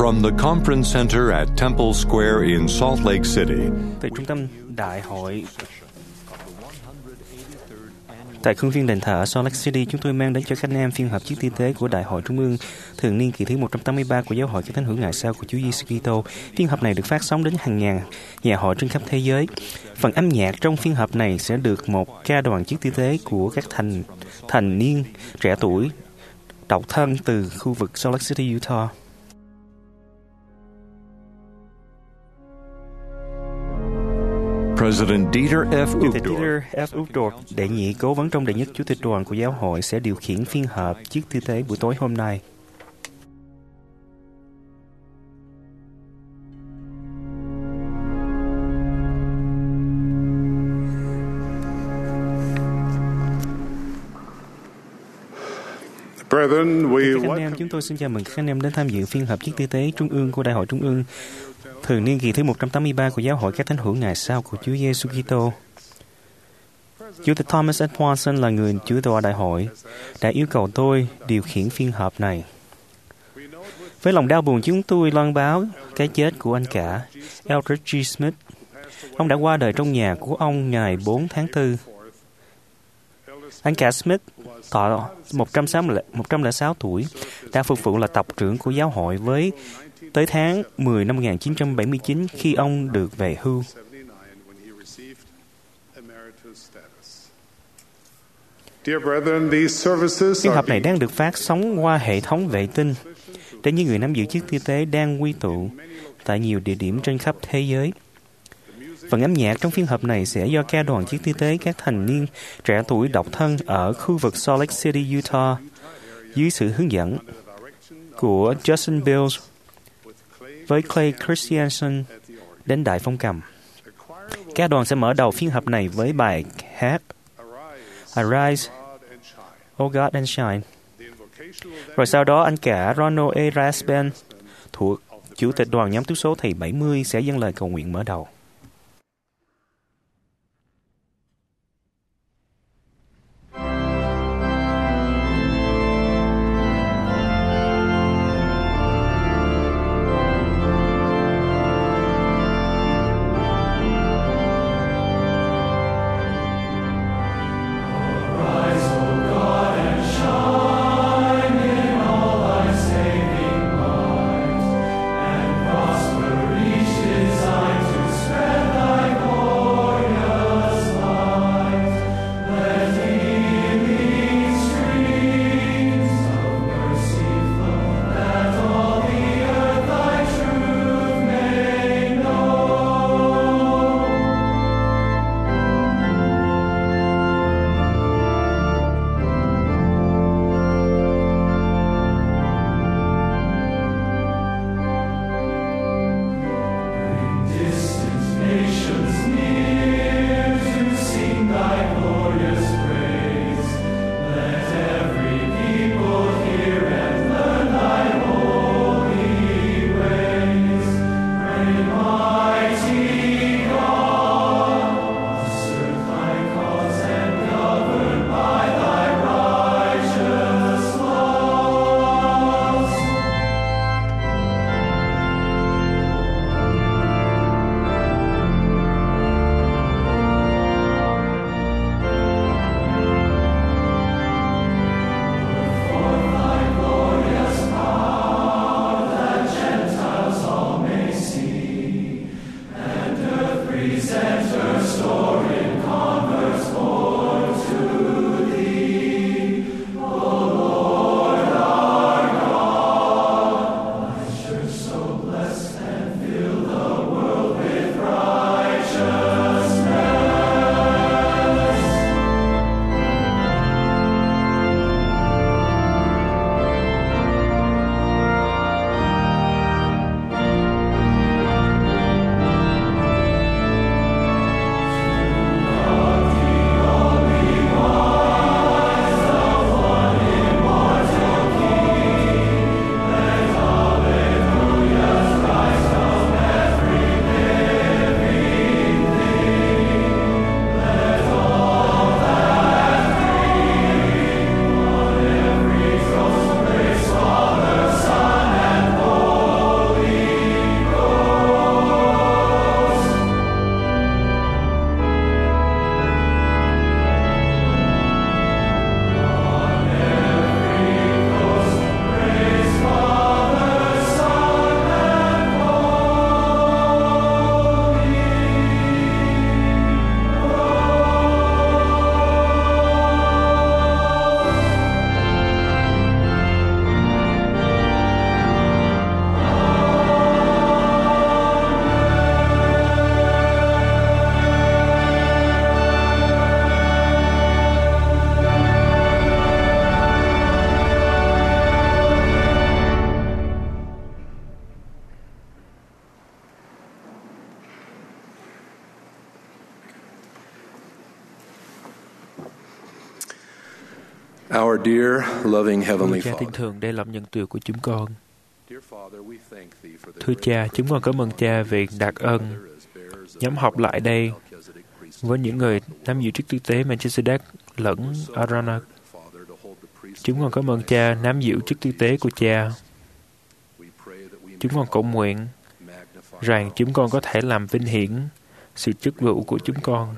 From the Conference Center at Temple Square in Salt Lake City. Tại trung tâm đại hội tại khuôn viên đền thờ ở Salt Lake City, chúng tôi mang đến cho các anh em phiên họp chức y tế của Đại hội Trung ương thường niên kỳ thứ 183 của Giáo hội các Thánh hữu ngày sau của Chúa Giêsu Kitô. Phiên họp này được phát sóng đến hàng ngàn nhà hội trên khắp thế giới. Phần âm nhạc trong phiên họp này sẽ được một ca đoàn chức y tế của các thành niên trẻ tuổi độc thân từ khu vực Salt Lake City, Utah. President Dieter F. Chủ tịch Uchtdorf, Dieter F. Uchtdorf, đệ nhị cố vấn trong đệ nhất chủ tịch đoàn của giáo hội, sẽ điều khiển phiên họp chức y tế buổi tối hôm nay. Các anh em, chúng tôi xin chào mừng các anh em đến tham dự phiên họp chức y tế trung ương của Đại hội Trung ương thường niên kỳ thứ 183 của Giáo hội các Thánh hữu ngày sau của Chúa Giêsu Kitô. Chủ tịch Thomas S. Watson là người chủ tọa đại hội, đã yêu cầu tôi điều khiển phiên họp này. Với lòng đau buồn, chúng tôi loan báo cái chết của anh cả Eldridge G. Smith. Ông đã qua đời trong nhà của ông ngày 4 tháng 4. Anh cả Smith thọ 106 tuổi, đã phục vụ là tộc trưởng của giáo hội tới tháng 10 năm 1979 khi ông được về hưu. Phiên họp này đang được phát sóng qua hệ thống vệ tinh để những người nắm giữ chức y tế đang quy tụ tại nhiều địa điểm trên khắp thế giới. Phần âm nhạc trong phiên họp này sẽ do ca đoàn chức y tế các thành niên trẻ tuổi độc thân ở khu vực Salt Lake City, Utah, dưới sự hướng dẫn của Justin Bills với Clay Christensen đến đại phong cầm. Ca đoàn sẽ mở đầu phiên họp này với bài hát Arise, O God and Shine. Rồi sau đó anh cả Ronald A. Rasband, thuộc chủ tịch đoàn nhóm tứ số thầy 70, sẽ dâng lời cầu nguyện mở đầu. Prosper each design to spend. Our dear, loving Heavenly Cha thiên Father, thường, đây là nhân từ của chúng con. Thưa Cha, chúng con cảm ơn Cha về đặc ân nhóm họp lại đây với những người nắm giữ chức tư tế Melchizedek lẫn Aaron. Chúng con cảm ơn Cha nắm giữ chức tư tế của Cha. Chúng con cầu nguyện rằng chúng con có thể làm vinh hiển sự chức vụ của chúng con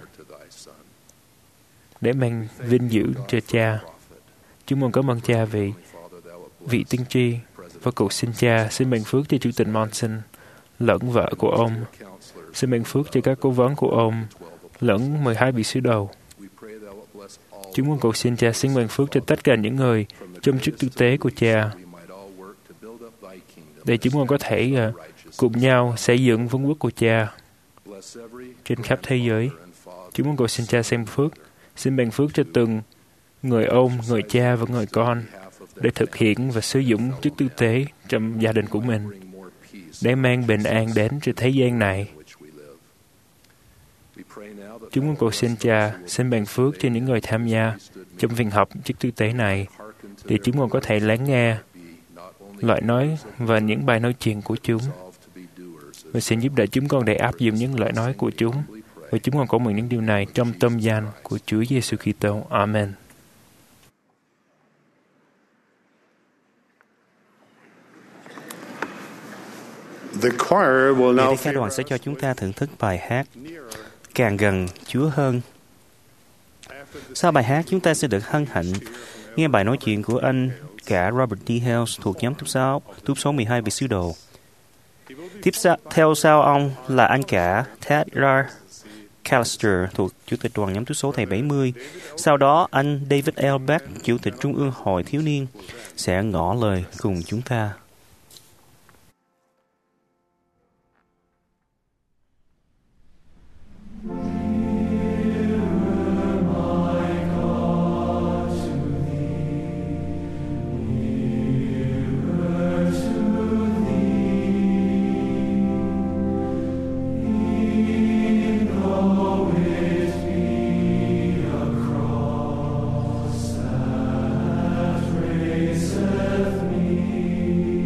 để mang vinh dự cho Cha. Chúng con cảm ơn Cha vì vị tiên tri và cầu xin Cha xin ban phước cho Chủ tịch Monson lẫn vợ của ông, xin ban phước cho các cố vấn của ông lẫn 12 vị sứ đồ. Chúng con cầu xin Cha xin ban phước cho tất cả những người trong chức tư tế của Cha, để chúng con có thể cùng nhau xây dựng vương quốc của Cha trên khắp thế giới. Chúng con cầu xin Cha xin ban phước cho từng người ông, người cha và người con để thực hiện và sử dụng chức tư tế trong gia đình của mình, để mang bình an đến cho thế gian này. Chúng con cầu xin Cha xin ban phước cho những người tham gia trong phiên họp chức tư tế này, để chúng con có thể lắng nghe lời nói và những bài nói chuyện của chúng, và xin giúp đỡ chúng con để áp dụng những lời nói của chúng. Và chúng con cầu nguyện những điều này trong tâm danh của Chúa Giêsu Kitô. Amen. The choir will Giờ now thì ca đoàn sẽ cho chúng ta thưởng thức bài hát Càng gần Chúa hơn. Sau bài hát, chúng ta sẽ được hân hạnh nghe bài nói chuyện của anh cả Robert D. Hales thuộc nhóm túp số 12 vị sứ đồ. Theo sau ông là anh cả Ted R. Callister thuộc Chủ tịch đoàn nhóm túp số thầy 70. Sau đó, anh David L. Beck, Chủ tịch Trung ương Hội Thiếu niên, sẽ ngỏ lời cùng chúng ta. Me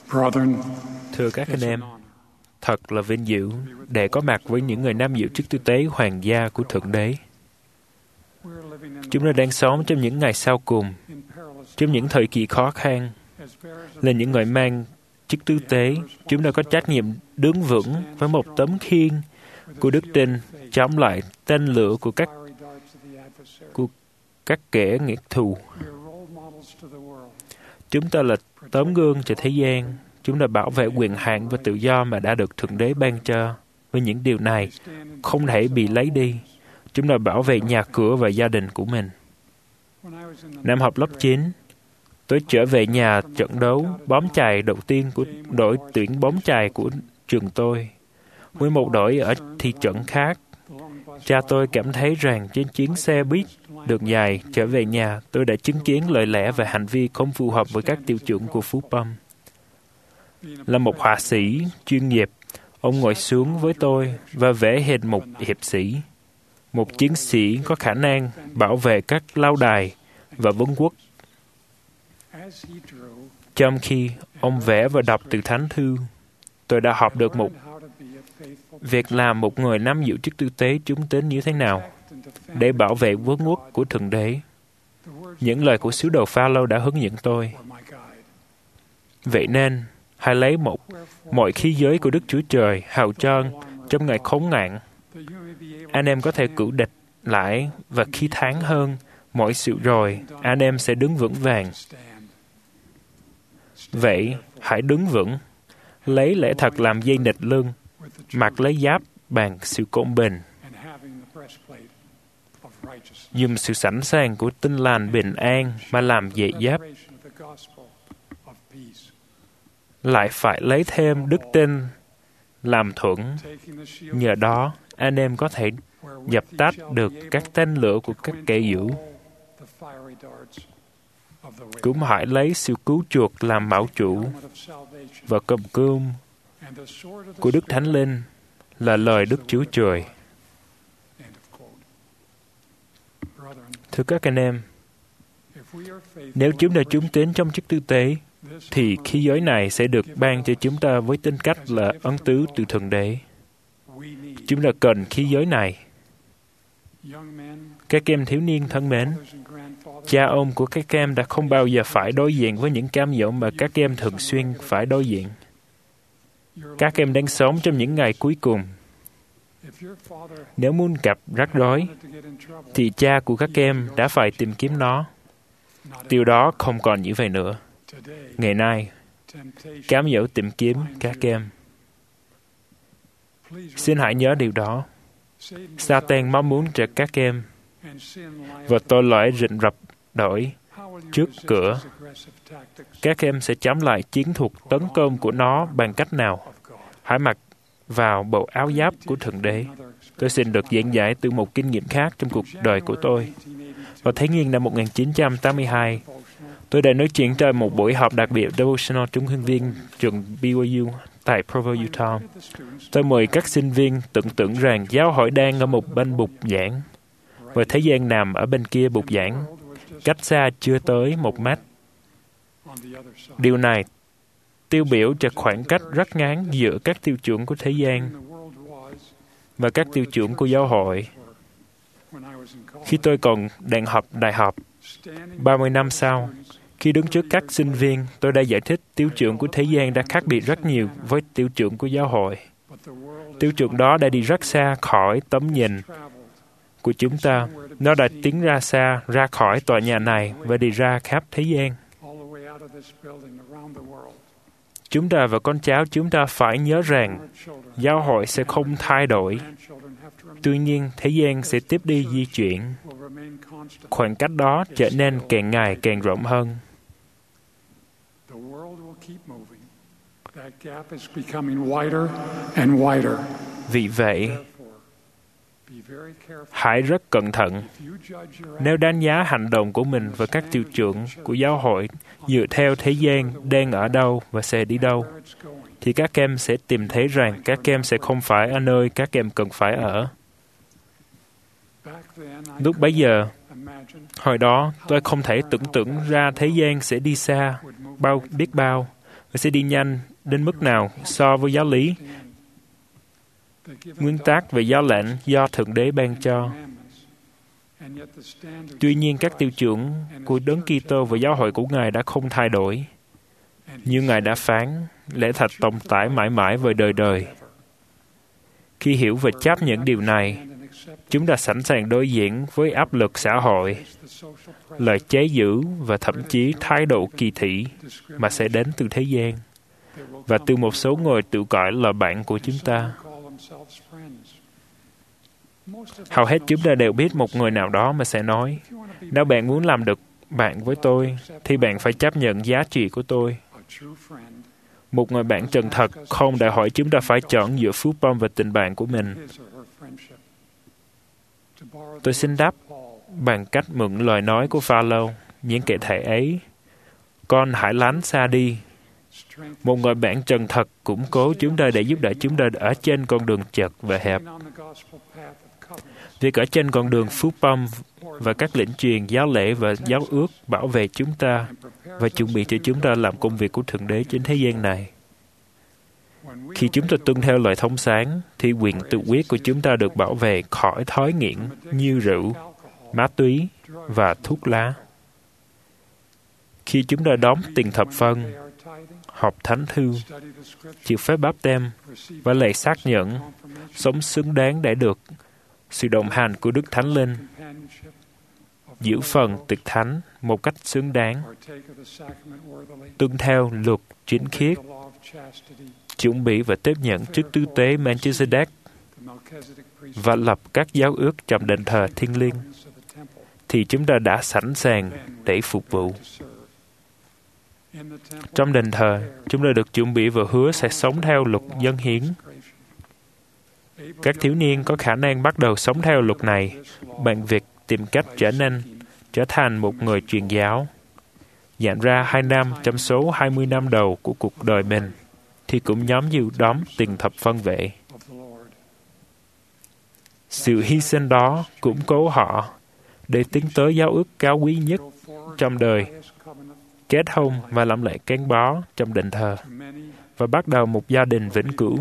Thưa các anh em, thật là vinh dự để có mặt với những người nam dự chức tư tế hoàng gia của Thượng Đế. Chúng ta đang sống trong những ngày sau cùng, trong những thời kỳ khó khăn. Là những người mang chức tư tế, chúng ta có trách nhiệm đứng vững với một tấm khiên của đức tin chống lại tên lửa của các kẻ nghịch thù. Chúng ta là tấm gương cho thế gian. Chúng ta bảo vệ quyền hạn và tự do mà đã được Thượng Đế ban cho. Với những điều này không thể bị lấy đi. Chúng ta bảo vệ nhà cửa và gia đình của mình. Năm học lớp 9, tôi trở về nhà trận đấu bóng chày đầu tiên của đội tuyển bóng chày của trường tôi. Với một đội ở thị trấn khác, cha tôi cảm thấy rằng trên chuyến xe buýt đường dài trở về nhà, tôi đã chứng kiến lời lẽ và hành vi không phù hợp với các tiêu chuẩn của Phú Pâm. Là một họa sĩ chuyên nghiệp, ông ngồi xuống với tôi và vẽ hình một hiệp sĩ, một chiến sĩ có khả năng bảo vệ các lâu đài và vương quốc. Trong khi ông vẽ và đọc từ Thánh Thư, tôi đã học được việc làm một người nắm giữ chức tư tế trung tín như thế nào để bảo vệ vương quốc của Thượng Đế. Những lời của sứ đồ Phaolô đã hướng dẫn tôi. Vậy nên, hãy lấy mọi khí giới của Đức Chúa Trời hào trơn trong ngày khốn nạn. Anh em có thể cự địch lại và khi thắng hơn mọi sự rồi, anh em sẽ đứng vững vàng. Vậy, hãy đứng vững, lấy lẽ thật làm dây nịt lưng, mặc lấy giáp bằng sự công bình, dùng sự sẵn sàng của Tin lành bình an mà làm dậy giáp. Lại phải lấy thêm đức tin làm thuẫn. Nhờ đó, anh em có thể dập tắt được các tên lửa của các kẻ dữ. Cũng hãy lấy sự cứu chuộc làm mão chủ và cầm cương của Đức Thánh Linh là lời Đức Chúa Trời. Thưa các anh em, nếu chúng ta trung tín trong chức tư tế, thì khí giới này sẽ được ban cho chúng ta với tính cách là ân tứ từ Thượng Đế. Chúng ta cần khí giới này. Các em thiếu niên thân mến, cha ông của các em đã không bao giờ phải đối diện với những cam dỗ mà các em thường xuyên phải đối diện. Các em đang sống trong những ngày cuối cùng. Nếu muốn gặp rắc rối, thì cha của các em đã phải tìm kiếm nó. Điều đó không còn như vậy nữa. Ngày nay, cám dỗ tìm kiếm các em. Xin hãy nhớ điều đó. Satan mong muốn trật các em, và tội lỗi rình rập đổi trước cửa. Các em sẽ chống lại chiến thuật tấn công của nó bằng cách nào? Hãy mặc vào bộ áo giáp của Thượng Đế. Tôi xin được giảng giải từ một kinh nghiệm khác trong cuộc đời của tôi. Vào tháng Giêng năm 1982, tôi đã nói chuyện tại một buổi họp đặc biệt devotional trong khuôn viên trường BYU tại Provo, Utah. Tôi mời các sinh viên tưởng tượng rằng giáo hội đang ở một bên bục giảng, và thế gian nằm ở bên kia bục giảng, cách xa chưa tới 1 mét. Điều này tiêu biểu cho khoảng cách rất ngắn giữa các tiêu chuẩn của thế gian và các tiêu chuẩn của giáo hội. Khi tôi còn đang học đại học, 30 năm sau, khi đứng trước các sinh viên, tôi đã giải thích tiêu chuẩn của thế gian đã khác biệt rất nhiều với tiêu chuẩn của giáo hội. Tiêu chuẩn đó đã đi rất xa khỏi tầm nhìn của chúng ta. Nó đã tiến ra xa, ra khỏi tòa nhà này và đi ra khắp thế gian. Chúng ta và con cháu chúng ta phải nhớ rằng giáo hội sẽ không thay đổi. Tuy nhiên, thế gian sẽ tiếp đi di chuyển. Khoảng cách đó trở nên càng ngày càng rộng hơn. Vì vậy, hãy rất cẩn thận. Nếu đánh giá hành động của mình và các tiêu chuẩn của giáo hội dựa theo thế gian đang ở đâu và sẽ đi đâu, thì các em sẽ tìm thấy rằng các em sẽ không phải ở nơi các em cần phải ở. Lúc bấy giờ, hồi đó tôi không thể tưởng tượng ra thế gian sẽ đi xa, biết bao, Và sẽ đi nhanh đến mức nào so với giáo lý, nguyên tắc về giáo lệnh do Thượng Đế ban cho. Tuy nhiên, các tiêu chuẩn của Đấng Kitô và giáo hội của Ngài đã không thay đổi. Như Ngài đã phán, lẽ thật tồn tại mãi mãi về đời đời. Khi hiểu và chấp nhận điều này, chúng ta sẵn sàng đối diện với áp lực xã hội, lời chế giễu và thậm chí thái độ kỳ thị mà sẽ đến từ thế gian và từ một số người tự gọi là bạn của chúng ta. Hầu hết chúng ta đều biết một người nào đó mà sẽ nói, nếu bạn muốn làm được bạn với tôi, thì bạn phải chấp nhận giá trị của tôi. Một người bạn chân thật không đòi hỏi chúng ta phải chọn giữa phú bông và tình bạn của mình. Tôi xin đáp bằng cách mượn lời nói của Pha-lô, những kẻ thể ấy, con hãy lánh xa đi. Một người bạn chân thật củng cố chúng ta để giúp đỡ chúng ta ở trên con đường chật và hẹp. Việc ở trên con đường phú bông và các lĩnh truyền, giáo lễ và giáo ước bảo vệ chúng ta và chuẩn bị cho chúng ta làm công việc của Thượng Đế trên thế gian này. Khi chúng ta tuân theo lời thông sáng, thì quyền tự quyết của chúng ta được bảo vệ khỏi thói nghiện như rượu, ma túy và thuốc lá. Khi chúng ta đóng tiền thập phân, học thánh thư, chịu phép báp têm và lễ xác nhận, sống xứng đáng để được sự đồng hành của Đức Thánh Linh, giữ phần tiệc thánh một cách xứng đáng, tuân theo luật chính khiết, chuẩn bị và tiếp nhận chức tư tế Melchizedek và lập các giáo ước trong đền thờ thiêng liêng, thì chúng ta đã sẵn sàng để phục vụ. Trong đền thờ, chúng ta được chuẩn bị và hứa sẽ sống theo luật dân hiến. Các thiếu niên có khả năng bắt đầu sống theo luật này bằng việc tìm cách trở thành một người truyền giáo. Dành ra 2 năm trong số 20 năm đầu của cuộc đời mình, thì cũng nhóm như đóng tiền thập phân vệ. Sự hy sinh đó củng cố họ để tiến tới giáo ước cao quý nhất trong đời, kết hôn và làm lễ gắn bó trong đền thờ, và bắt đầu một gia đình vĩnh cửu.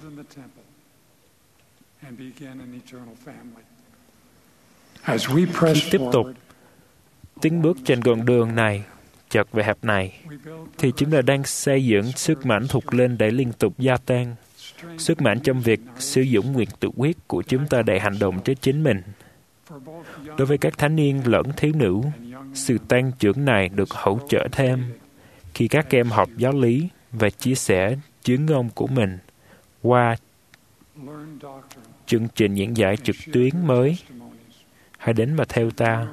Khi tiếp tục tiến bước trên con đường này, chật và hẹp này, thì chúng ta đang xây dựng sức mạnh thuộc linh để liên tục gia tăng. Sức mạnh trong việc sử dụng quyền tự quyết của chúng ta để hành động cho chính mình. Đối với các thanh niên lẫn thiếu nữ, sự tăng trưởng này được hỗ trợ thêm khi các em học giáo lý và chia sẻ chứng ngôn của mình qua chương trình diễn giải trực tuyến mới. Hãy đến mà theo ta.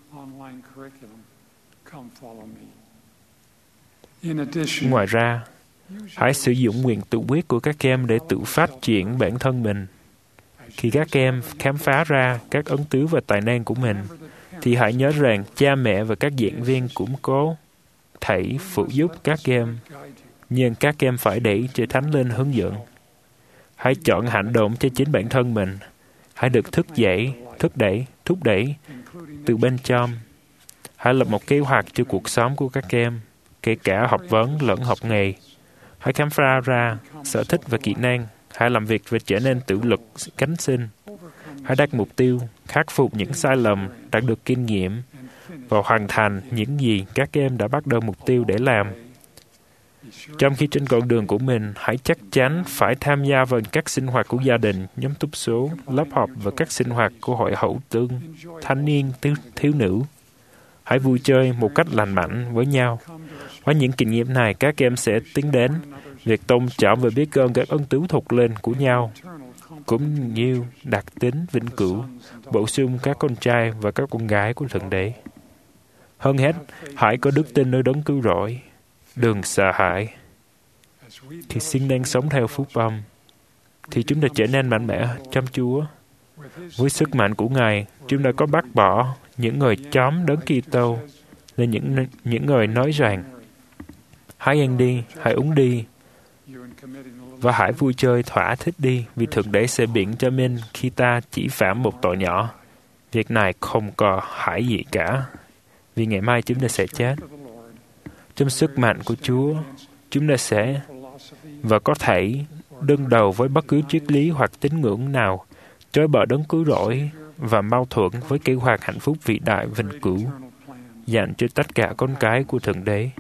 Ngoài ra, hãy sử dụng quyền tự quyết của các em để tự phát triển bản thân mình. Khi các em khám phá ra các ấn tứ và tài năng của mình, thì hãy nhớ rằng cha mẹ và các giảng viên cũng có thể phụ giúp các em, nhưng các em phải để cho Thánh Linh hướng dẫn. Hãy chọn hành động cho chính bản thân mình. Hãy được thúc đẩy từ bên trong. Hãy lập một kế hoạch cho cuộc sống của các em, kể cả học vấn lẫn học nghề. Hãy khám phá ra sở thích và kỹ năng. Hãy làm việc và trở nên tự lực cánh sinh. Hãy đặt mục tiêu, khắc phục những sai lầm, đạt được kinh nghiệm và hoàn thành những gì các em đã bắt đầu mục tiêu để làm. Trong khi trên con đường của mình, hãy chắc chắn phải tham gia vào các sinh hoạt của gia đình, nhóm túc số, lớp học và các sinh hoạt của hội hậu tương, thanh niên, thiếu nữ. Hãy vui chơi một cách lành mạnh với nhau. Qua những kinh nghiệm này, các em sẽ tiến đến việc tôn trọng và biết ơn các ân tứ thuộc linh của nhau, cũng như đặc tính vĩnh cửu, bổ sung các con trai và các con gái của Thượng Đế. Hơn hết, hãy có đức tin nơi Đấng cứu rỗi. Đừng sợ hãi. Khi xin đang sống theo phúc âm, thì chúng ta trở nên mạnh mẽ trong Chúa. Với sức mạnh của Ngài, chúng ta có bác bỏ những người chống Đấng Kitô là những người nói rằng hãy ăn đi, hãy uống đi, và hãy vui chơi thỏa thích đi, vì Thượng Đế sẽ biện cho mình khi ta chỉ phạm một tội nhỏ. Việc này không có hại gì cả, vì ngày mai chúng ta sẽ chết. Trong sức mạnh của Chúa, chúng ta sẽ và có thể đương đầu với bất cứ triết lý hoặc tín ngưỡng nào chối bỏ đấng cứu rỗi và mâu thuẫn với kế hoạch hạnh phúc vĩ đại vĩnh cửu dành cho tất cả con cái của Thượng Đế.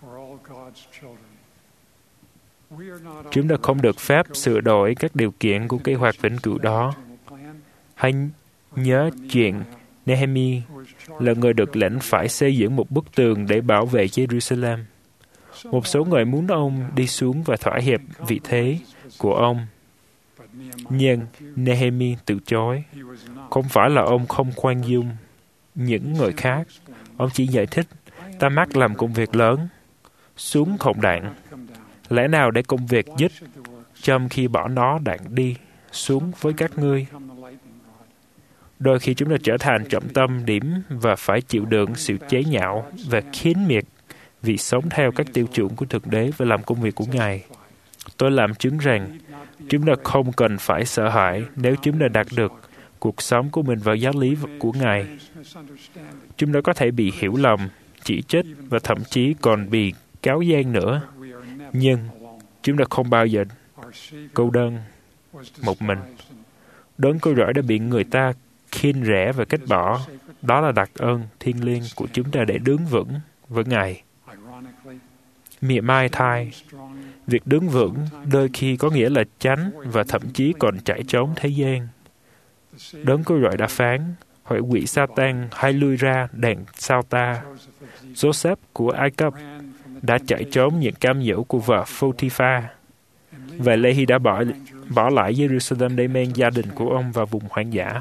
Chúng ta không được phép sửa đổi các điều kiện của kế hoạch vĩnh cửu đó. Hãy nhớ chuyện Nehemi là người được lệnh phải xây dựng một bức tường để bảo vệ Jerusalem. Một số người muốn ông đi xuống và thỏa hiệp vị thế của ông. Nhưng Nehemi từ chối. Không phải là ông không khoan dung những người khác. Ông chỉ giải thích, ta mắc làm công việc lớn, xuống không đạn. Lẽ nào để công việc dứt, trong khi bỏ nó đạn đi, xuống với các ngươi? Đôi khi chúng ta trở thành trọng tâm điểm và phải chịu đựng sự chế nhạo và khiến miệt vì sống theo các tiêu chuẩn của Thượng Đế và làm công việc của Ngài. Tôi làm chứng rằng, chúng ta không cần phải sợ hãi nếu chúng ta đạt được cuộc sống của mình vào giáo lý của Ngài. Chúng ta có thể bị hiểu lầm, chỉ trích và thậm chí còn bị cáo gian nữa. Nhưng chúng ta không bao giờ cô đơn một mình. Đấng cứu rỗi đã bị người ta khinh rẻ và kết bỏ. Đó là đặc ơn thiêng liêng của chúng ta để đứng vững với Ngài. Mỉa mai thay, việc đứng vững đôi khi có nghĩa là tránh và thậm chí còn chạy trốn thế gian. Đấng cứu rỗi đã phán, hỡi quỷ Sa-tan, hãy lui ra đằng sau ta. Joseph của Ai Cập đã chạy trốn những cam dỗ của vợ Photiphar. Và Lê-hi đã bỏ lại Jerusalem để mang gia đình của ông vào vùng hoang dã.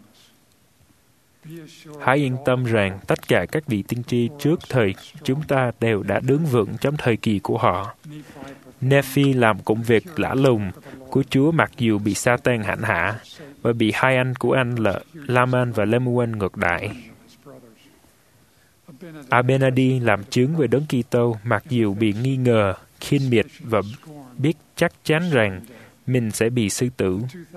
Hãy yên tâm rằng tất cả các vị tiên tri trước thời chúng ta đều đã đứng vững trong thời kỳ của họ. Nephi làm công việc lạ lùng của Chúa mặc dù bị Sa-tan hành hạ và bị hai anh của anh là La-man và Lê-mu-ân ngược đãi. Abenadi làm chứng về Đấng Kitô mặc dù bị nghi ngờ, khinh miệt và biết chắc chắn rằng mình sẽ bị xử tử.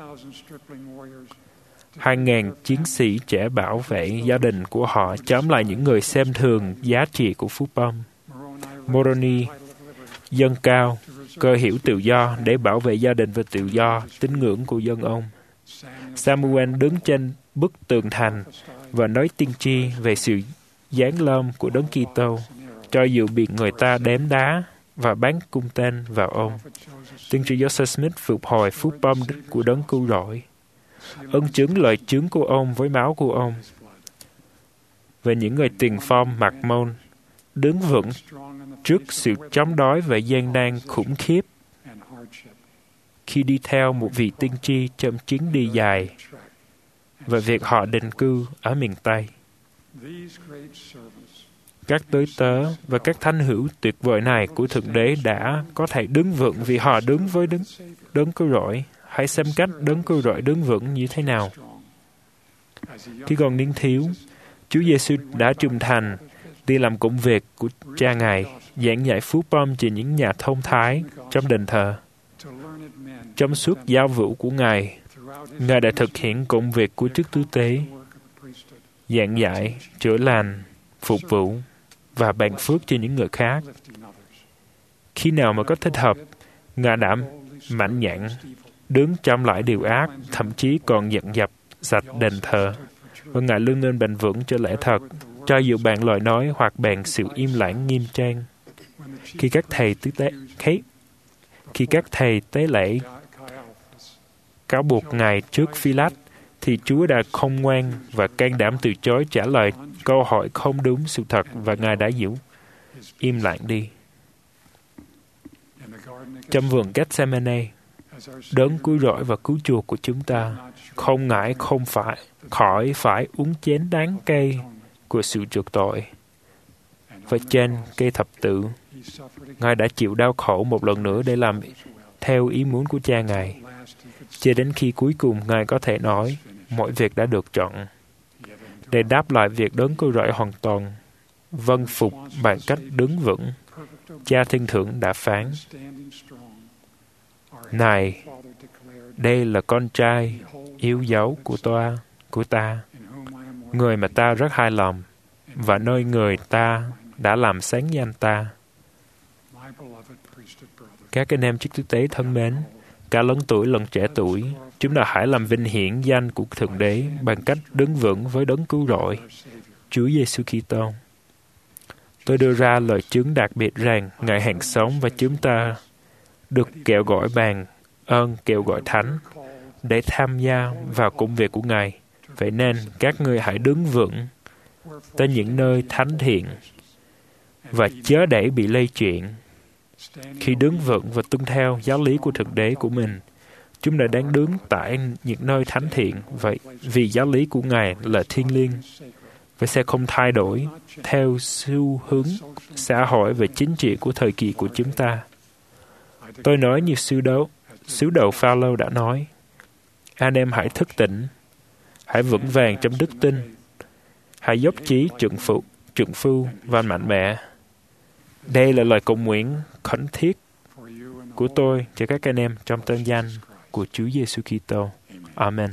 2.000 chiến sĩ trẻ bảo vệ gia đình của họ chống lại những người xem thường giá trị của phúc âm. Moroni dâng cao cơ hiểu tự do để bảo vệ gia đình và tự do tín ngưỡng của dân ông. Samuel đứng trên bức tường thành và nói tiên tri về sự giáng lâm của Đấng Kitô, cho dù bị người ta đếm đá và bắn cung tên vào ông. Tiên tri Joseph Smith phục hồi phúc âm của Đấng cứu rỗi, ân chứng lời chứng của ông với máu của ông. Về những người tiền phong mặc môn, đứng vững trước sự chống đối và gian nan khủng khiếp khi đi theo một vị tiên tri trong chuyến đi dài và việc họ định cư ở miền Tây. Các tới tớ và các thánh hữu tuyệt vời này của Thượng Đế đã có thể đứng vững vì họ đứng với Đấng cứu rỗi. Hãy xem cách Đấng cứu rỗi đứng vững như thế nào. Khi còn niên thiếu, Chúa Giêsu đã trung thành đi làm công việc của cha Ngài, giảng dạy phúc âm cho những nhà thông thái trong đền thờ. Trong suốt giáo vụ của Ngài, Ngài đã thực hiện công việc của chức tư tế, giảng dạy, chữa lành, phục vụ và ban phước cho những người khác. Khi nào mà có thích hợp, Ngài đã mạnh dạn đứng chống lại điều ác, thậm chí còn dọn dẹp sạch đền thờ. Và Ngài luôn nên bền vững cho lẽ thật, cho dù bạn lời nói hoặc bạn sự im lặng nghiêm trang. Khi các thầy tế lễ cáo buộc Ngài trước Phi-lát, thì Chúa đã không ngoan và can đảm từ chối trả lời câu hỏi không đúng sự thật và Ngài đã giữ im lặng đi. Trong vườn Gethsemane, Đấng cứu rỗi và cứu chuộc của chúng ta không ngại khỏi phải uống chén đắng cay của sự chuộc tội. Và trên cây thập tự, Ngài đã chịu đau khổ một lần nữa để làm theo ý muốn của cha Ngài, cho đến khi cuối cùng Ngài có thể nói mọi việc đã được chọn. Để đáp lại việc Đấng cứu rỗi hoàn toàn, vâng phục bằng cách đứng vững, Cha Thiên Thượng đã phán: Này, đây là con trai yêu dấu của ta, người mà ta rất hài lòng, và nơi người ta đã làm sáng danh ta. Các anh em chức tư tế thân mến, cả lớn tuổi lẫn trẻ tuổi, chúng ta hãy làm vinh hiển danh của Thượng Đế bằng cách đứng vững với đấng cứu rỗi, Chúa Giêsu Kitô. Tôi đưa ra lời chứng đặc biệt rằng Ngài hàng sống và chúng ta được kêu gọi bàn ơn kêu gọi thánh để tham gia vào công việc của Ngài. Vậy nên các ngươi hãy đứng vững tới những nơi thánh thiện và chớ để bị lây chuyển. Khi đứng vững và tuân theo giáo lý của Thượng Đế của mình, chúng ta đang đứng tại những nơi thánh thiện, vậy vì giáo lý của Ngài là thiêng liêng và sẽ không thay đổi theo xu hướng xã hội và chính trị của thời kỳ của chúng ta. Tôi nói như sứ đồ Phao-lô đã nói, anh em hãy thức tỉnh, hãy vững vàng trong đức tin, hãy dốc chí trượng phu và mạnh mẽ. Đây là lời cầu nguyện khẩn thiết của tôi cho các anh em trong tên danh của Chúa Giêsu Kitô. Amen.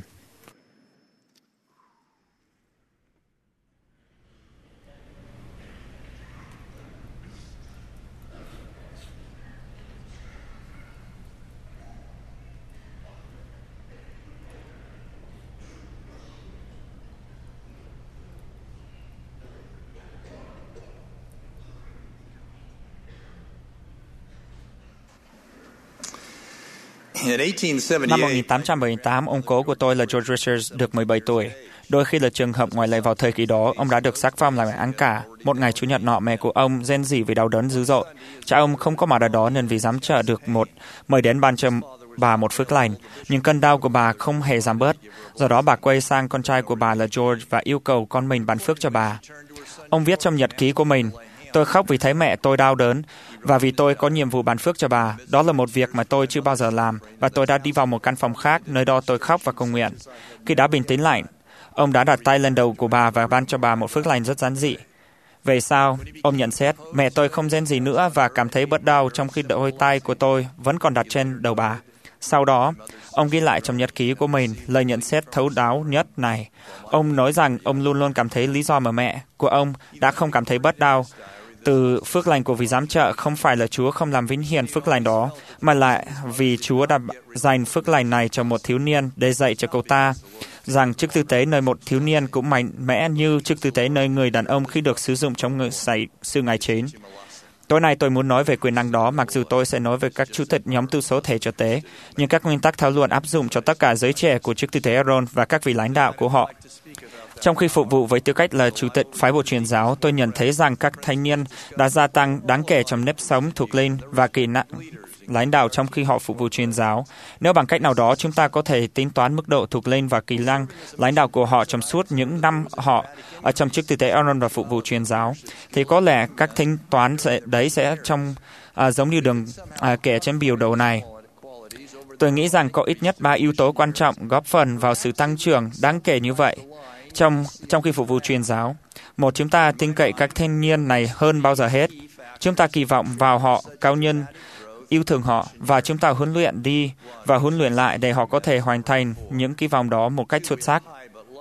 Năm 1878, ông cố của tôi là George Richards được 17 tuổi. Đôi khi là trường hợp ngoại lệ vào thời kỳ đó, ông đã được xác phong làm án cả. Một ngày Chủ nhật nọ, mẹ của ông rên rỉ vì đau đớn dữ dội. Cha ông không có mặt ở đó nên vì dám chờ được mời đến ban cho bà một phước lành, nhưng cơn đau của bà không hề giảm bớt. Do đó bà quay sang con trai của bà là George và yêu cầu con mình ban phước cho bà. Ông viết trong nhật ký của mình, tôi khóc vì thấy mẹ tôi đau đớn và vì tôi có nhiệm vụ ban phước cho bà. Đó là một việc mà tôi chưa bao giờ làm và tôi đã đi vào một căn phòng khác, nơi đó tôi khóc và cầu nguyện. Khi đã bình tĩnh lại, ông đã đặt tay lên đầu của bà và ban cho bà một phước lành rất giản dị. Về sau, ông nhận xét, mẹ tôi không rên gì nữa và cảm thấy bớt đau trong khi đôi tay của tôi vẫn còn đặt trên đầu bà. Sau đó, ông ghi lại trong nhật ký của mình lời nhận xét thấu đáo nhất này. Ông nói rằng ông luôn luôn cảm thấy lý do mà mẹ của ông đã không cảm thấy bớt đau từ phước lành của vị giám trợ không phải là Chúa không làm vinh hiển phước lành đó, mà lại vì Chúa đã dành phước lành này cho một thiếu niên để dạy cho cậu ta rằng chức tư tế nơi một thiếu niên cũng mạnh mẽ như chức tư tế nơi người đàn ông khi được sử dụng trong sự ngài chín. Tối nay tôi muốn nói về quyền năng đó, mặc dù tôi sẽ nói về các chủ tịch nhóm tu số thể cho tế, nhưng các nguyên tắc thảo luận áp dụng cho tất cả giới trẻ của chức tư tế Aaron và các vị lãnh đạo của họ. Trong khi phục vụ với tư cách là chủ tịch phái bộ truyền giáo, tôi nhận thấy rằng các thanh niên đã gia tăng đáng kể trong nếp sống thuộc linh và kỹ năng lãnh đạo trong khi họ phục vụ truyền giáo. Nếu bằng cách nào đó chúng ta có thể tính toán mức độ thuộc linh và kỹ năng lãnh đạo của họ trong suốt những năm họ ở trong chức tư tế Aaron và phục vụ truyền giáo, thì có lẽ các tính toán sẽ giống như đường kẻ trên biểu đồ này. Tôi nghĩ rằng có ít nhất 3 yếu tố quan trọng góp phần vào sự tăng trưởng đáng kể như vậy trong khi phục vụ truyền giáo. Một, chúng ta tin cậy các thanh niên này hơn bao giờ hết. Chúng ta kỳ vọng vào họ cao nhân, yêu thương họ, và chúng ta huấn luyện đi và huấn luyện lại để họ có thể hoàn thành những kỳ vọng đó một cách xuất sắc.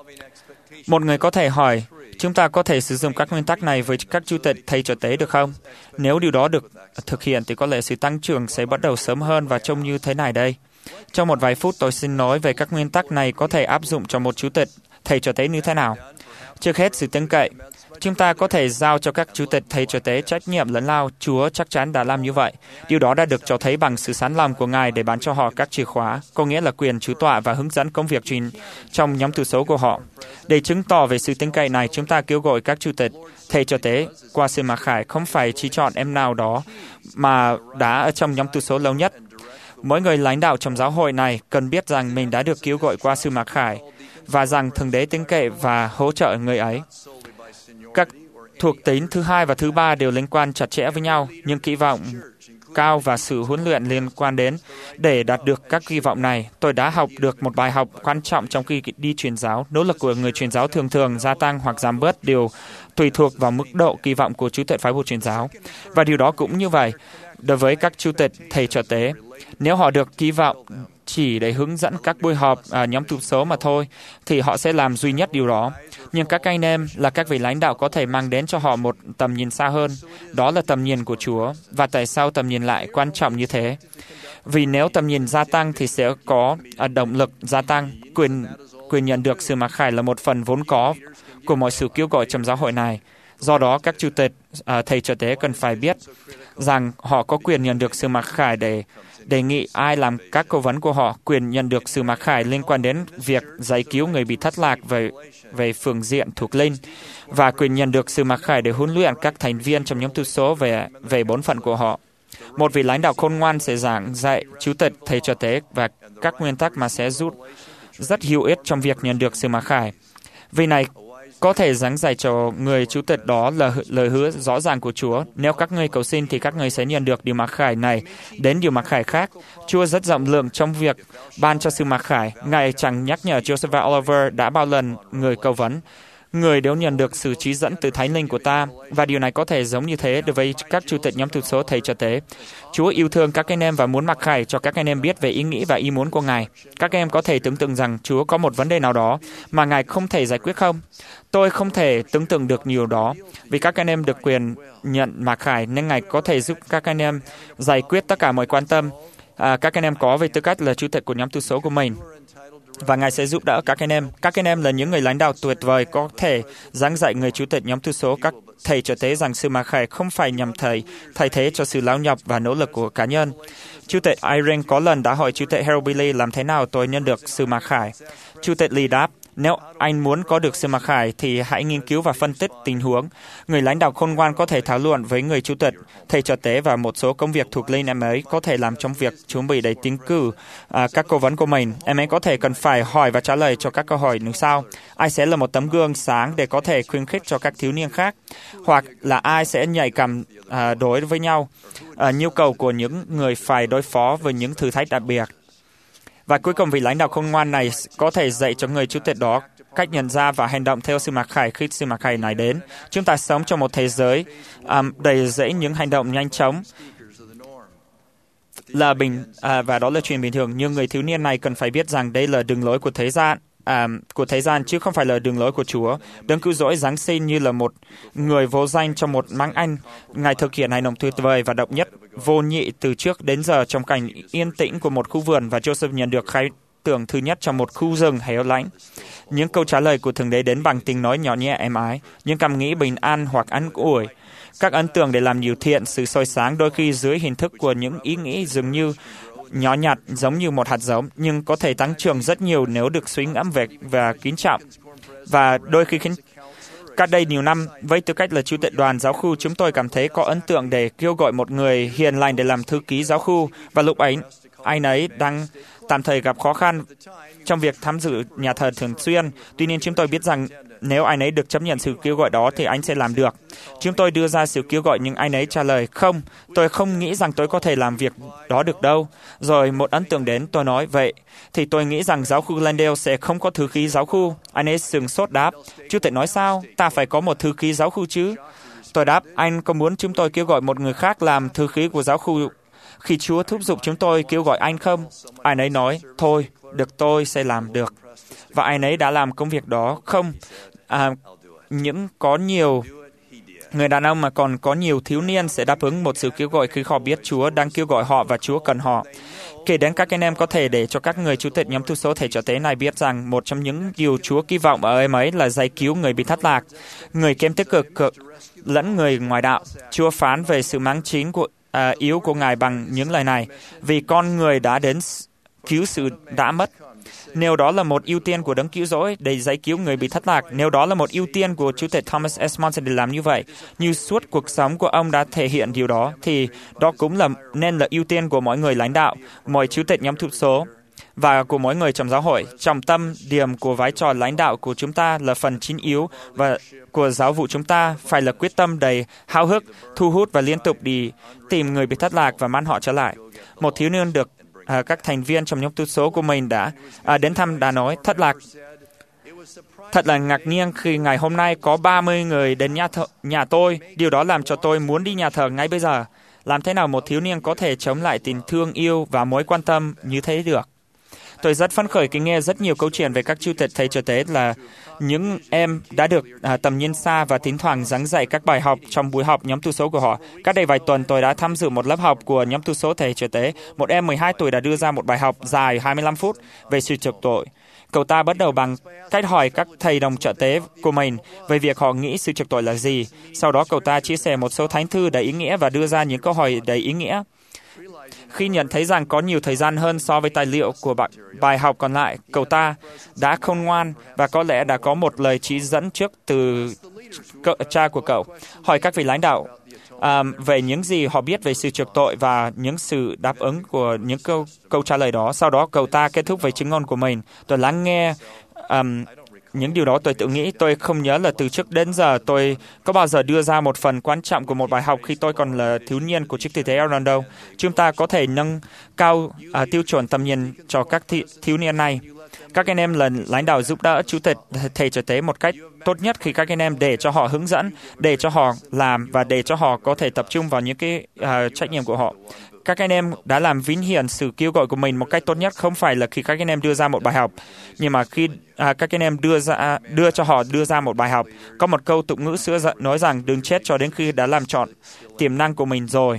Một người có thể hỏi, chúng ta có thể sử dụng các nguyên tắc này với các chủ tịch thầy trò tế được không? Nếu điều đó được thực hiện thì có lẽ sự tăng trưởng sẽ bắt đầu sớm hơn và trông như thế này đây. Trong một vài phút tôi xin nói về các nguyên tắc này có thể áp dụng cho một chủ tịch thầy trò tế như thế nào. Trước hết, sự tin cậy. Chúng ta có thể giao cho các chủ tịch thầy trò tế trách nhiệm lớn lao. Chúa chắc chắn đã làm như vậy. Điều đó đã được cho thấy bằng sự sẵn lòng của Ngài để bán cho họ các chìa khóa, có nghĩa là quyền chủ tọa và hướng dẫn công việc truyền trong nhóm tu số của họ. Để chứng tỏ về sự tin cậy này, chúng ta kêu gọi các chủ tịch thầy trò tế qua sự mặc khải không phải chỉ chọn em nào đó mà đã ở trong nhóm tu số lâu nhất. Mỗi người lãnh đạo trong giáo hội này cần biết rằng mình đã được kêu gọi qua sự mặc khải và rằng Thượng Đế tin cậy và hỗ trợ người ấy. Các thuộc tính thứ hai và thứ ba đều liên quan chặt chẽ với nhau, nhưng kỳ vọng cao và sự huấn luyện liên quan đến. Để đạt được các kỳ vọng này, tôi đã học được một bài học quan trọng trong khi đi truyền giáo. Nỗ lực của người truyền giáo thường gia tăng hoặc giảm bớt đều tùy thuộc vào mức độ kỳ vọng của chủ tịch phái bộ truyền giáo. Và điều đó cũng như vậy đối với các chủ tịch thầy trò tế. Nếu họ được kỳ vọng chỉ để hướng dẫn các buổi họp nhóm tu số mà thôi, thì họ sẽ làm duy nhất điều đó. Nhưng các anh em là các vị lãnh đạo có thể mang đến cho họ một tầm nhìn xa hơn. Đó là tầm nhìn của Chúa. Và tại sao tầm nhìn lại quan trọng như thế? Vì nếu tầm nhìn gia tăng thì sẽ có động lực gia tăng. Quyền nhận được sự mặc khải là một phần vốn có của mọi sự kêu gọi trong giáo hội này. Do đó, các chủ tịch, thầy trợ tế cần phải biết rằng họ có quyền nhận được sự mặc khải để đề nghị ai làm các cố vấn của họ. Quyền nhận được sự mặc khải liên quan đến việc giải cứu người bị thất lạc về phương diện thuộc linh, và quyền nhận được sự mặc khải để huấn luyện các thành viên trong nhóm tu số về bổn phận của họ. Một vị lãnh đạo khôn ngoan sẽ giảng dạy chủ tịch, thầy trợ tế và các nguyên tắc mà sẽ rất hữu ích trong việc nhận được sự mặc khải. Vì này, có thể giảng dạy cho người chủ tịch đó là lời hứa rõ ràng của Chúa. Nếu các ngươi cầu xin thì các ngươi sẽ nhận được điều mặc khải này đến điều mặc khải khác. Chúa rất rộng lượng trong việc ban cho sự mặc khải. Ngài chẳng nhắc nhở Joseph và Oliver đã bao lần người cầu vấn. Người đều nhận được sự chỉ dẫn từ Thánh Linh của ta, và điều này có thể giống như thế đối với các chủ tịch nhóm tu số, thầy trợ tế. Chúa yêu thương các anh em và muốn mặc khải cho các anh em biết về ý nghĩ và ý muốn của Ngài. Các em có thể tưởng tượng rằng Chúa có một vấn đề nào đó mà Ngài không thể giải quyết không? Tôi không thể tưởng tượng được điều đó, vì các anh em được quyền nhận mặc khải nên Ngài có thể giúp các anh em giải quyết tất cả mọi quan tâm các anh em có về tư cách là chủ tịch của nhóm tu số của mình. Và Ngài sẽ giúp đỡ các anh em. Các anh em là những người lãnh đạo tuyệt vời có thể giảng dạy người chủ tịch nhóm tu số, các thầy trợ tế rằng sự mặc khải không phải nhằm thay thế cho sự lao nhập và nỗ lực của cá nhân. Chủ tịch Irene có lần đã hỏi chủ tịch Harold Bailey làm thế nào tôi nhận được sự mặc khải. Chủ tịch Lee đáp, nếu anh muốn có được sự mặc khải thì hãy nghiên cứu và phân tích tình huống. Người lãnh đạo khôn ngoan có thể thảo luận với người chủ tịch, thầy trợ tế và một số công việc thuộc linh em ấy có thể làm trong việc chuẩn bị để tiến cử các cố vấn của mình. Em ấy có thể cần phải hỏi và trả lời cho các câu hỏi như sau. Ai sẽ là một tấm gương sáng để có thể khuyến khích cho các thiếu niên khác? Hoặc là ai sẽ nhạy cảm đối với nhau? Nhu cầu của những người phải đối phó với những thử thách đặc biệt. Và cuối cùng, vị lãnh đạo khôn ngoan này có thể dạy cho người chủ tịch đó cách nhận ra và hành động theo sự mặc khải khi sự mặc khải này đến. Chúng ta sống trong một thế giới đầy rẫy những hành động nhanh chóng và đó là chuyện bình thường. Nhưng người thiếu niên này cần phải biết rằng đây là đường lối của thế gian chứ không phải là đường lối của Chúa. Đấng cứu rỗi Giáng sinh như là một người vô danh trong một máng Anh. Ngài thực hiện hành động tuyệt vời và độc nhất vô nhị từ trước đến giờ trong cảnh yên tĩnh của một khu vườn, và Joseph nhận được khái tưởng thứ nhất trong một khu rừng hẻo lánh. Những câu trả lời của Thượng Đế đến bằng tiếng nói nhỏ nhẹ êm ái, những cảm nghĩ bình an hoặc an ủi, các ấn tượng để làm nhiều thiện, sự soi sáng đôi khi dưới hình thức của những ý nghĩ dường như nhỏ nhặt giống như một hạt giống, nhưng có thể tăng trưởng rất nhiều nếu được suy ngẫm về và kính trọng. Và đôi khi cách đây nhiều năm, với tư cách là chủ tịch đoàn giáo khu, chúng tôi cảm thấy có ấn tượng để kêu gọi một người hiền lành để làm thư ký giáo khu, và lúc ấy, anh ấy đang tạm thời gặp khó khăn trong việc tham dự nhà thờ thường xuyên. Tuy nhiên, chúng tôi biết rằng nếu anh ấy được chấp nhận sự kêu gọi đó thì anh sẽ làm được. Chúng tôi đưa ra sự kêu gọi nhưng anh ấy trả lời, không, tôi không nghĩ rằng tôi có thể làm việc đó được đâu. Rồi một ấn tượng đến, tôi nói, vậy thì tôi nghĩ rằng giáo khu Glendale sẽ không có thư ký giáo khu. Anh ấy sửng sốt đáp, chủ tịch nói sao, ta phải có một thư ký giáo khu chứ. Tôi đáp, anh có muốn chúng tôi kêu gọi một người khác làm thư ký của giáo khu khi Chúa thúc giục chúng tôi kêu gọi anh không? Anh ấy nói, thôi, được, tôi sẽ làm được. Và anh ấy đã làm công việc đó không? Có nhiều người đàn ông mà còn có nhiều thiếu niên sẽ đáp ứng một sự kêu gọi khi họ biết Chúa đang kêu gọi họ và Chúa cần họ. Kể đến các anh em có thể để cho các người chủ tịch nhóm tu số thầy trợ tế này biết rằng một trong những điều Chúa kỳ vọng ở em ấy là giải cứu người bị thất lạc, người kém tích cực lẫn người ngoài đạo. Chúa phán về sự mắng chính yếu của Ngài bằng những lời này, vì con người đã đến cứu sự đã mất. Nếu đó là một ưu tiên của Đấng cứu rỗi để giải cứu người bị thất lạc, nếu đó là một ưu tiên của Chủ tịch Thomas S. Monson để làm như vậy, như suốt cuộc sống của ông đã thể hiện điều đó, thì đó cũng nên là ưu tiên của mọi người lãnh đạo, mọi chủ tịch nhóm tu số và của mỗi người trong giáo hội. Trọng tâm điểm của vai trò lãnh đạo của chúng ta là phần chính yếu và của giáo vụ chúng ta phải là quyết tâm đầy háo hức, thu hút và liên tục đi tìm người bị thất lạc và mang họ trở lại. Một thiếu niên được các thành viên trong nhóm tu số của mình đã đến thăm đã nói, thật là ngạc nhiên khi ngày hôm nay có 30 người đến nhà tôi. Điều đó làm cho tôi muốn đi nhà thờ ngay bây giờ. Làm thế nào một thiếu niên có thể chống lại tình thương yêu và mối quan tâm như thế được? Tôi rất phấn khởi khi nghe rất nhiều câu chuyện về các chủ tịch thầy trò tế là những em đã được tầm nhìn xa và thỉnh thoảng giảng dạy các bài học trong buổi học nhóm tu số của họ. Cách đây vài tuần tôi đã tham dự một lớp học của nhóm tu số thầy trò tế. Một em 12 tuổi đã đưa ra một bài học dài 25 phút về sự chuộc tội. Cậu ta bắt đầu bằng cách hỏi các thầy đồng trợ tế của mình về việc họ nghĩ sự chuộc tội là gì. Sau đó cậu ta chia sẻ một số thánh thư đầy ý nghĩa và đưa ra những câu hỏi đầy ý nghĩa. Khi nhận thấy rằng có nhiều thời gian hơn so với tài liệu của bài học còn lại, cậu ta đã khôn ngoan và có lẽ đã có một lời chỉ dẫn trước từ cha của cậu. Hỏi các vị lãnh đạo về những gì họ biết về sự chuộc tội và những sự đáp ứng của những câu trả lời đó. Sau đó cậu ta kết thúc với chứng ngôn của mình. Tôi lắng nghe những điều đó. Tôi tự nghĩ tôi không nhớ là từ trước đến giờ tôi có bao giờ đưa ra một phần quan trọng của một bài học khi tôi còn là thiếu niên của chức tư tế Aaron đâu. Chúng ta có thể nâng cao tiêu chuẩn tầm nhìn cho các thiếu niên này. Các anh em là lãnh đạo giúp đỡ chủ tịch thầy trò tế một cách tốt nhất khi các anh em để cho họ hướng dẫn, để cho họ làm và để cho họ có thể tập trung vào những cái trách nhiệm của họ. Các anh em đã làm vinh hiển sự kêu gọi của mình một cách tốt nhất, không phải là khi các anh em đưa ra một bài học, nhưng mà khi các anh em đưa cho họ đưa ra một bài học. Có một câu tục ngữ xưa nói rằng đừng chết cho đến khi đã làm trọn tiềm năng của mình rồi.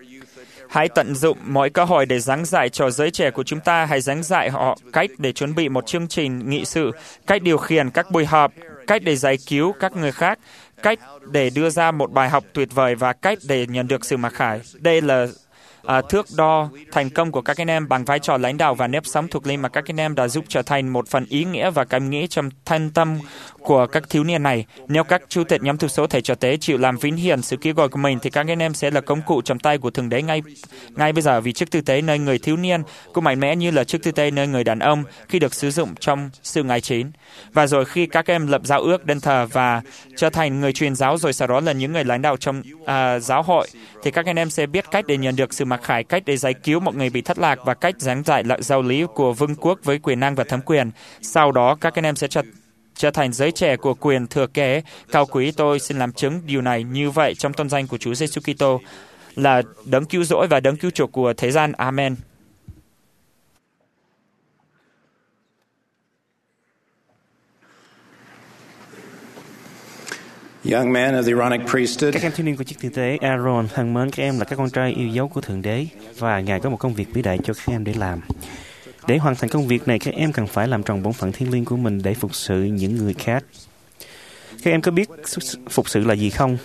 Hãy tận dụng mọi cơ hội để giảng dạy cho giới trẻ của chúng ta. Hãy giảng dạy họ cách để chuẩn bị một chương trình nghị sự, cách điều khiển các buổi họp, cách để giải cứu các người khác, cách để đưa ra một bài học tuyệt vời và cách để nhận được sự mặc khải. Đây là thước đo thành công của các anh em bằng vai trò lãnh đạo và nếp sống thuộc linh mà các anh em đã giúp trở thành một phần ý nghĩa và cảm nghĩ trong thân tâm của các thiếu niên này. Nếu các chủ tịch nhóm tu số thầy trò tế chịu làm vinh hiển sự kêu gọi của mình thì các anh em sẽ là công cụ trong tay của Thượng Đế ngay bây giờ, vì chức tư tế nơi người thiếu niên cũng mạnh mẽ như là chức tư tế nơi người đàn ông khi được sử dụng trong sự ngài chín. Và rồi khi các em lập giao ước đền thờ và trở thành người truyền giáo, rồi sau đó là những người lãnh đạo trong giáo hội, thì các anh em sẽ biết cách để nhận được sự mặc khải, cách để giải cứu một người bị thất lạc và cách giảng dạy lại giáo lý của vương quốc với quyền năng và thẩm quyền. Sau đó các anh em sẽ trở thành giới trẻ của quyền thừa kế cao quý. Tôi xin làm chứng điều này như vậy trong tôn danh của Chúa Giêsu Kitô là đấng cứu rỗi và đấng cứu chuộc của thế gian. Amen. Young men of the Aaronic priesthood, Các em thiếu niên của chức tư tế Aaron thân mến, các em là các con trai yêu dấu của Thượng Đế và Ngài có một công việc vĩ đại cho các em để làm. Để hoàn thành công việc này, các em cần phải làm tròn bổn phận thiêng liêng của mình để phục sự những người khác. Các em có biết phục sự là gì không?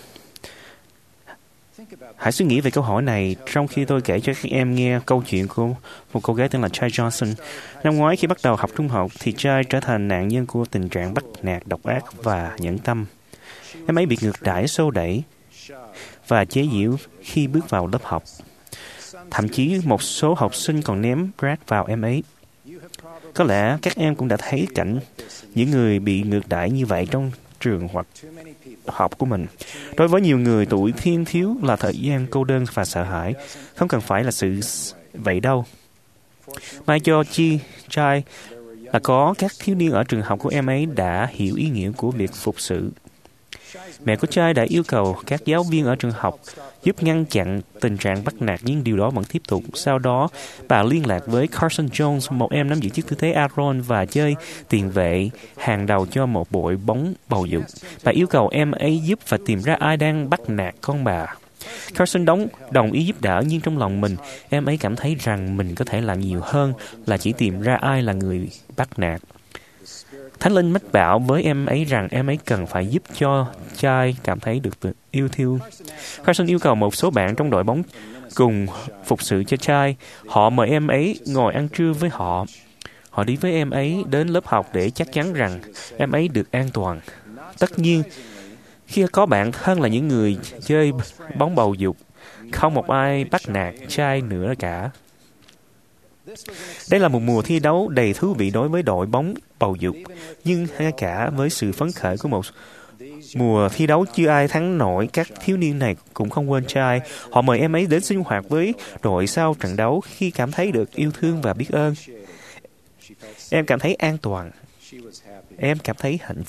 Hãy suy nghĩ về câu hỏi này trong khi tôi kể cho các em nghe câu chuyện của một cô gái tên là Chai Johnson. Năm ngoái khi bắt đầu học trung học thì Chai trở thành nạn nhân của tình trạng bắt nạt, độc ác và nhẫn tâm. Em ấy bị ngược đãi, xô đẩy và chế giễu khi bước vào lớp học. Thậm chí một số học sinh còn ném rác vào em ấy. Có lẽ các em cũng đã thấy cảnh những người bị ngược đãi như vậy trong trường hoặc học của mình. Đối với nhiều người, tuổi thiên thiếu là thời gian cô đơn và sợ hãi. Không cần phải là sự vậy đâu. Mai cho Chai là có các thiếu niên ở trường học của em ấy đã hiểu ý nghĩa của việc phục sự. Mẹ của Chai đã yêu cầu các giáo viên ở trường học giúp ngăn chặn tình trạng bắt nạt, nhưng điều đó vẫn tiếp tục. Sau đó, bà liên lạc với Carson Jones, một em nắm giữ chức tư tế Aaron và chơi tiền vệ hàng đầu cho một đội bóng bầu dục. Bà yêu cầu em ấy giúp và tìm ra ai đang bắt nạt con bà. Carson đồng ý giúp đỡ, nhưng trong lòng mình, em ấy cảm thấy rằng mình có thể làm nhiều hơn là chỉ tìm ra ai là người bắt nạt. Thánh Linh mách bảo với em ấy rằng em ấy cần phải giúp cho Chai cảm thấy được yêu thương. Carson yêu cầu một số bạn trong đội bóng cùng phục sự cho Chai. Họ mời em ấy ngồi ăn trưa với họ. Họ đi với em ấy đến lớp học để chắc chắn rằng em ấy được an toàn. Tất nhiên, khi có bạn thân là những người chơi bóng bầu dục, không một ai bắt nạt Chai nữa cả. Đây là một mùa thi đấu đầy thú vị đối với đội bóng bầu dục, nhưng ngay cả với sự phấn khởi của một mùa thi đấu chưa ai thắng nổi, các thiếu niên này cũng không quên Chai. Họ mời em ấy đến sinh hoạt với đội sau trận đấu khi cảm thấy được yêu thương và biết ơn. Em cảm thấy an toàn. Em cảm thấy hạnh phúc.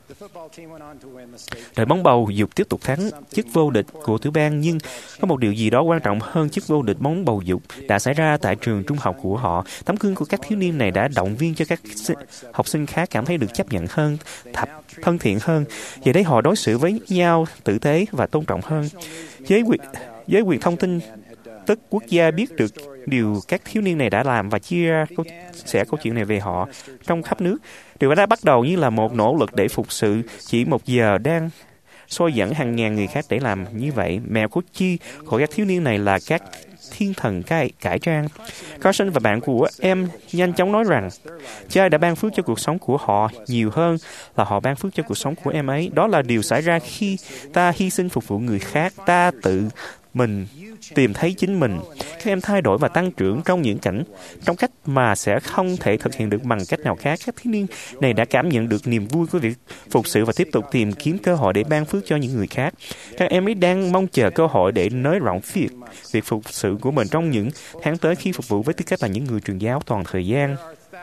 Đội bóng bầu dục tiếp tục thắng chức vô địch của tiểu bang, nhưng có một điều gì đó quan trọng hơn chức vô địch bóng bầu dục đã xảy ra tại trường trung học của họ. Tấm gương của các thiếu niên này đã động viên cho các học sinh khác cảm thấy được chấp nhận hơn, thân thiện hơn. Giờ đây họ đối xử với nhau tử tế và tôn trọng hơn. Giới quyền thông tin tức quốc gia biết được điều các thiếu niên này đã làm và chia sẻ câu chuyện này về họ trong khắp nước. Điều đã bắt đầu như là một nỗ lực để phục sự, chỉ một giờ đang soi dẫn hàng ngàn người khác để làm như vậy. Mẹ của các thiếu niên này là các thiên thần cải trang. Carson và bạn của em nhanh chóng nói rằng Cha đã ban phước cho cuộc sống của họ nhiều hơn là họ ban phước cho cuộc sống của em ấy. Đó là điều xảy ra khi ta hy sinh phục vụ người khác, ta tự mình tìm thấy chính mình. Các em thay đổi và tăng trưởng trong cách mà sẽ không thể thực hiện được bằng cách nào khác. Các thiếu niên này đã cảm nhận được niềm vui của việc phục sự và tiếp tục tìm kiếm cơ hội để ban phước cho những người khác. Các em ấy đang mong chờ cơ hội để nới rộng việc phục sự của mình trong những tháng tới khi phục vụ với tư cách là những người truyền giáo toàn thời gian.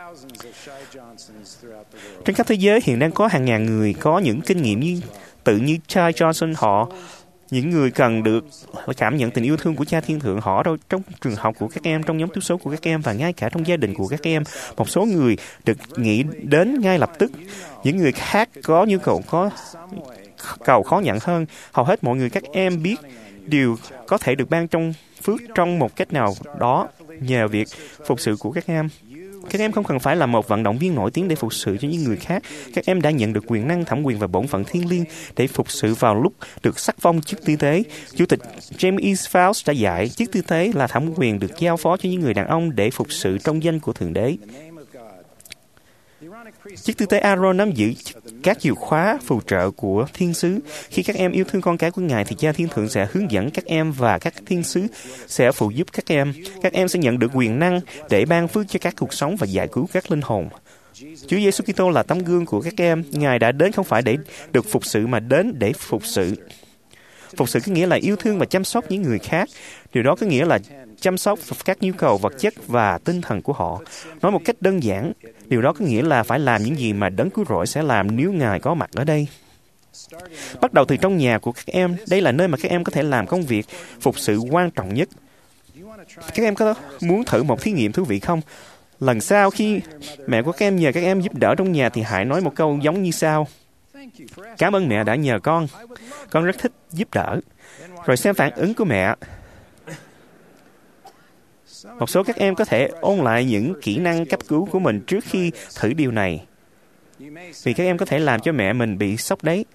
Trên khắp thế giới hiện đang có hàng ngàn người có những kinh nghiệm như Ty Johnson. Những người cần được cảm nhận tình yêu thương của Cha Thiên Thượng họ đâu trong trường học của các em, trong nhóm tiếp số của các em và ngay cả trong gia đình của các em. Một số người được nghĩ đến ngay lập tức. Những người khác có nhu cầu khó nhận hơn. Hầu hết mọi người các em biết đều có thể được ban trong phước trong một cách nào đó nhờ việc phục sự của các em. Các em không cần phải là một vận động viên nổi tiếng để phục sự cho những người khác. Các em đã nhận được quyền năng, thẩm quyền và bổn phận thiêng liêng để phục sự vào lúc được sắc phong chức tư tế. Chủ tịch James E. Faust đã dạy chức tư tế là thẩm quyền được giao phó cho những người đàn ông để phục sự trong danh của Thượng Đế. Chức tư tế Aaron nắm giữ các chìa khóa phù trợ của thiên sứ. Khi các em yêu thương con cái của Ngài thì Cha Thiên Thượng sẽ hướng dẫn các em và các thiên sứ sẽ phụ giúp các em. Các em sẽ nhận được quyền năng để ban phước cho các cuộc sống và giải cứu các linh hồn. Chúa Giêsu Kitô là tấm gương của các em. Ngài đã đến không phải để được phục sự mà đến để phục sự. Phục sự có nghĩa là yêu thương và chăm sóc những người khác. Điều đó có nghĩa là chăm sóc các nhu cầu vật chất và tinh thần của họ. Nói một cách đơn giản, điều đó có nghĩa là phải làm những gì mà Đấng Cứu Rỗi sẽ làm nếu Ngài có mặt ở đây. Bắt đầu từ trong nhà của các em, đây là nơi mà các em có thể làm công việc phục sự quan trọng nhất. Các em có muốn thử một thí nghiệm thú vị không? Lần sau khi mẹ của các em nhờ các em giúp đỡ trong nhà thì hãy nói một câu giống như sau: Cảm ơn mẹ đã nhờ con rất thích giúp đỡ. Rồi xem phản ứng của mẹ. Một số các em có thể ôn lại những kỹ năng cấp cứu của mình trước khi thử điều này, vì các em có thể làm cho mẹ mình bị sốc đấy.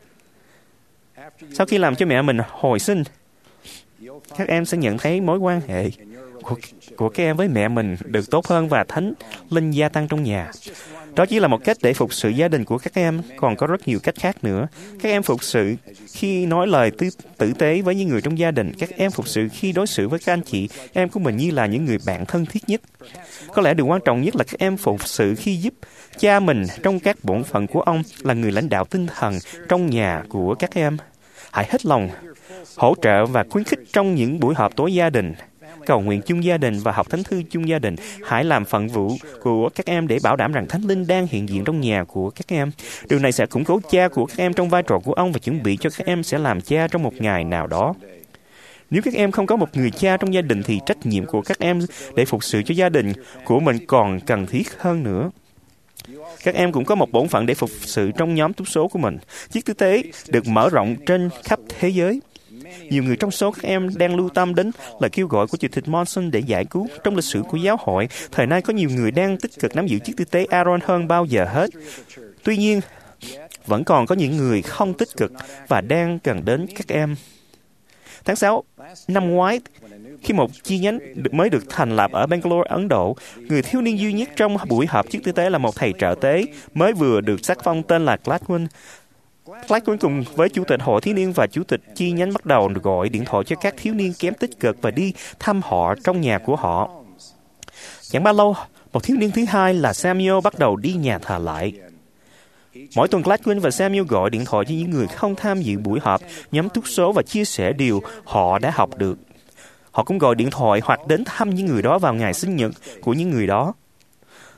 Sau khi làm cho mẹ mình hồi sinh, các em sẽ nhận thấy mối quan hệ của các em với mẹ mình được tốt hơn và Thánh Linh gia tăng trong nhà. Đó chỉ là một cách để phục sự gia đình của các em, còn có rất nhiều cách khác nữa. Các em phục sự khi nói lời tử tế với những người trong gia đình. Các em phục sự khi đối xử với các anh chị em của mình như là những người bạn thân thiết nhất. Có lẽ điều quan trọng nhất là các em phục sự khi giúp cha mình trong các bổn phận của ông là người lãnh đạo tinh thần trong nhà của các em. Hãy hết lòng hỗ trợ và khuyến khích trong những buổi họp tối gia đình, cầu nguyện chung gia đình và học thánh thư chung gia đình. Hãy làm phận vụ của các em để bảo đảm rằng Thánh Linh đang hiện diện trong nhà của các em. Điều này sẽ củng cố cha của các em trong vai trò của ông và chuẩn bị cho các em sẽ làm cha trong một ngày nào đó. Nếu các em không có một người cha trong gia đình thì trách nhiệm của các em để phục sự cho gia đình của mình còn cần thiết hơn nữa. Các em cũng có một bổn phận để phục sự trong nhóm túc số của mình. Chiếc tư tế được mở rộng trên khắp thế giới. Nhiều người trong số các em đang lưu tâm đến lời kêu gọi của Chủ tịch Monson để giải cứu. Trong lịch sử của giáo hội, thời nay có nhiều người đang tích cực nắm giữ chiếc tư tế Aaron hơn bao giờ hết. Tuy nhiên, vẫn còn có những người không tích cực và đang cần đến các em. Tháng 6 năm ngoái, khi một chi nhánh mới được thành lập ở Bangalore, Ấn Độ, người thiếu niên duy nhất trong buổi họp chiếc tư tế là một thầy trợ tế mới vừa được sắc phong tên là Gladwin. Gladwin cùng với chủ tịch hội thiếu niên và chủ tịch chi nhánh bắt đầu gọi điện thoại cho các thiếu niên kém tích cực và đi thăm họ trong nhà của họ. Chẳng bao lâu, một thiếu niên thứ hai là Samuel bắt đầu đi nhà thờ lại. Mỗi tuần Gladwin và Samuel gọi điện thoại cho những người không tham dự buổi họp, nhóm túc số và chia sẻ điều họ đã học được. Họ cũng gọi điện thoại hoặc đến thăm những người đó vào ngày sinh nhật của những người đó.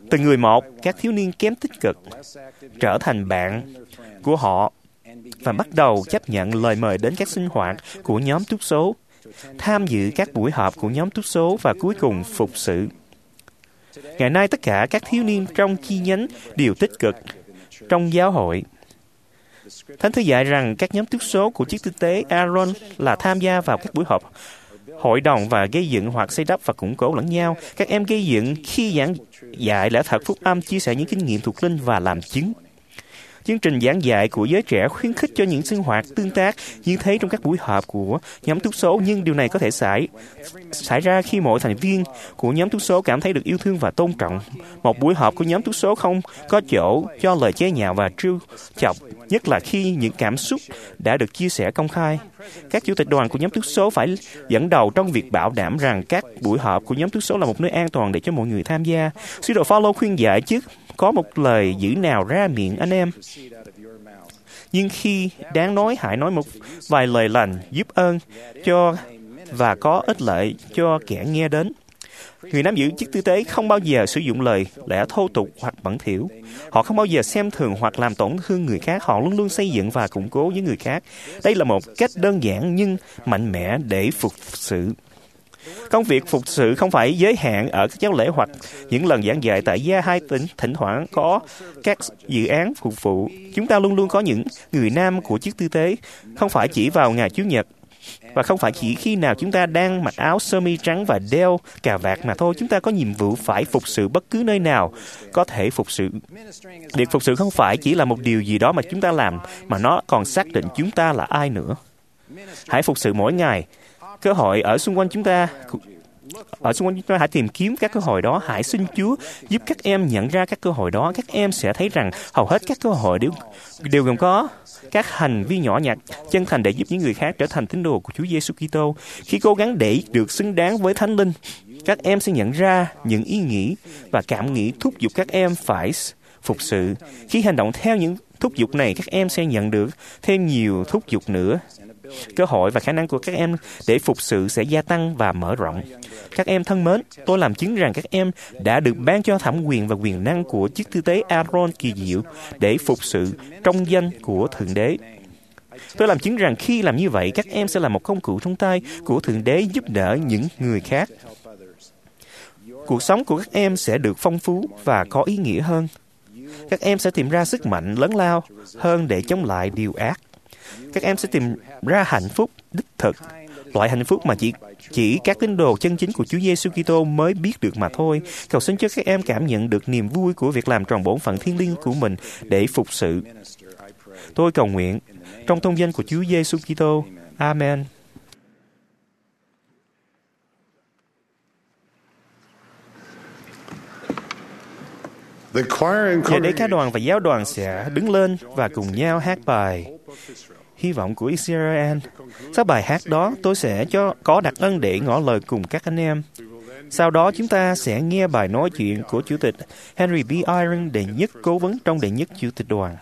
Từng người một, các thiếu niên kém tích cực trở thành bạn của họ và bắt đầu chấp nhận lời mời đến các sinh hoạt của nhóm túc số, tham dự các buổi họp của nhóm túc số và cuối cùng phục sự. Ngày nay, tất cả các thiếu niên trong chi nhánh đều tích cực trong giáo hội. Thánh thư dạy rằng các nhóm túc số của chiếc tư tế Aaron là tham gia vào các buổi họp hội đồng và gây dựng hoặc xây đắp và củng cố lẫn nhau. Các em gây dựng khi giảng dạy lẽ thật phúc âm, chia sẻ những kinh nghiệm thuộc linh và làm chứng. Chương trình giảng dạy của giới trẻ khuyến khích cho những sinh hoạt tương tác như thế trong các buổi họp của nhóm túc số, nhưng điều này có thể xảy ra khi mỗi thành viên của nhóm túc số cảm thấy được yêu thương và tôn trọng. Một buổi họp của nhóm túc số không có chỗ cho lời chế nhạo và trêu chọc, nhất là khi những cảm xúc đã được chia sẻ công khai. Các chủ tịch đoàn của nhóm túc số phải dẫn đầu trong việc bảo đảm rằng các buổi họp của nhóm túc số là một nơi an toàn để cho mọi người tham gia. Sứ đồ Phaolô khuyên dạy chứ có một lời dữ nào ra miệng anh em, nhưng khi đáng nói hãy nói một vài lời lành, giúp ơn cho và có ích lợi cho kẻ nghe đến. Người nắm giữ chức tư tế không bao giờ sử dụng lời lẽ thô tục hoặc bẩn thỉu. Họ không bao giờ xem thường hoặc làm tổn thương người khác. Họ luôn luôn xây dựng và củng cố với người khác. Đây là một cách đơn giản nhưng mạnh mẽ để phục sự. Công việc phục sự không phải giới hạn ở các giáo lễ hoặc những lần giảng dạy tại gia hai tỉnh, thỉnh thoảng có các dự án phục vụ. Chúng ta luôn luôn có những người nam của chiếc tư tế, không phải chỉ vào ngày Chủ nhật, và không phải chỉ khi nào chúng ta đang mặc áo sơ mi trắng và đeo cà vạt mà thôi. Chúng ta có nhiệm vụ phải phục sự bất cứ nơi nào có thể phục sự. Việc phục sự không phải chỉ là một điều gì đó mà chúng ta làm, mà nó còn xác định chúng ta là ai nữa. Hãy phục sự mỗi ngày. Cơ hội ở xung quanh chúng ta hãy tìm kiếm các cơ hội đó. Hãy xin Chúa giúp các em nhận ra các cơ hội đó. Các em sẽ thấy rằng hầu hết các cơ hội đều gồm có các hành vi nhỏ nhặt, chân thành để giúp những người khác trở thành tín đồ của Chúa Giêsu Kitô. Khi cố gắng để được xứng đáng với Thánh Linh, các em sẽ nhận ra những ý nghĩ và cảm nghĩ thúc giục các em phải phục sự. Khi hành động theo những thúc giục này, các em sẽ nhận được thêm nhiều thúc giục nữa. Cơ hội và khả năng của các em để phục sự sẽ gia tăng và mở rộng. Các em thân mến, tôi làm chứng rằng các em đã được ban cho thẩm quyền và quyền năng của chức tư tế Aaron kỳ diệu để phục sự trong danh của Thượng Đế. Tôi làm chứng rằng khi làm như vậy, các em sẽ là một công cụ trong tay của Thượng Đế giúp đỡ những người khác. Cuộc sống của các em sẽ được phong phú và có ý nghĩa hơn. Các em sẽ tìm ra sức mạnh lớn lao hơn để chống lại điều ác. Các em sẽ tìm ra hạnh phúc đích thực, loại hạnh phúc mà chỉ các tín đồ chân chính của Chúa Giêsu Kitô mới biết được mà thôi. Cầu xin cho các em cảm nhận được niềm vui của việc làm tròn bổn phận thiêng liêng của mình để phục sự. Tôi cầu nguyện trong tôn danh của Chúa Giêsu Kitô. Amen. Nhà đế ca đoàn và giáo đoàn sẽ đứng lên và cùng nhau hát bài Hy vọng của Israel. Sau bài hát đó, tôi sẽ có đặc ân để ngỏ lời cùng các anh em. Sau đó, chúng ta sẽ nghe bài nói chuyện của Chủ tịch Henry B. Eyring, đệ nhất cố vấn trong đệ nhất Chủ tịch đoàn.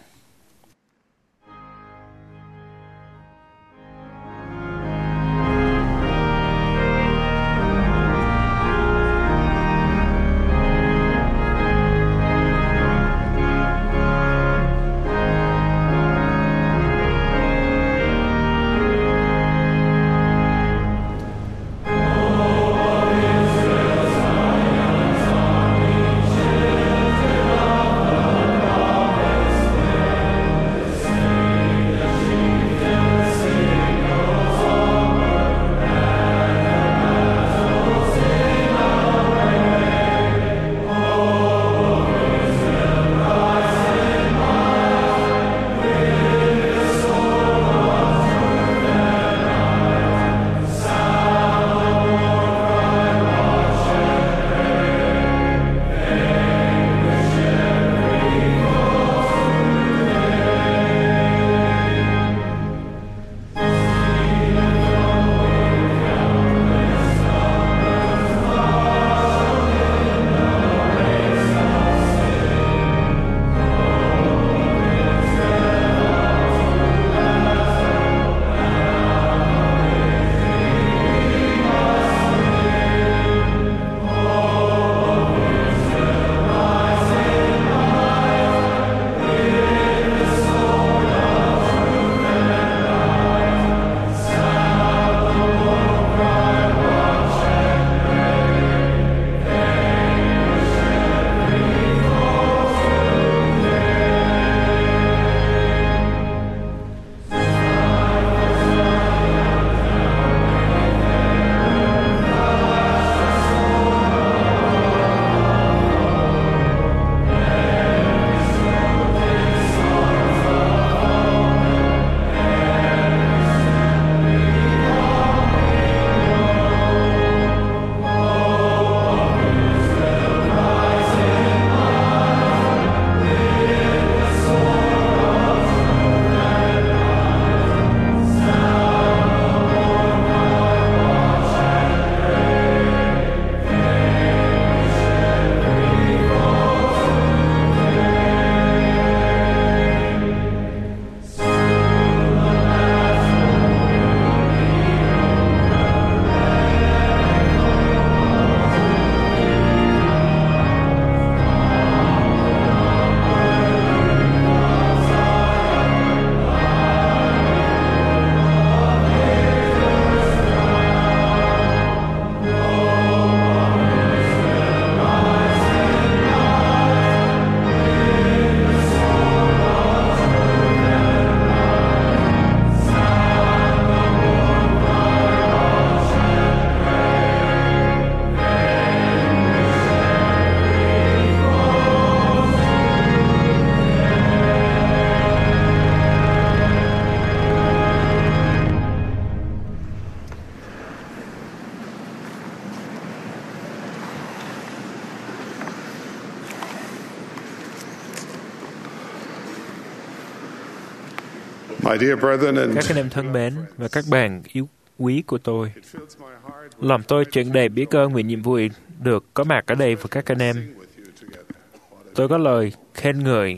My dear brethren and Các anh em thân mến và các bạn yêu quý của tôi, lòng tôi tràn đầy biết ơn vì nhiệm vụ được có mặt ở đây với các anh em. Tôi có lời khen ngợi.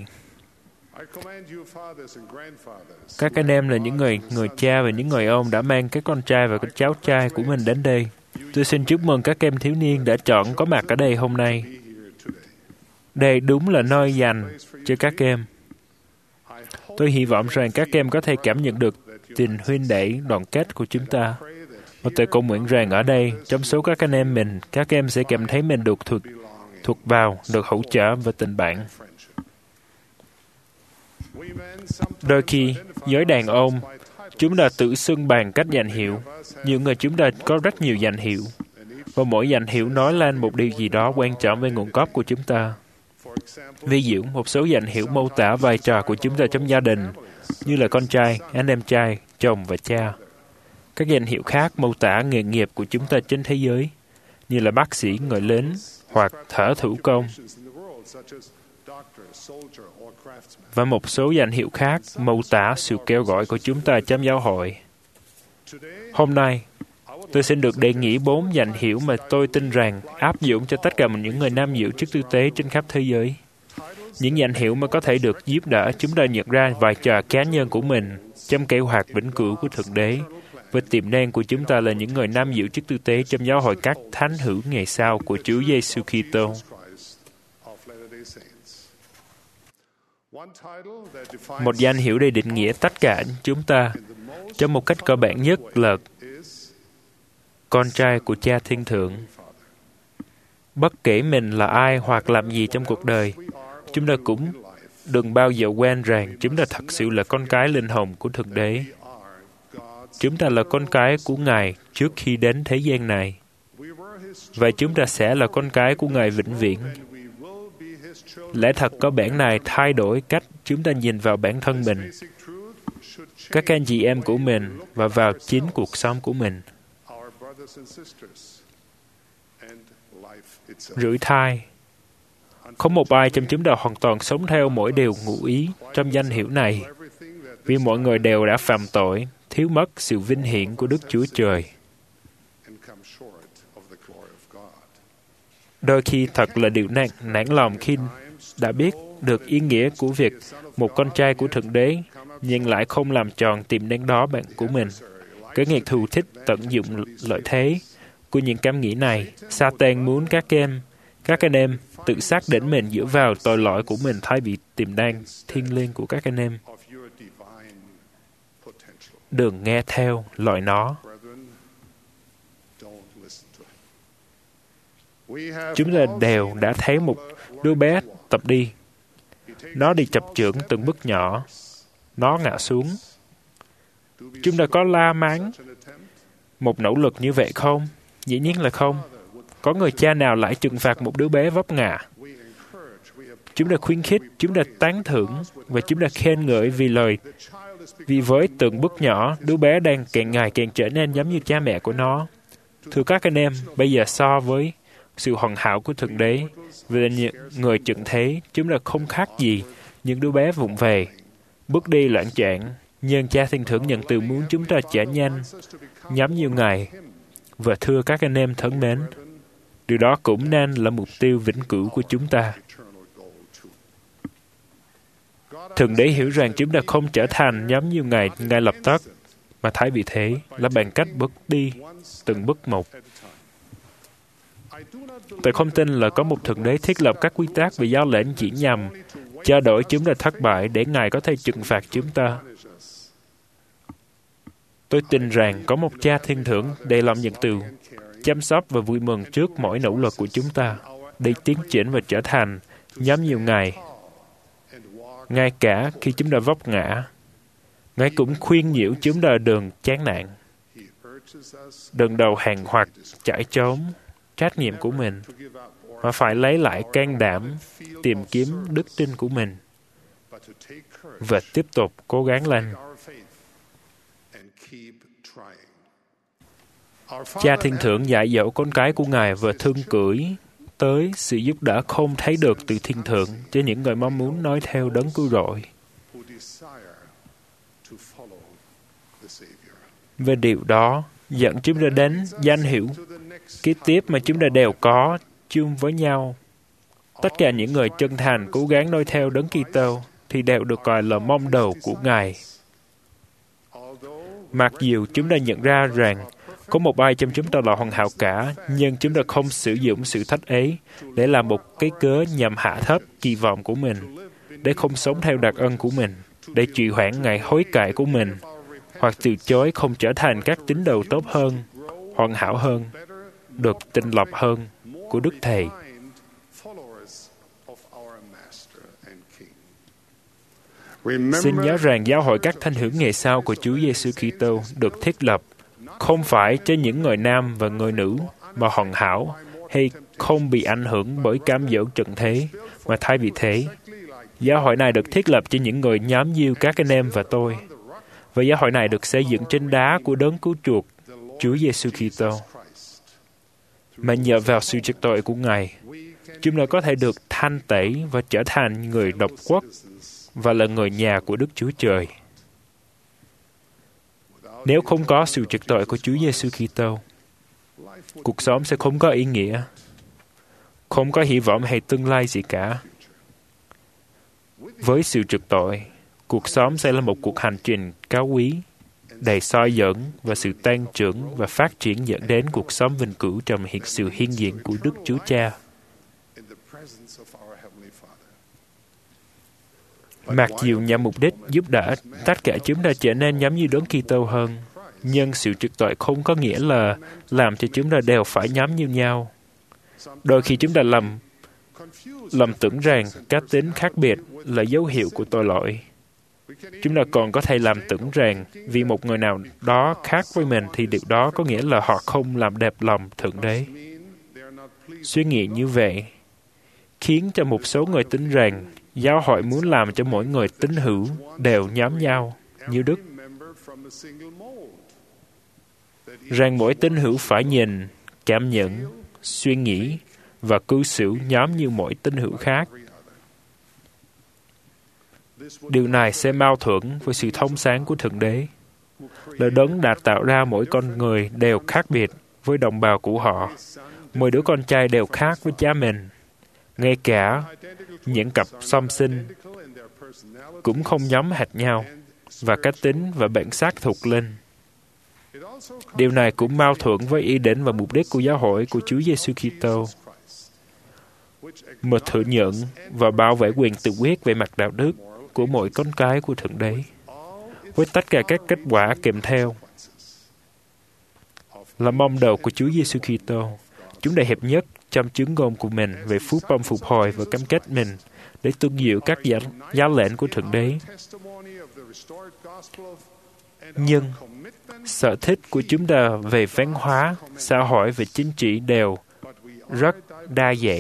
Các anh em là những người cha và những người ông đã mang các con trai và các cháu trai của mình đến đây. Tôi xin chúc mừng các em thiếu niên đã chọn có mặt ở đây hôm nay. Đây đúng là nơi dành cho các em. Tôi hy vọng rằng các em có thể cảm nhận được tình huynh đệ đoàn kết của chúng ta. Và tôi cầu nguyện rằng ở đây, trong số các anh em mình, các em sẽ cảm thấy mình được thuộc vào, được hỗ trợ và tình bạn. Đôi khi, giới đàn ông, chúng ta tự xưng bằng cách danh hiệu. Nhiều người chúng ta có rất nhiều danh hiệu. Và mỗi danh hiệu nói lên một điều gì đó quan trọng về nguồn gốc của chúng ta. Ví dụ, một số danh hiệu mô tả vai trò của chúng ta trong gia đình, như là con trai, anh em trai, chồng và cha. Các danh hiệu khác mô tả nghề nghiệp của chúng ta trên thế giới, như là bác sĩ, người lính, hoặc thợ thủ công. Và một số danh hiệu khác mô tả sự kêu gọi của chúng ta trong giáo hội. Hôm nay, tôi xin được đề nghị 4 danh hiệu mà tôi tin rằng áp dụng cho tất cả những người nam giữ chức tư tế trên khắp thế giới. Những danh hiệu mà có thể được giúp đỡ chúng ta nhận ra vai trò cá nhân của mình trong kế hoạch vĩnh cửu của Thượng Đế, và tiềm năng của chúng ta là những người nam giữ chức tư tế trong giáo hội các thánh hữu ngày sau của Chúa Giêsu Kitô. Một danh hiệu để định nghĩa tất cả chúng ta trong một cách cơ bản nhất là con trai của Cha Thiên Thượng. Bất kể mình là ai hoặc làm gì trong cuộc đời, chúng ta cũng đừng bao giờ quên rằng chúng ta thật sự là con cái linh hồn của Thượng Đế. Chúng ta là con cái của Ngài trước khi đến thế gian này. Và chúng ta sẽ là con cái của Ngài vĩnh viễn. Lẽ thật cơ bản này thay đổi cách chúng ta nhìn vào bản thân mình, các anh chị em của mình và vào chính cuộc sống của mình. Rủi thai. Không một ai trong chúng ta hoàn toàn sống theo mỗi điều ngụ ý trong danh hiệu này, vì mọi người đều đã phạm tội, thiếu mất sự vinh hiển của Đức Chúa Trời. Đôi khi thật là điều nản lòng khi đã biết được ý nghĩa của việc một con trai của Thượng Đế, nhưng lại không làm tròn tiềm năng đó của mình. Cái nghệ thù thích tận dụng lợi thế của những cảm nghĩ này. Satan muốn các anh em tự xác định mình dựa vào tội lỗi của mình thay vì tiềm năng thiêng liêng của các anh em. Đừng nghe theo lời nó. Chúng ta đều đã thấy một đứa bé tập đi. Nó đi chập chững từng bước nhỏ. Nó ngã xuống. Chúng ta có la mắng một nỗ lực như vậy không? Dĩ nhiên là không. Có người cha nào lại trừng phạt một đứa bé vấp ngã? Chúng ta khuyến khích, chúng ta tán thưởng và chúng ta khen ngợi vì với từng bước nhỏ, đứa bé đang càng ngày càng trở nên giống như cha mẹ của nó. Thưa các anh em, bây giờ so với sự hoàn hảo của Thượng Đế, về những người trưởng thế, chúng ta không khác gì những đứa bé vụng về, bước đi loạn choạng. Nhưng Cha Thiên Thượng nhận từ muốn chúng ta trở nhanh, nhắm nhiều ngày. Và thưa các anh em thân mến, điều đó cũng nên là mục tiêu vĩnh cửu của chúng ta. Thượng Đế hiểu rằng chúng ta không trở thành nhóm nhiều ngày ngay lập tức, mà thay vì thế là bằng cách bước đi từng bước một. Tôi không tin là có một Thượng Đế thiết lập các quy tắc về giáo lệnh chỉ nhằm cho đổi chúng ta thất bại để Ngài có thể trừng phạt chúng ta. Tôi tin rằng có một Cha Thiên Thượng đầy lòng nhận từ, chăm sóc và vui mừng trước mỗi nỗ lực của chúng ta để tiến triển và trở thành nhóm nhiều ngày. Ngay cả khi chúng ta vấp ngã, Ngài cũng khuyên nhủ chúng ta đừng chán nản, đừng đầu hàng hoặc chạy trốn trách nhiệm của mình, mà phải lấy lại can đảm tìm kiếm đức tin của mình và tiếp tục cố gắng lên. Cha Thiên Thượng dạy dỗ con cái của Ngài và thương cưỡi tới sự giúp đỡ không thấy được từ Thiên Thượng cho những người mong muốn nói theo Đấng Cứu Rỗi. Về điều đó dẫn chúng ta đến danh hiệu kế tiếp mà chúng ta đều có chung với nhau. Tất cả những người chân thành cố gắng noi theo Đấng Kitô thì đều được gọi là môn đồ của Ngài. Mặc dù chúng ta nhận ra rằng có một ai trong chúng ta là hoàn hảo cả, nhưng chúng ta không sử dụng sự thách ấy để làm một cái cớ nhằm hạ thấp kỳ vọng của mình, để không sống theo đặc ân của mình, để trì hoãn ngày hối cải của mình, hoặc từ chối không trở thành các tín đồ tốt hơn, hoàn hảo hơn, được tinh lọc hơn của Đức Thầy. Xin nhớ rằng giáo hội các thánh hữu ngày sau của Chúa Giêsu Kitô được thiết lập không phải cho những người nam và người nữ mà hoàn hảo hay không bị ảnh hưởng bởi cám dỗ trần thế, mà thay vì thế, giáo hội này được thiết lập cho những người nhóm như các anh em và tôi. Và giáo hội này được xây dựng trên đá của Đấng Cứu Chuộc, Chúa Giêsu Kitô. Mà nhờ vào sự trật tội của Ngài, chúng ta có thể được thanh tẩy và trở thành người độc quốc và là người nhà của Đức Chúa Trời. Nếu không có sự trật tội của Chúa Giêsu Kitô, cuộc sống sẽ không có ý nghĩa, không có hy vọng hay tương lai gì cả. Với sự trật tội, cuộc sống sẽ là một cuộc hành trình cao quý, đầy soi dẫn và sự tăng trưởng và phát triển dẫn đến cuộc sống vĩnh cửu trong sự hiển diện của Đức Chúa Cha. Mặc dù nhằm mục đích giúp đỡ tất cả chúng ta trở nên giống như Đấng Kitô hơn, nhưng sự trật tội không có nghĩa là làm cho chúng ta đều phải giống như nhau. Đôi khi chúng ta lầm tưởng rằng cá tính khác biệt là dấu hiệu của tội lỗi. Chúng ta còn có thể làm tưởng rằng vì một người nào đó khác với mình thì điều đó có nghĩa là họ không làm đẹp lòng Thượng Đế. Suy nghĩ như vậy khiến cho một số người tin rằng giáo hội muốn làm cho mỗi người tín hữu đều nhóm nhau như Đức. Rằng mỗi tín hữu phải nhìn, cảm nhận, suy nghĩ và cư xử nhóm như mỗi tín hữu khác. Điều này sẽ mâu thuẫn với sự thông sáng của Thượng Đế, là Đấng đã tạo ra mỗi con người đều khác biệt với đồng bào của họ. Mỗi đứa con trai đều khác với cha mình. Ngay cả những cặp song sinh cũng không giống hệt nhau, và cá tính và bản sắc thuộc linh. Điều này cũng mâu thuẫn với ý định và mục đích của giáo hội của Chúa Giêsu Kitô, mà thừa nhận và bảo vệ quyền tự quyết về mặt đạo đức của mỗi con cái của Thượng Đế, với tất cả các kết quả kèm theo. Là môn đồ của Chúa Giêsu Kitô, chúng ta hiệp nhất trong chứng ngôn của mình về phúc âm phục hồi và cam kết mình để tuân giữ các giáo lệnh của Thượng Đế. Nhưng sở thích của chúng ta về văn hóa, xã hội và chính trị đều rất đa dạng.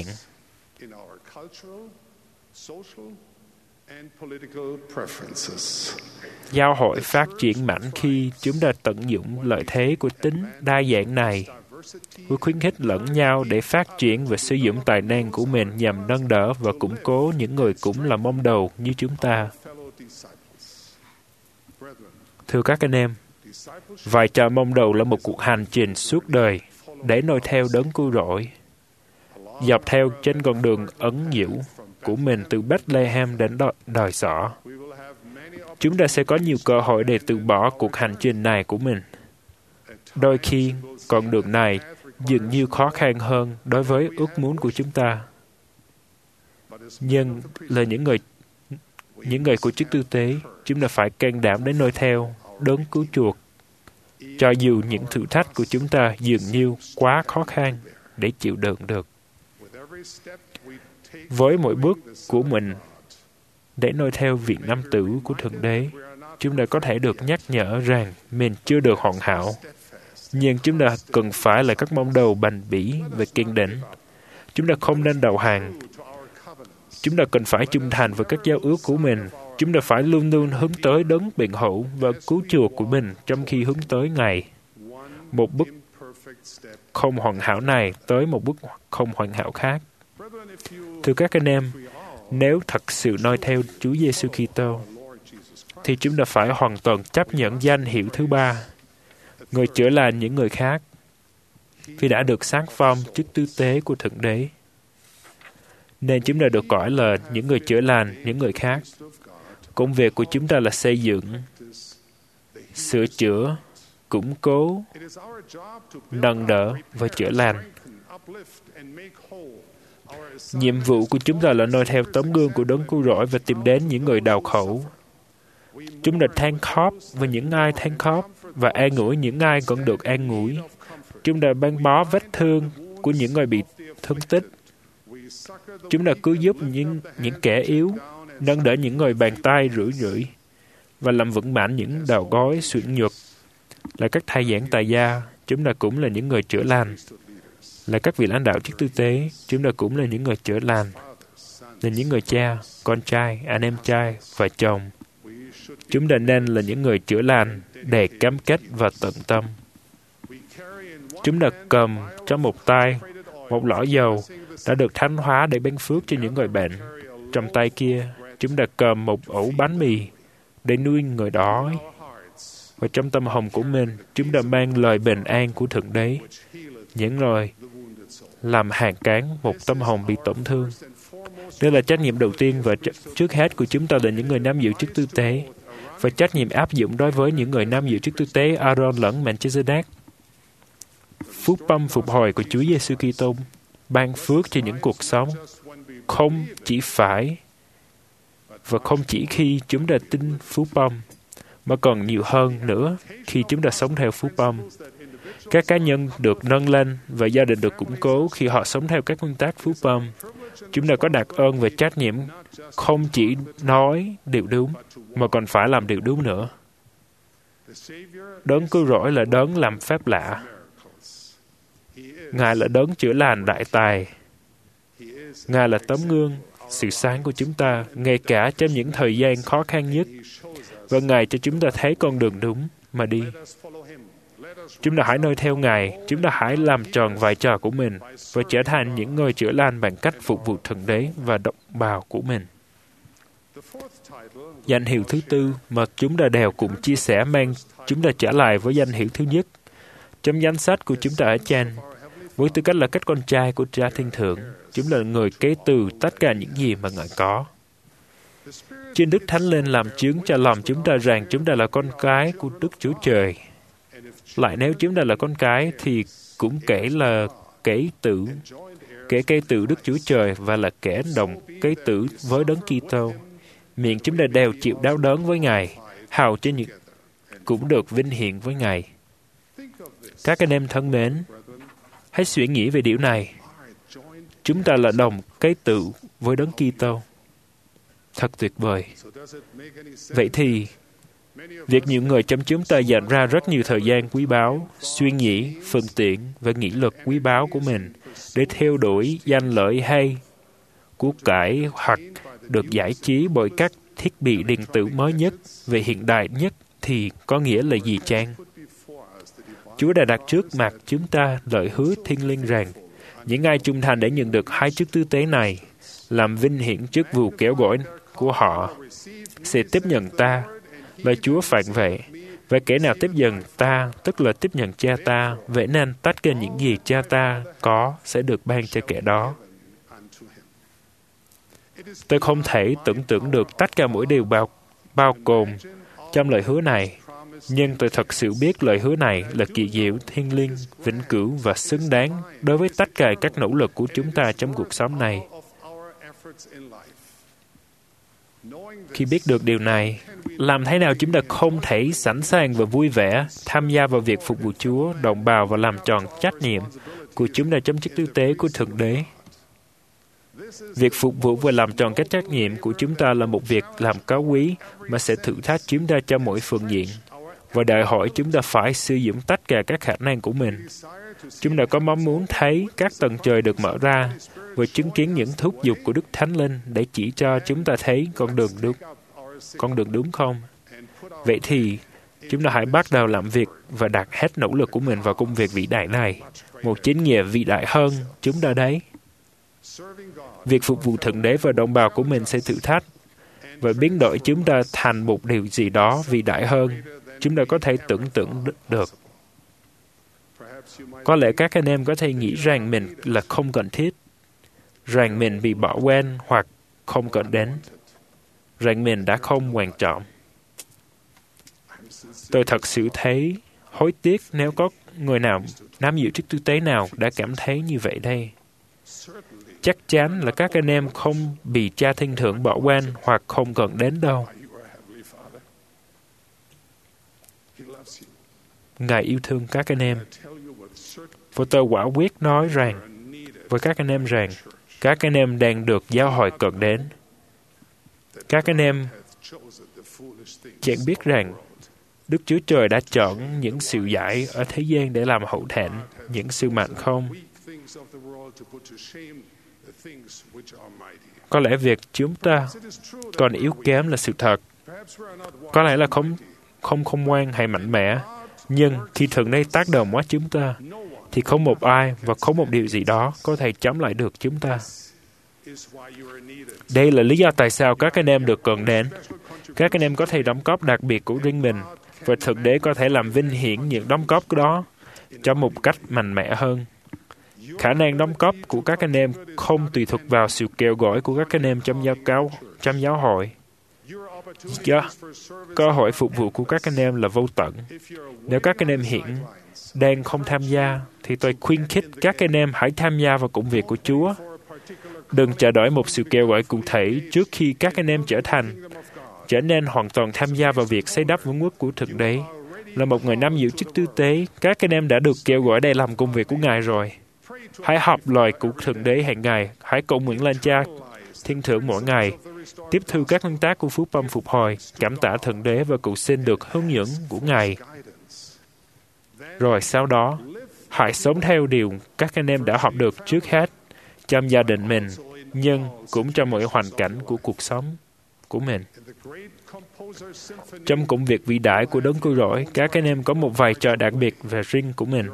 Giáo hội phát triển mạnh khi chúng ta tận dụng lợi thế của tính đa dạng này, với khuyến khích lẫn nhau để phát triển và sử dụng tài năng của mình nhằm nâng đỡ và củng cố những người cũng là môn đồ như chúng ta. Thưa các anh em, vai trò môn đồ là một cuộc hành trình suốt đời để noi theo Đấng Cứu Rỗi, dọc theo trên con đường ẩn dữ của mình từ Bethlehem đến đồi sỏ. Chúng ta sẽ có nhiều cơ hội để từ bỏ cuộc hành trình này của mình. Đôi khi, con đường này dường như khó khăn hơn đối với ước muốn của chúng ta. Nhưng là những người của chức tư tế, chúng ta phải can đảm để noi theo Đấng Cứu Chuộc, cho dù những thử thách của chúng ta dường như quá khó khăn để chịu đựng được. Với mỗi bước của mình để noi theo vị nam tử của Thượng Đế, chúng ta có thể được nhắc nhở rằng mình chưa được hoàn hảo, nhưng chúng ta cần phải là các môn đồ bền bỉ và kiên định. Chúng ta không nên đầu hàng. Chúng ta cần phải trung thành với các giao ước của mình. Chúng ta phải luôn luôn hướng tới Đấng biện hữu và cứu chuộc của mình trong khi hướng tới Ngài. Một bước không hoàn hảo này tới một bước không hoàn hảo khác. Thưa các anh em, nếu thật sự noi theo Chúa Giêsu Kitô, thì chúng ta phải hoàn toàn chấp nhận danh hiệu thứ ba, người chữa lành những người khác, vì đã được xác phong chức tư tế của Thượng Đế. Nên chúng ta được gọi là những người chữa lành những người khác. Công việc của chúng ta là xây dựng, sửa chữa, củng cố, nâng đỡ và chữa lành. Nhiệm vụ của chúng ta là noi theo tấm gương của Đấng Cứu Rỗi và tìm đến những người đau khổ. Chúng ta than khóc với những ai than khóc và an ủi những ai còn được an ủi. Chúng ta băng bó vết thương của những người bị thương tích. Chúng ta cứu giúp những kẻ yếu, nâng đỡ những người bàn tay rủi rượi và làm vững mạnh những đầu gối suyễn nhược. Là các thầy giảng tài gia, chúng ta cũng là những người chữa lành. Là các vị lãnh đạo chức tư tế, chúng ta cũng là những người chữa lành. Là những người cha, con trai, anh em trai và chồng. Chúng ta nên là những người chữa lành để cam kết và tận tâm. Chúng ta cầm trong một tay một lõ dầu đã được thánh hóa để ban phước cho những người bệnh. Trong tay kia, chúng ta cầm một ổ bánh mì để nuôi người đói. Và trong tâm hồn của mình, chúng ta mang lời bình an của Thượng Đế, những lời làm hàn cán một tâm hồn bị tổn thương. Đây là trách nhiệm đầu tiên và trước hết của chúng ta là những người nắm giữ chức tư tế, và trách nhiệm áp dụng đối với những người nắm giữ chức tư tế Aaron lẫn Melchizedek. Phúc âm phục hồi của Chúa Giêsu Kitô ban phước cho những cuộc sống không chỉ phải và không chỉ khi chúng ta tin phúc âm, mà còn nhiều hơn nữa khi chúng ta sống theo phúc âm. Các cá nhân được nâng lên và gia đình được củng cố khi họ sống theo các nguyên tắc phúc âm. Chúng ta có đặc ơn và trách nhiệm không chỉ nói điều đúng, mà còn phải làm điều đúng nữa. Đấng Cứu Rỗi là Đấng làm phép lạ. Ngài là Đấng chữa lành đại tài. Ngài là tấm gương, sự sáng của chúng ta, ngay cả trong những thời gian khó khăn nhất. Và Ngài cho chúng ta thấy con đường đúng mà đi. Chúng ta hãy noi theo Ngài, chúng ta hãy làm tròn vai trò của mình và trở thành những người chữa lành bằng cách phục vụ Thượng Đế và đồng bào của mình. Danh hiệu thứ tư mà chúng ta đều cùng chia sẻ mang chúng ta trở lại với danh hiệu thứ nhất. Trong danh sách của chúng ta ở trên, với tư cách là các con trai của Cha Thiên Thượng, chúng là người kế từ tất cả những gì mà Ngài có. Trên Đức Thánh Linh làm chứng cho lòng chúng ta rằng chúng ta là con cái của Đức Chúa Trời. Lại nếu chúng ta là con cái thì cũng kể là kẻ kế tử Đức Chúa Trời và là kẻ đồng kế tử với Đấng Kitô. Miệng chúng ta đều chịu đau đớn với Ngài, hầu cho những cũng được vinh hiển với Ngài. Các anh em thân mến, hãy suy nghĩ về điều này. Chúng ta là đồng kế tử với Đấng Kitô. Thật tuyệt vời. Vậy thì, việc nhiều người trong chúng ta dành ra rất nhiều thời gian quý báu, suy nghĩ, phương tiện và nghị lực quý báu của mình để theo đuổi danh lợi hay, của cải hoặc được giải trí bởi các thiết bị điện tử mới nhất về hiện đại nhất thì có nghĩa là gì chăng? Chúa đã đặt trước mặt chúng ta lời hứa thiêng liêng rằng những ai trung thành để nhận được hai chức tư tế này, làm vinh hiển chức vụ kéo gọi của họ, sẽ tiếp nhận ta, là Chúa phản vệ, và kẻ nào tiếp nhận ta, tức là tiếp nhận cha ta, vậy nên tất cả những gì cha ta có sẽ được ban cho kẻ đó. Tôi không thể tưởng tượng được tất cả mỗi điều bao gồm trong lời hứa này, nhưng tôi thật sự biết lời hứa này là kỳ diệu, thiêng liêng, vĩnh cửu và xứng đáng đối với tất cả các nỗ lực của chúng ta trong cuộc sống này. Khi biết được điều này, làm thế nào chúng ta không thể sẵn sàng và vui vẻ tham gia vào việc phục vụ Chúa, đồng bào và làm tròn trách nhiệm của chúng ta trong chức tư tế của Thượng Đế? Việc phục vụ và làm tròn các trách nhiệm của chúng ta là một việc làm cao quý mà sẽ thử thách chúng ta trong mỗi phương diện và đòi hỏi chúng ta phải sử dụng tất cả các khả năng của mình. Chúng ta có mong muốn thấy các tầng trời được mở ra và chứng kiến những thúc giục của Đức Thánh Linh để chỉ cho chúng ta thấy con đường đúng không? Vậy thì, chúng ta hãy bắt đầu làm việc và đặt hết nỗ lực của mình vào công việc vĩ đại này. Một chính nghĩa vĩ đại hơn chúng ta đấy. Việc phục vụ Thượng Đế và đồng bào của mình sẽ thử thách, và biến đổi chúng ta thành một điều gì đó vĩ đại hơn chúng ta có thể tưởng tượng được. Có lẽ các anh em có thể nghĩ rằng mình là không cần thiết, rằng mình bị bỏ quên hoặc không cần đến, rằng mình đã không quan trọng. Tôi thật sự thấy hối tiếc nếu có người nào nắm giữ chức tư tế nào đã cảm thấy như vậy đây. Chắc chắn là các anh em không bị Cha Thiên Thượng bỏ quên hoặc không cần đến đâu. Ngài yêu thương các anh em. Và tôi quả quyết nói rằng với các anh em rằng các anh em đang được giáo hội cần đến. Các anh em chẳng biết rằng Đức Chúa Trời đã chọn những sự dại ở thế gian để làm hậu thẹn những sự mạnh không. Có lẽ việc chúng ta còn yếu kém là sự thật. Có lẽ là không khôn ngoan hay mạnh mẽ. Nhưng khi Thượng Đế tác động quá chúng ta, thì không một ai và không một điều gì đó có thể chống lại được chúng ta. Đây là lý do tại sao các anh em được cần đến. Các anh em có thể đóng góp đặc biệt của riêng mình, và Thượng Đế có thể làm vinh hiển những đóng góp đó trong một cách mạnh mẽ hơn. Khả năng đóng góp của các anh em không tùy thuộc vào sự kêu gọi của các anh em trong giáo hội. Cơ hội phục vụ của các anh em là vô tận. Nếu các anh em hiện đang không tham gia, thì tôi khuyến khích các anh em hãy tham gia vào công việc của Chúa. Đừng chờ đợi một sự kêu gọi cụ thể trước khi các anh em trở nên hoàn toàn tham gia vào việc xây đắp vương quốc của Thượng Đế. Là một người nắm giữ chức tư tế, các anh em đã được kêu gọi để làm công việc của Ngài rồi. Hãy học lời của Thượng Đế hàng ngày, hãy cầu nguyện lên Cha Thiên Thượng mỗi ngày, tiếp thu các nguyên tắc của phúc âm phục hồi, cảm tạ Thượng Đế và cầu xin được hướng dẫn của Ngài. Rồi sau đó, hãy sống theo điều các anh em đã học được trước hết trong gia đình mình, nhưng cũng trong mọi hoàn cảnh của cuộc sống của mình. Trong công việc vĩ đại của Đấng Cứu Rỗi, các anh em có một vai trò đặc biệt và riêng của mình.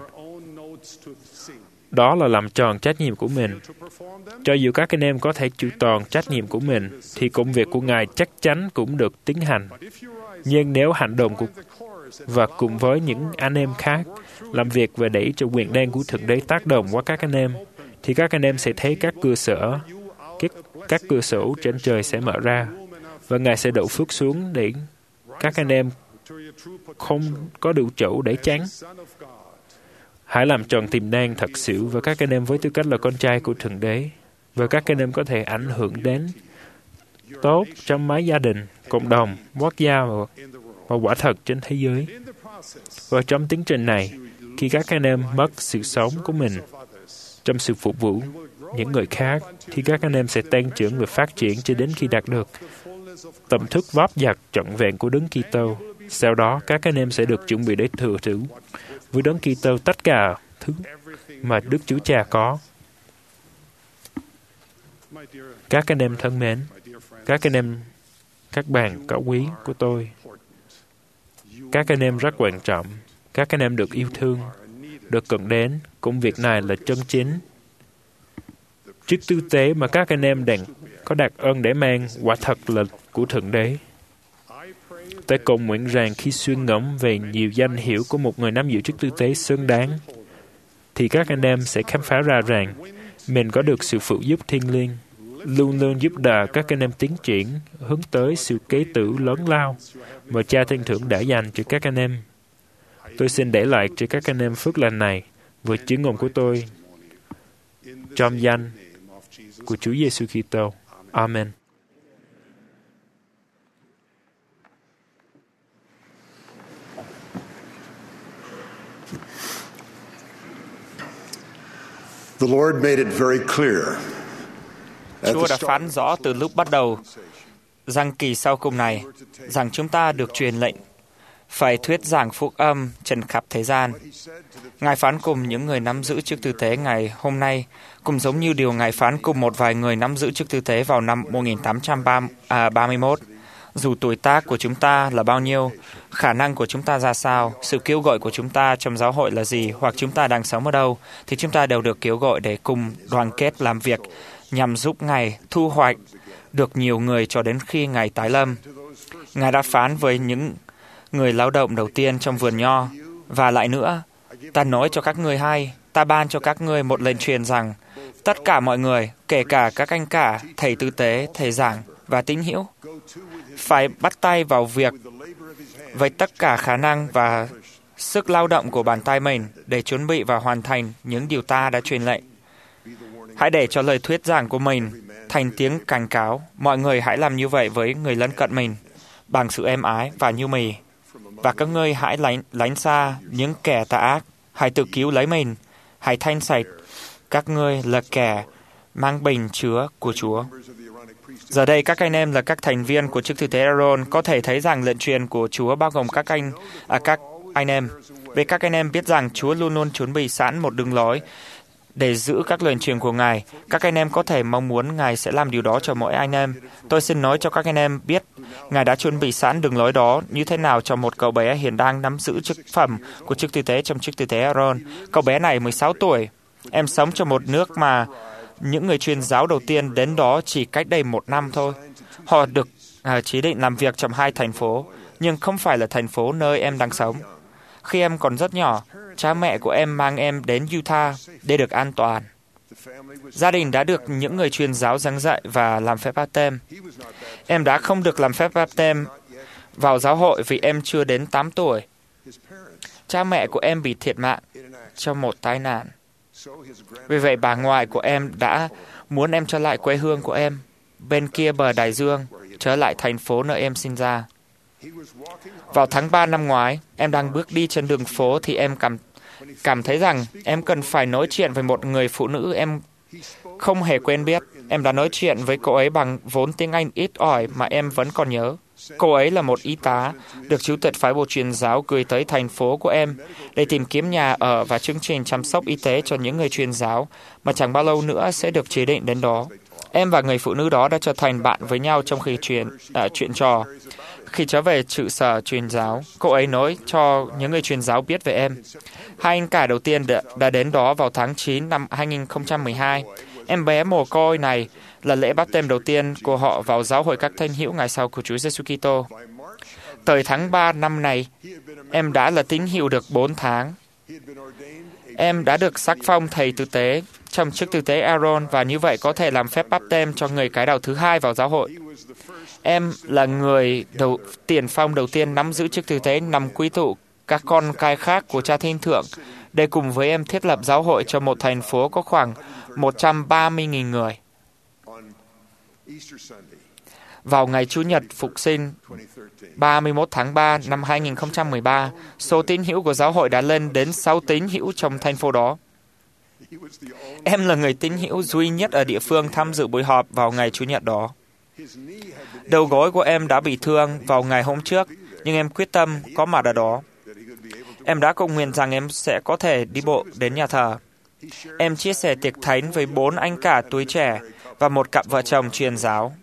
Đó là làm tròn trách nhiệm của mình. Cho dù các anh em có thể chu toàn trách nhiệm của mình, thì công việc của Ngài chắc chắn cũng được tiến hành. Nhưng nếu hành động và cùng với những anh em khác làm việc và để cho quyền năng của Thượng Đế tác động qua các anh em, thì các anh em sẽ thấy các cửa sổ trên trời sẽ mở ra, và Ngài sẽ đổ phước xuống để các anh em không có đủ chỗ để tránh. Hãy làm tròn tiềm năng thật sự và các anh em với tư cách là con trai của Thượng Đế, và các anh em có thể ảnh hưởng đến tốt trong mái gia đình, cộng đồng, quốc gia và quả thật trên thế giới. Và trong tiến trình này, khi các anh em mất sự sống của mình trong sự phục vụ những người khác, thì các anh em sẽ tăng trưởng và phát triển cho đến khi đạt được tầm thức vót giặt trọn vẹn của Đấng Kitô. Sau đó, các anh em sẽ được chuẩn bị để thừa hưởng với Đấng Kitô tất cả thứ mà Đức Chúa Cha có. Các anh em thân mến, các bạn cao quý của tôi, các anh em rất quan trọng. Các anh em được yêu thương, được cần đến. Công việc này là chân chính. Chức tư tế mà các anh em đang có đặc ân để mang quả thật là của Thượng Đế. Tôi cầu nguyện rằng khi suy ngẫm về nhiều danh hiệu của một người nắm giữ chức tư tế xứng đáng, thì các anh em sẽ khám phá ra rằng mình có được sự phụ giúp thiêng liêng, luôn luôn giúp đỡ các anh em tiến triển, hướng tới sự kế tử lớn lao mà Cha Thiên Thượng đã dành cho các anh em. Tôi xin để lại cho các anh em phước lành này với chứng ngôn của tôi trong danh của Chúa Giêsu Kitô. Amen. The Lord made it very clear. Chúa đã phán rõ từ lúc bắt đầu rằng kỳ sau cùng này, rằng chúng ta được truyền lệnh phải thuyết giảng phúc âm trên khắp thế gian. Ngài phán cùng những người nắm giữ chức tư tế ngày hôm nay, cũng giống như điều Ngài phán cùng một vài người nắm giữ chức tư tế vào năm 1831. Dù tuổi tác của chúng ta là bao nhiêu, khả năng của chúng ta ra sao, sự kêu gọi của chúng ta trong giáo hội là gì, hoặc chúng ta đang sống ở đâu, thì chúng ta đều được kêu gọi để cùng đoàn kết làm việc nhằm giúp Ngài thu hoạch được nhiều người cho đến khi Ngài tái lâm. Ngài đã phán với những người lao động đầu tiên trong vườn nho, và lại nữa, ta nói cho các ngươi hay, ta ban cho các ngươi một lệnh truyền rằng, tất cả mọi người, kể cả các anh cả, thầy tư tế, thầy giảng và tín hữu, phải bắt tay vào việc với tất cả khả năng và sức lao động của bàn tay mình để chuẩn bị và hoàn thành những điều ta đã truyền lệnh. Hãy để cho lời thuyết giảng của mình thành tiếng cảnh cáo. Mọi người hãy làm như vậy với người lân cận mình, bằng sự êm ái và nhu mì. Và các ngươi hãy lánh xa những kẻ tà ác. Hãy tự cứu lấy mình. Hãy thanh sạch. Các ngươi là kẻ mang bình chứa của Chúa. Giờ đây, các anh em là các thành viên của chức tư tế Aaron có thể thấy rằng lệnh truyền của Chúa bao gồm các anh em. Vì các anh em biết rằng Chúa luôn luôn chuẩn bị sẵn một đường lối để giữ các lệnh truyền của Ngài. Các anh em có thể mong muốn Ngài sẽ làm điều đó cho mỗi anh em. Tôi xin nói cho các anh em biết Ngài đã chuẩn bị sẵn đường lối đó như thế nào cho một cậu bé hiện đang nắm giữ chức phẩm của chức tư tế trong chức tư tế Aaron. Cậu bé này 16 tuổi. Em sống trong một nước mà những người truyền giáo đầu tiên đến đó chỉ cách đây 1 năm thôi. Họ được chỉ định làm việc trong 2 thành phố, nhưng không phải là thành phố nơi em đang sống. Khi em còn rất nhỏ, cha mẹ của em mang em đến Utah để được an toàn. Gia đình đã được những người truyền giáo giảng dạy và làm phép báp-têm. Em đã không được làm phép báp-têm vào giáo hội vì em chưa đến 8 tuổi. Cha mẹ của em bị thiệt mạng trong một tai nạn. Vì vậy, bà ngoại của em đã muốn em trở lại quê hương của em, bên kia bờ đại dương, trở lại thành phố nơi em sinh ra. Vào tháng 3 năm ngoái, em đang bước đi trên đường phố thì em cảm thấy rằng em cần phải nói chuyện với một người phụ nữ em không hề quen biết. Em đã nói chuyện với cô ấy bằng vốn tiếng Anh ít ỏi mà em vẫn còn nhớ. Cô ấy là một y tá, được Chủ tịch phái bộ truyền giáo gửi tới thành phố của em để tìm kiếm nhà ở và chương trình chăm sóc y tế cho những người truyền giáo mà chẳng bao lâu nữa sẽ được chỉ định đến đó. Em và người phụ nữ đó đã trở thành bạn với nhau trong khi chuyện trò. Khi trở về trụ sở truyền giáo, cô ấy nói cho những người truyền giáo biết về em. 2 anh cả đầu tiên đã đến đó vào tháng 9 năm 2012. Em bé mồ côi này là lễ báp-têm đầu tiên của họ vào giáo hội các thánh hữu ngày sau của Chúa Giêsu Kitô. Tới tháng 3 năm này, em đã là tín hữu được 4 tháng. Em đã được sắc phong thầy tư tế trong chức tư tế Aaron và như vậy có thể làm phép báp-têm cho người cái đầu thứ 2 vào giáo hội. Em là người tiền phong đầu tiên nắm giữ chức tư tế nằm quy tụ các con cái khác của Cha Thiên Thượng để cùng với em thiết lập giáo hội cho một thành phố có khoảng 130.000 người. Vào ngày Chủ nhật Phục sinh 31 tháng 3 năm 2013, số tín hữu của giáo hội đã lên đến 6 tín hữu trong thành phố đó. Em là người tín hữu duy nhất ở địa phương tham dự buổi họp vào ngày Chủ nhật đó. Đầu gối của em đã bị thương vào ngày hôm trước, nhưng em quyết tâm có mặt ở đó. Em đã cầu nguyện rằng em sẽ có thể đi bộ đến nhà thờ. Em chia sẻ tiệc thánh với 4 anh cả tuổi trẻ và một cặp vợ chồng truyền giáo.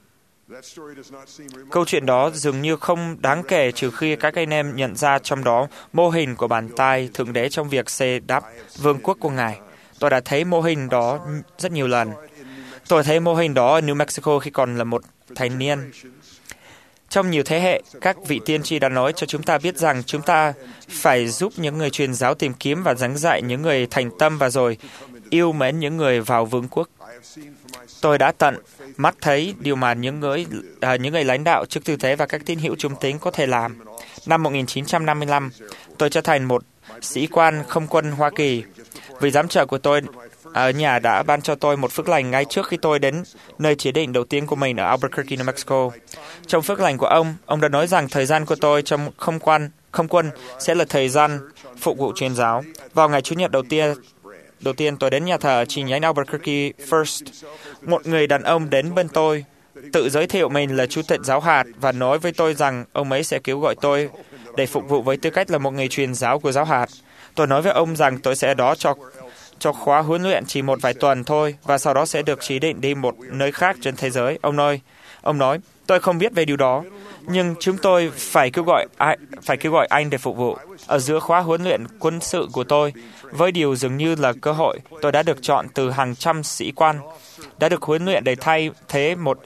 Câu chuyện đó dường như không đáng kể trừ khi các anh em nhận ra trong đó mô hình của bàn tay Thượng Đế trong việc xây đắp vương quốc của Ngài. Tôi đã thấy mô hình đó rất nhiều lần. Tôi thấy mô hình đó ở New Mexico khi còn là một thanh niên. Trong nhiều thế hệ, các vị tiên tri đã nói cho chúng ta biết rằng chúng ta phải giúp những người truyền giáo tìm kiếm và giảng dạy những người thành tâm và rồi yêu mến những người vào vương quốc. Tôi đã tận mắt thấy điều mà những người lãnh đạo chức tư tế và các tín hữu trung tín có thể làm. Năm 1955, tôi trở thành một sĩ quan không quân Hoa Kỳ. Vị giám trợ của tôi ở nhà đã ban cho tôi một phước lành ngay trước khi tôi đến nơi chỉ định đầu tiên của mình ở Albuquerque, New Mexico. Trong phước lành của ông đã nói rằng thời gian của tôi trong không quân sẽ là thời gian phục vụ truyền giáo. Vào ngày Chủ nhật đầu tiên tôi đến nhà thờ chi nhánh Albuquerque First. Một người đàn ông đến bên tôi, tự giới thiệu mình là chủ tịch giáo hạt và nói với tôi rằng ông ấy sẽ kêu gọi tôi để phục vụ với tư cách là một người truyền giáo của giáo hạt. Tôi nói với ông rằng tôi sẽ ở đó cho khóa huấn luyện chỉ một vài tuần thôi và sau đó sẽ được chỉ định đi một nơi khác trên thế giới. Ông nói, tôi không biết về điều đó, nhưng chúng tôi phải kêu gọi anh để phục vụ. Ở giữa khóa huấn luyện quân sự của tôi, với điều dường như là cơ hội, tôi đã được chọn từ hàng trăm sĩ quan, đã được huấn luyện để thay thế một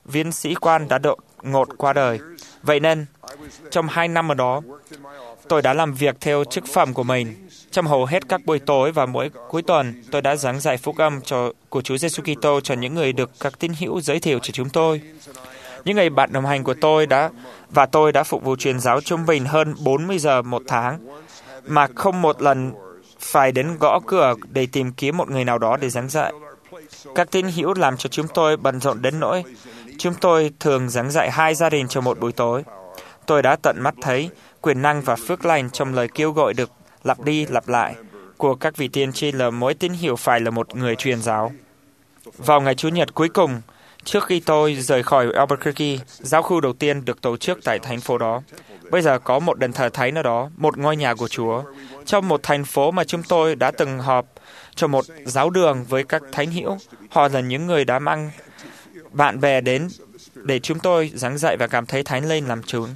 viên sĩ quan đã đột ngột qua đời. Vậy nên, trong 2 năm ở đó, tôi đã làm việc theo chức phẩm của mình. Trong hầu hết các buổi tối và mỗi cuối tuần, tôi đã giảng dạy phúc âm của Chúa Giêsu Kitô cho những người được các tín hữu giới thiệu cho chúng tôi. Những người bạn đồng hành của tôi đã phục vụ truyền giáo trung bình hơn 40 giờ một tháng, mà không một lần phải đến gõ cửa để tìm kiếm một người nào đó để giảng dạy. Các tín hữu làm cho chúng tôi bận rộn đến nỗi chúng tôi thường giảng dạy 2 gia đình trong một buổi tối. Tôi đã tận mắt thấy quyền năng và phước lành trong lời kêu gọi được lặp đi lặp lại của các vị tiên tri là mỗi tín hữu phải là một người truyền giáo. Vào ngày Chủ nhật cuối cùng, trước khi tôi rời khỏi Albuquerque, giáo khu đầu tiên được tổ chức tại thành phố đó. Bây giờ có một đền thờ thánh ở đó, một ngôi nhà của Chúa, trong một thành phố mà chúng tôi đã từng họp cho một giáo đường với các thánh hữu. Họ là những người đã mang bạn bè đến để chúng tôi giảng dạy và cảm thấy Thánh Linh làm chứng.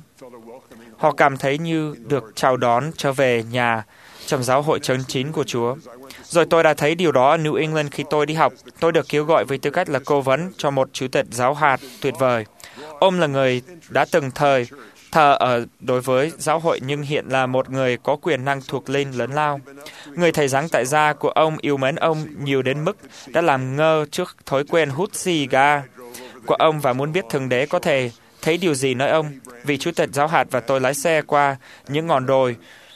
Họ cảm thấy như được chào đón trở về nhà trong giáo hội chân chính của Chúa. Rồi tôi đã thấy điều đó ở New England khi tôi đi học. Tôi được kêu gọi với tư cách là cố vấn cho một chủ tịch giáo hạt tuyệt vời. Ông là người đã từng thờ ở đối với giáo hội nhưng hiện là một người có quyền năng thuộc linh lớn lao. Người thầy giảng tại gia của ông yêu mến ông nhiều đến mức đã làm ngơ trước thói quen hút xì ga của ông và muốn biết Thượng Đế có thể thấy điều gì nơi ông. Vị chủ tịch giáo hạt và tôi lái xe qua những ngọn đồi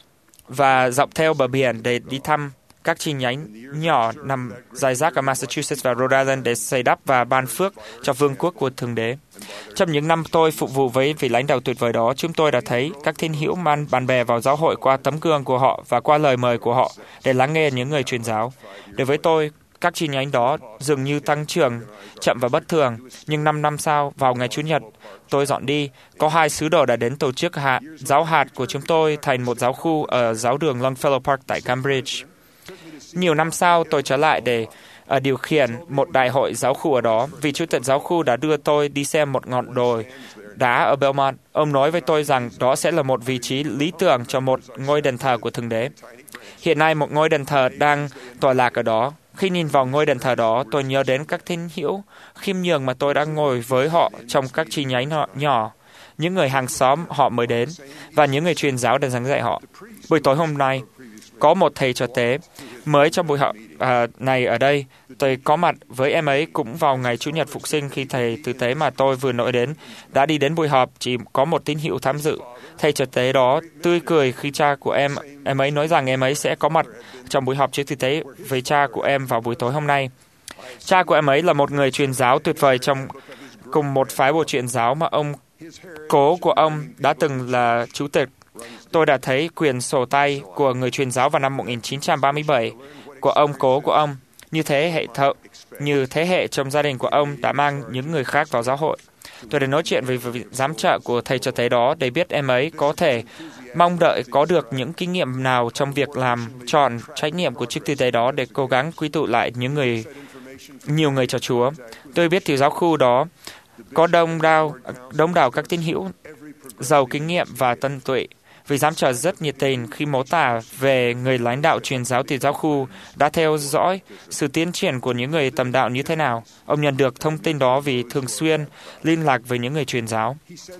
và dọc theo bờ biển để đi thăm các chi nhánh nhỏ nằm rải rác ở Massachusetts và Rhode Island để xây đắp và ban phước cho vương quốc của Thượng Đế. Trong những năm tôi phục vụ với vị lãnh đạo tuyệt vời đó, chúng tôi đã thấy các tín hữu mang bạn bè vào giáo hội qua tấm gương của họ và qua lời mời của họ để lắng nghe những người truyền giáo. Đối với tôi, các chi nhánh đó dường như tăng trưởng chậm và bất thường, nhưng 5 năm sau, vào ngày Chủ nhật, tôi dọn đi, có 2 sứ đồ đã đến tổ chức giáo hạt của chúng tôi thành một giáo khu ở giáo đường Longfellow Park tại Cambridge. Nhiều năm sau, tôi trở lại để điều khiển một đại hội giáo khu ở đó. Vị chủ tịch giáo khu đã đưa tôi đi xem một ngọn đồi đá ở Belmont. Ông nói với tôi rằng đó sẽ là một vị trí lý tưởng cho một ngôi đền thờ của Thượng Đế. Hiện nay, một ngôi đền thờ đang tọa lạc ở đó. Khi nhìn vào ngôi đền thờ đó, tôi nhớ đến các tín hữu khiêm nhường mà tôi đã ngồi với họ trong các chi nhánh nhỏ, những người hàng xóm họ mới đến, và những người truyền giáo đã giảng dạy họ. Buổi tối hôm nay, có một thầy trò tế mới trong buổi họp này ở đây. Tôi có mặt với em ấy cũng vào ngày Chủ nhật Phục sinh khi thầy tử tế mà tôi vừa nói đến đã đi đến buổi họp, chỉ có một tín hữu tham dự. Thầy trò tế đó tươi cười khi cha của em ấy nói rằng em ấy sẽ có mặt trong buổi họp trước tử tế với cha của em vào buổi tối hôm nay. Cha của em ấy là một người truyền giáo tuyệt vời trong cùng một phái bộ truyền giáo mà ông cố của ông đã từng là chủ tịch. Tôi đã thấy quyển sổ tay của người truyền giáo vào năm 1937 của ông cố của ông. Như thế hệ trong gia đình của ông đã mang những người khác vào giáo hội. Tôi đã nói chuyện với vị giám trợ của thầy trò tế đó để biết em ấy có thể mong đợi có được những kinh nghiệm nào trong việc làm tròn trách nhiệm của chức tư tế đó để cố gắng quy tụ lại nhiều người cho Chúa. Tôi biết tiểu giáo khu đó có đông đảo các tín hữu giàu kinh nghiệm và tân tuệ. Vị giám trợ rất nhiệt tình khi mô tả về người lãnh đạo truyền giáo tiểu giáo khu đã theo dõi sự tiến triển của những người tầm đạo như thế nào. Ông nhận được thông tin đó vì thường xuyên liên lạc với những người truyền giáo.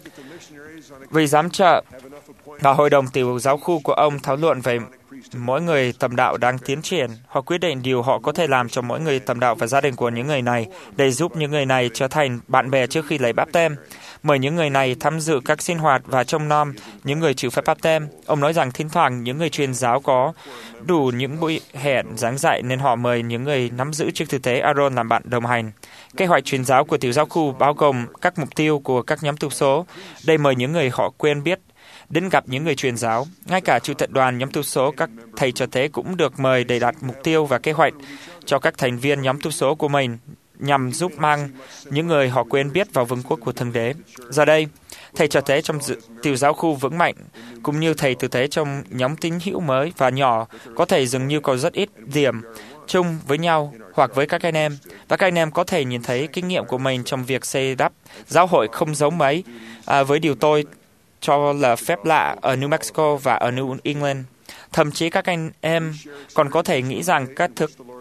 Vị giám trợ và hội đồng tiểu giáo khu của ông thảo luận về mỗi người tầm đạo đang tiến triển. Họ quyết định điều họ có thể làm cho mỗi người tầm đạo và gia đình của những người này để giúp những người này trở thành bạn bè trước khi lấy báp têm. Mời những người này tham dự các sinh hoạt và trông nom những người chịu phép báp têm. Ông nói rằng thỉnh thoảng những người truyền giáo có đủ những buổi hẹn giảng dạy nên họ mời những người nắm giữ chức thực tế Aaron làm bạn đồng hành. Kế hoạch truyền giáo của tiểu giáo khu bao gồm các mục tiêu của các nhóm tụ số. Đây mời những người họ quen biết đến gặp những người truyền giáo. Ngay cả chủ tịch đoàn nhóm tu số, các thầy trò tế cũng được mời để đặt mục tiêu và kế hoạch cho các thành viên nhóm tu số của mình nhằm giúp mang những người họ quen biết vào vương quốc của Thượng Đế. Giờ đây, thầy trò tế trong tiểu giáo khu vững mạnh cũng như thầy tử tế trong nhóm tín hữu mới và nhỏ có thể dường như có rất ít điểm chung với nhau hoặc với các anh em, và các anh em có thể nhìn thấy kinh nghiệm của mình trong việc xây đắp giáo hội không giống mấy với điều tôi cho là phép lạ ở New Mexico và ở New England. Thậm chí các anh em còn có thể nghĩ rằng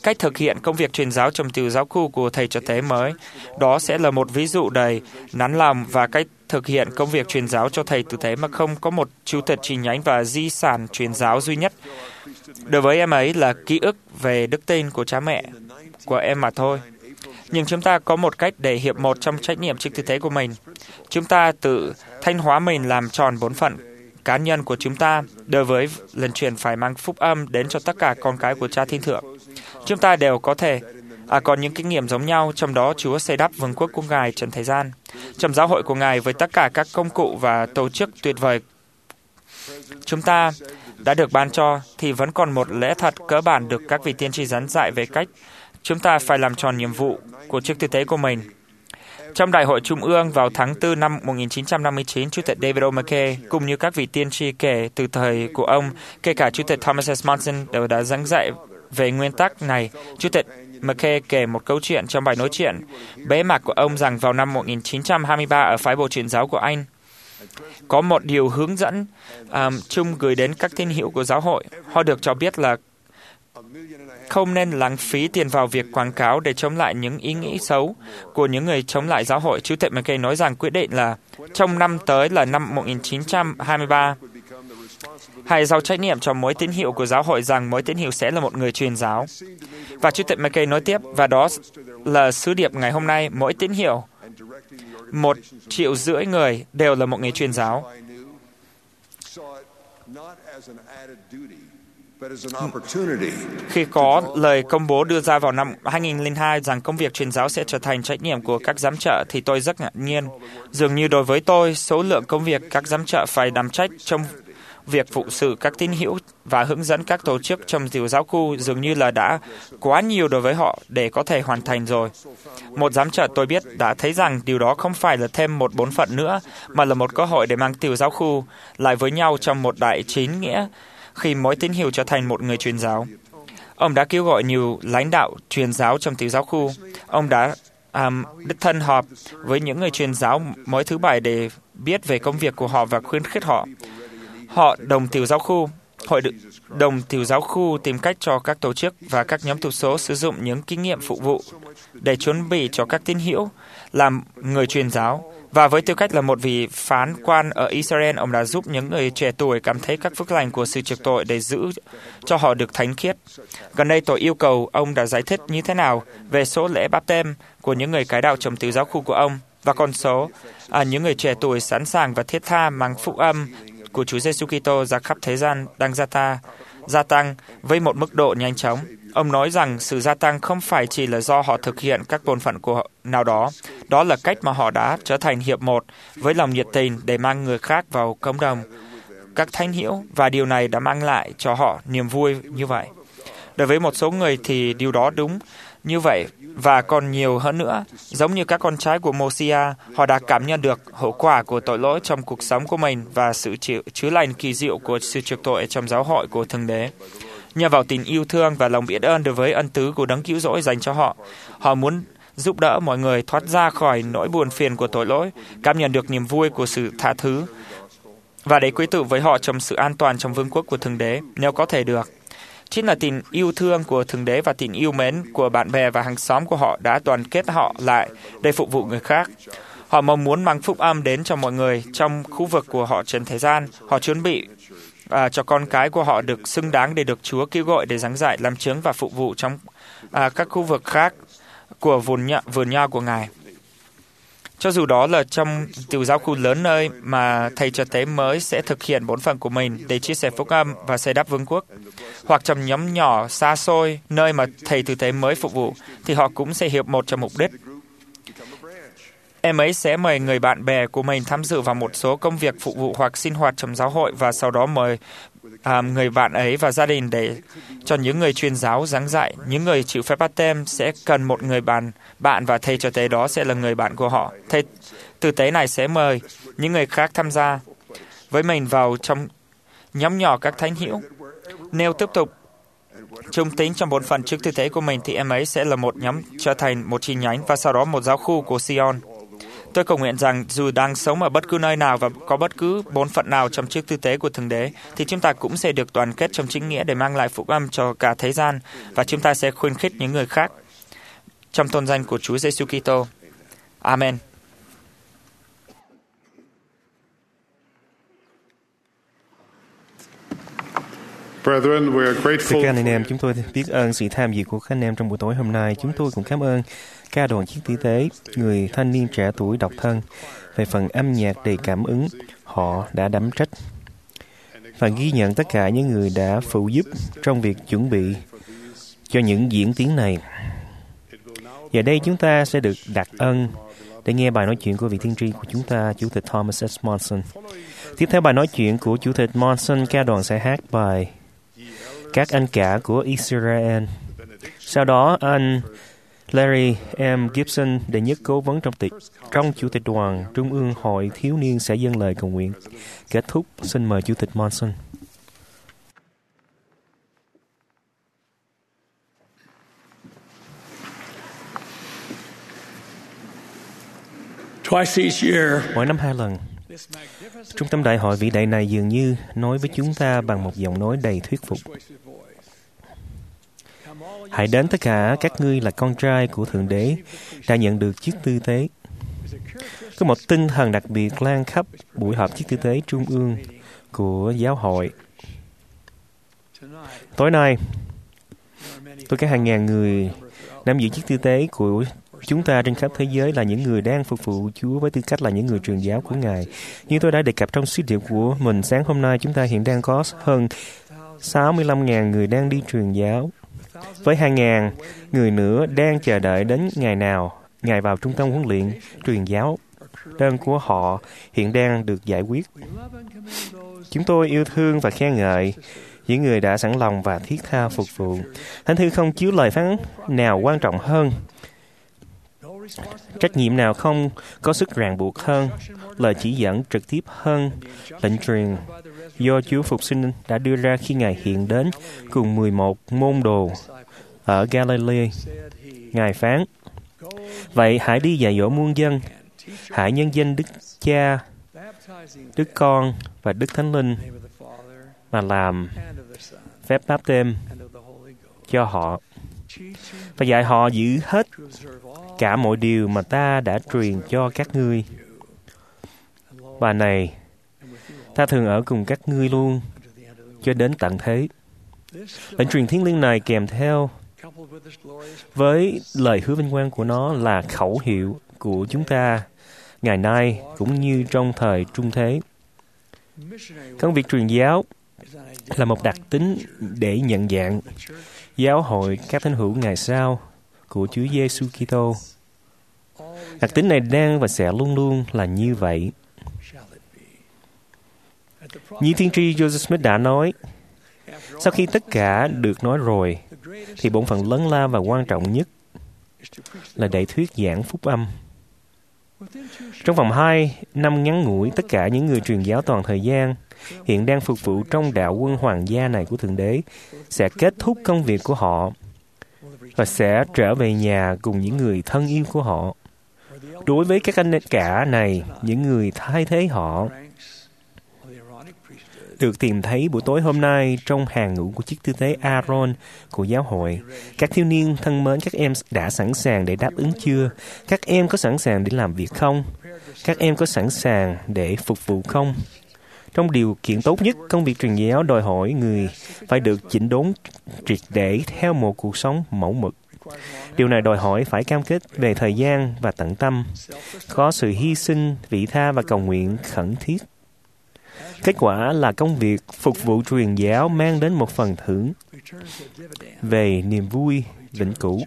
cách thực hiện công việc truyền giáo trong tiểu giáo khu của thầy cho tế mới. Đó sẽ là một ví dụ đầy nắn lòng và cách thực hiện công việc truyền giáo cho thầy tử tế mà không có một chủ tịch chi nhánh và di sản truyền giáo duy nhất. Đối với em ấy là ký ức về đức tin của cha mẹ của em mà thôi. Nhưng chúng ta có một cách để hiệp một trong trách nhiệm chức tử tế của mình. Chúng ta tự thanh hóa mình làm tròn bổn phận cá nhân của chúng ta đối với lần truyền phải mang phúc âm đến cho tất cả con cái của Cha Thiên Thượng. Chúng ta đều có thể có những kinh nghiệm giống nhau, trong đó Chúa xây đắp vương quốc của Ngài trần thế gian. Trong giáo hội của Ngài với tất cả các công cụ và tổ chức tuyệt vời chúng ta đã được ban cho, thì vẫn còn một lẽ thật cơ bản được các vị tiên tri dẫn dạy về cách chúng ta phải làm tròn nhiệm vụ của chức tử tế của mình. Trong Đại hội Trung ương vào tháng 4 năm 1959, Chủ tịch David O. McKay cùng như các vị tiên tri kể từ thời của ông, kể cả Chủ tịch Thomas S. Monson đều đã giảng dạy về nguyên tắc này. Chủ tịch McKay kể một câu chuyện trong bài nói chuyện bế mạc của ông rằng vào năm 1923 ở phái bộ truyền giáo của Anh, có một điều hướng dẫn chung gửi đến các tín hữu của giáo hội. Họ được cho biết là không nên lãng phí tiền vào việc quảng cáo để chống lại những ý nghĩ xấu của những người chống lại giáo hội. Chủ tịch McKay nói rằng quyết định là trong năm tới là năm 1923, hãy giao trách nhiệm cho mỗi tín hữu của giáo hội rằng mỗi tín hữu sẽ là một người truyền giáo. Và Chủ tịch McKay nói tiếp, và đó là sứ điệp ngày hôm nay, mỗi tín hữu 1,5 triệu người đều là một người truyền giáo. Khi có lời công bố đưa ra vào năm 2002 rằng công việc truyền giáo sẽ trở thành trách nhiệm của các giám trợ, thì tôi rất ngạc nhiên. Dường như đối với tôi, số lượng công việc các giám trợ phải đảm trách trong việc phụ sự các tín hữu và hướng dẫn các tổ chức trong tiểu giáo khu dường như là đã quá nhiều đối với họ để có thể hoàn thành rồi. Một giám trợ tôi biết đã thấy rằng điều đó không phải là thêm một bổn phận nữa, mà là một cơ hội để mang tiểu giáo khu lại với nhau trong một đại chính nghĩa, khi mỗi tín hữu trở thành một người truyền giáo. Ông đã kêu gọi nhiều lãnh đạo truyền giáo trong tiểu giáo khu. Ông đã đích thân họp với những người truyền giáo mỗi thứ Bảy để biết về công việc của họ và khuyến khích họ. Hội đồng tiểu giáo khu tìm cách cho các tổ chức và các nhóm thiểu số sử dụng những kinh nghiệm phục vụ để chuẩn bị cho các tín hữu làm người truyền giáo. Và với tư cách là một vị phán quan ở Israel, ông đã giúp những người trẻ tuổi cảm thấy các phước lành của sự trừ tội để giữ cho họ được thánh khiết. Gần đây tôi yêu cầu ông đã giải thích như thế nào về số lễ báp têm của những người cải đạo trong tiểu giáo khu của ông và con số những người trẻ tuổi sẵn sàng và thiết tha mang phúc âm của Chúa Giêsu Kitô ra khắp thế gian đang gia tăng với một mức độ nhanh chóng. Ông nói rằng sự gia tăng không phải chỉ là do họ thực hiện các bổn phận của họ nào đó. Đó là cách mà họ đã trở thành hiệp một với lòng nhiệt tình để mang người khác vào cộng đồng các thánh hữu, và điều này đã mang lại cho họ niềm vui như vậy. Đối với một số người thì điều đó đúng như vậy và còn nhiều hơn nữa. Giống như các con trai của Mô-si-a, họ đã cảm nhận được hậu quả của tội lỗi trong cuộc sống của mình và sự chữa lành kỳ diệu của sự trừ tội trong giáo hội của Thượng Đế. Nhờ vào tình yêu thương và lòng biết ơn đối với ân tứ của Đấng Cứu Rỗi dành cho họ, họ muốn giúp đỡ mọi người thoát ra khỏi nỗi buồn phiền của tội lỗi, cảm nhận được niềm vui của sự tha thứ và để quy tụ với họ trong sự an toàn trong vương quốc của Thượng Đế, nếu có thể được. Chính là tình yêu thương của Thượng Đế và tình yêu mến của bạn bè và hàng xóm của họ đã đoàn kết họ lại để phục vụ người khác. Họ mong muốn mang phúc âm đến cho mọi người trong khu vực của họ trên thế gian. Họ chuẩn bị cho con cái của họ được xứng đáng để được Chúa kêu gọi để giảng dạy, làm chứng và phục vụ trong các khu vực khác của vườn nho của Ngài. Cho dù đó là trong tiểu giáo khu lớn nơi mà thầy trò tế mới sẽ thực hiện bổn phận của mình để chia sẻ phúc âm và xây đắp vương quốc, hoặc trong nhóm nhỏ xa xôi nơi mà thầy tử tế mới phục vụ, thì họ cũng sẽ hiệp một cho mục đích. Em ấy sẽ mời người bạn bè của mình tham dự vào một số công việc phục vụ hoặc sinh hoạt trong giáo hội và sau đó mời người bạn ấy và gia đình để cho những người truyền giáo giảng dạy. Những người chịu phép báp têm sẽ cần một người bạn và thầy trò tế đó sẽ là người bạn của họ. Thầy tử tế này sẽ mời những người khác tham gia với mình vào trong nhóm nhỏ các thánh hữu. Nếu tiếp tục trung tín trong bổn phận chức tử tế của mình thì em ấy sẽ là một nhóm trở thành một chi nhánh và sau đó một giáo khu của Sion. Tôi cầu nguyện rằng dù đang sống ở bất cứ nơi nào và có bất cứ bổn phận nào trong chiếc tư tế của Thượng Đế, thì chúng ta cũng sẽ được đoàn kết trong chính nghĩa để mang lại phúc âm cho cả thế gian, và chúng ta sẽ khuyến khích những người khác trong tôn danh của Chúa Giêsu Kitô. Amen. Thưa các anh em, chúng tôi biết ơn sự tham dự của các anh em trong buổi tối hôm nay. Chúng tôi cũng cảm ơn ca đoàn chiếc tư tế, người thanh niên trẻ tuổi độc thân, về phần âm nhạc đầy cảm ứng họ đã đảm trách, và ghi nhận tất cả những người đã phụ giúp trong việc chuẩn bị cho những diễn tiến này. Giờ đây chúng ta sẽ được đặc ân để nghe bài nói chuyện của vị tiên tri của chúng ta, Chủ tịch Thomas S. Monson. Tiếp theo bài nói chuyện của Chủ tịch Monson, ca đoàn sẽ hát bài Các anh cả của Israel. Sau đó, anh Larry M. Gibson, đệ nhất cố vấn trong Chủ tịch đoàn Trung ương Hội Thiếu niên sẽ dâng lời cầu nguyện. Kết thúc, xin mời Chủ tịch Monson. Mỗi năm 2 lần, Trung tâm Đại hội vĩ đại này dường như nói với chúng ta bằng một giọng nói đầy thuyết phục. Hãy đến tất cả các ngươi là con trai của Thượng Đế đã nhận được chiếc tư tế. Có một tinh thần đặc biệt lan khắp buổi họp chiếc tư tế trung ương của giáo hội. Tối nay, tôi có hàng ngàn người nắm giữ chiếc tư tế của chúng ta trên khắp thế giới là những người đang phục vụ Chúa với tư cách là những người truyền giáo của Ngài. Như tôi đã đề cập trong sứ điệp của mình sáng hôm nay, chúng ta hiện đang có hơn 65.000 người đang đi truyền giáo, với hàng ngàn người nữa đang chờ đợi đến ngày nào Ngài vào trung tâm huấn luyện truyền giáo. Đơn của họ hiện đang được giải quyết. Chúng tôi yêu thương và khen ngợi những người đã sẵn lòng và thiết tha phục vụ. Thánh thư không chứa lời phán nào quan trọng hơn, trách nhiệm nào không có sức ràng buộc hơn, lời chỉ dẫn trực tiếp hơn, lệnh truyền do Chúa Phục sinh đã đưa ra khi Ngài hiện đến cùng 11 môn đồ ở Galilee. Ngài phán: Vậy hãy đi dạy dỗ muôn dân, hãy nhân danh Đức Cha, Đức Con và Đức Thánh Linh mà làm phép báp têm cho họ, và dạy họ giữ hết cả mọi điều mà ta đã truyền cho các ngươi. Và này, ta thường ở cùng các ngươi luôn cho đến tận thế. Lệnh truyền thiêng liêng này kèm theo với lời hứa vinh quang của nó là khẩu hiệu của chúng ta ngày nay cũng như trong thời trung thế. Công việc truyền giáo là một đặc tính để nhận dạng giáo hội các thánh hữu ngày sau của Chúa Giêsu Kitô. Đặc tính này đang và sẽ luôn luôn là như vậy. Như tiên tri Joseph Smith đã nói, sau khi tất cả được nói rồi, thì bổn phận lớn lao và quan trọng nhất là để thuyết giảng phúc âm. Trong vòng 2 năm ngắn ngủi, tất cả những người truyền giáo toàn thời gian hiện đang phục vụ trong đạo quân hoàng gia này của Thượng Đế sẽ kết thúc công việc của họ và sẽ trở về nhà cùng những người thân yêu của họ. Đối với các anh cả này, những người thay thế họ được tìm thấy buổi tối hôm nay trong hàng ngũ của chiếc tư tế Aaron của giáo hội. Các thiếu niên thân mến, các em đã sẵn sàng để đáp ứng chưa? Các em có sẵn sàng để làm việc không? Các em có sẵn sàng để phục vụ không? Trong điều kiện tốt nhất, công việc truyền giáo đòi hỏi người phải được chỉnh đốn triệt để theo một cuộc sống mẫu mực. Điều này đòi hỏi phải cam kết về thời gian và tận tâm, có sự hy sinh, vị tha và cầu nguyện khẩn thiết. Kết quả là công việc phục vụ truyền giáo mang đến một phần thưởng về niềm vui vĩnh cửu.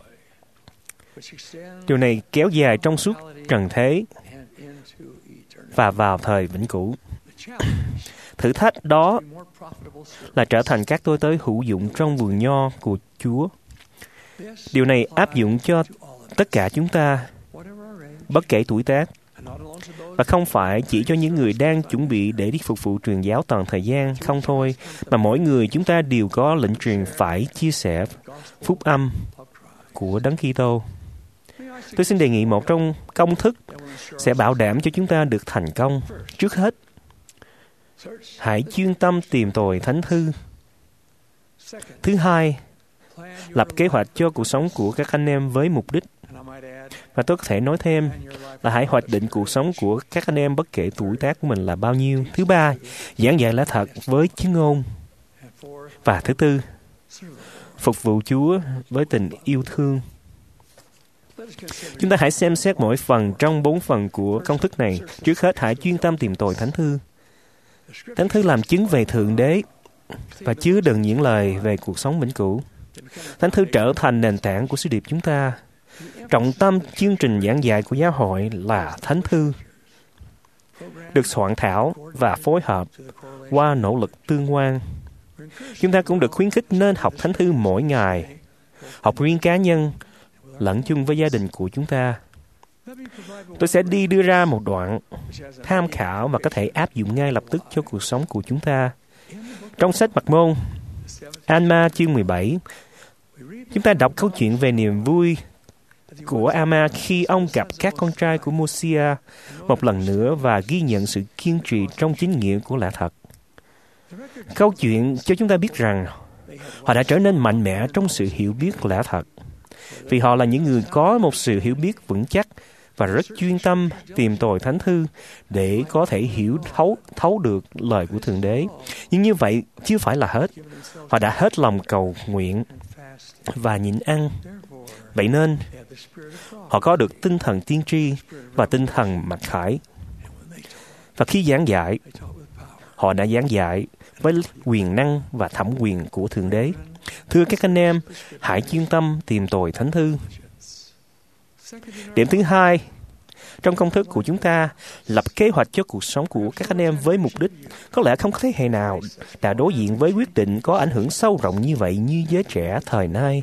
Điều này kéo dài trong suốt trần thế và vào thời vĩnh cửu. Thử thách đó là trở thành các tôi tớ hữu dụng trong vườn nho của Chúa. Điều này áp dụng cho tất cả chúng ta, bất kể tuổi tác, và không phải chỉ cho những người đang chuẩn bị để đi phục vụ truyền giáo toàn thời gian không thôi, mà mỗi người chúng ta đều có lệnh truyền phải chia sẻ phúc âm của Đấng Kitô. Tôi xin đề nghị một trong công thức sẽ bảo đảm cho chúng ta được thành công. Trước hết, hãy chuyên tâm tìm tòi Thánh Thư. Thứ hai, lập kế hoạch cho cuộc sống của các anh em với mục đích. Và tôi có thể nói thêm là hãy hoạch định cuộc sống của các anh em bất kể tuổi tác của mình là bao nhiêu. Thứ ba, giảng dạy lẽ thật với chứng ngôn. Và thứ tư, phục vụ Chúa với tình yêu thương. Chúng ta hãy xem xét mỗi phần trong 4 phần của công thức này. Trước hết, hãy chuyên tâm tìm tòi Thánh Thư. Thánh Thư làm chứng về Thượng Đế và chứa đựng những lời về cuộc sống vĩnh cửu. Thánh Thư trở thành nền tảng của sứ điệp chúng ta. Trọng tâm chương trình giảng dạy của giáo hội là Thánh Thư, được soạn thảo và phối hợp qua nỗ lực tương quan. Chúng ta cũng được khuyến khích nên học Thánh Thư mỗi ngày, học riêng cá nhân, lẫn chung với gia đình của chúng ta. Tôi sẽ đưa ra một đoạn tham khảo và có thể áp dụng ngay lập tức cho cuộc sống của chúng ta. Trong sách Mặc Môn, Alma chương 17, chúng ta đọc câu chuyện về niềm vui của Alma khi ông gặp các con trai của Mosiah một lần nữa và ghi nhận sự kiên trì trong chính nghĩa của lẽ thật. Câu chuyện cho chúng ta biết rằng họ đã trở nên mạnh mẽ trong sự hiểu biết lẽ thật, vì họ là những người có một sự hiểu biết vững chắc và rất chuyên tâm tìm tòi Thánh Thư để có thể hiểu thấu được lời của Thượng Đế. Nhưng như vậy chưa phải là hết. Họ đã hết lòng cầu nguyện và nhịn ăn. Vậy nên, họ có được tinh thần tiên tri và tinh thần mặc khải. Và khi giảng dạy, họ đã giảng dạy với quyền năng và thẩm quyền của Thượng Đế. Thưa các anh em, hãy chuyên tâm tìm tòi Thánh Thư. Điểm thứ hai, trong công thức của chúng ta, lập kế hoạch cho cuộc sống của các anh em với mục đích. Có lẽ không có thế hệ nào đã đối diện với quyết định có ảnh hưởng sâu rộng như vậy như giới trẻ thời nay.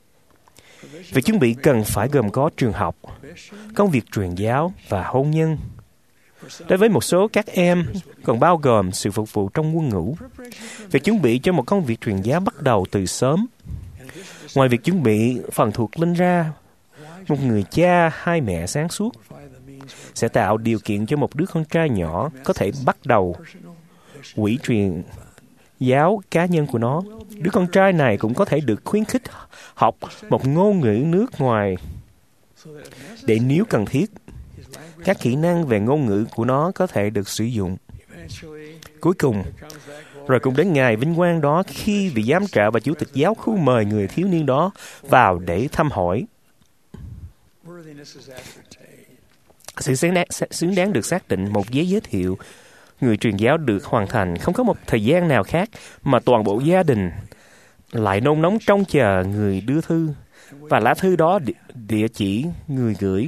Việc chuẩn bị cần phải gồm có trường học, công việc truyền giáo và hôn nhân. Đối với một số các em, còn bao gồm sự phục vụ trong quân ngũ. Việc chuẩn bị cho một công việc truyền giáo bắt đầu từ sớm. Ngoài việc chuẩn bị phần thuộc linh ra, một người cha hay mẹ sáng suốt sẽ tạo điều kiện cho một đứa con trai nhỏ có thể bắt đầu quỹ truyền giáo cá nhân của nó. Đứa con trai này cũng có thể được khuyến khích học một ngôn ngữ nước ngoài để nếu cần thiết, các kỹ năng về ngôn ngữ của nó có thể được sử dụng. Cuối cùng, rồi cũng đến ngày vinh quang đó khi vị giám trợ và chủ tịch giáo khu mời người thiếu niên đó vào để thăm hỏi. Sự xứng đáng được xác định một giấy giới thiệu. Người truyền giáo được hoàn thành không có một thời gian nào khác mà toàn bộ gia đình lại nôn nóng trông chờ người đưa thư và lá thư đó địa chỉ người gửi.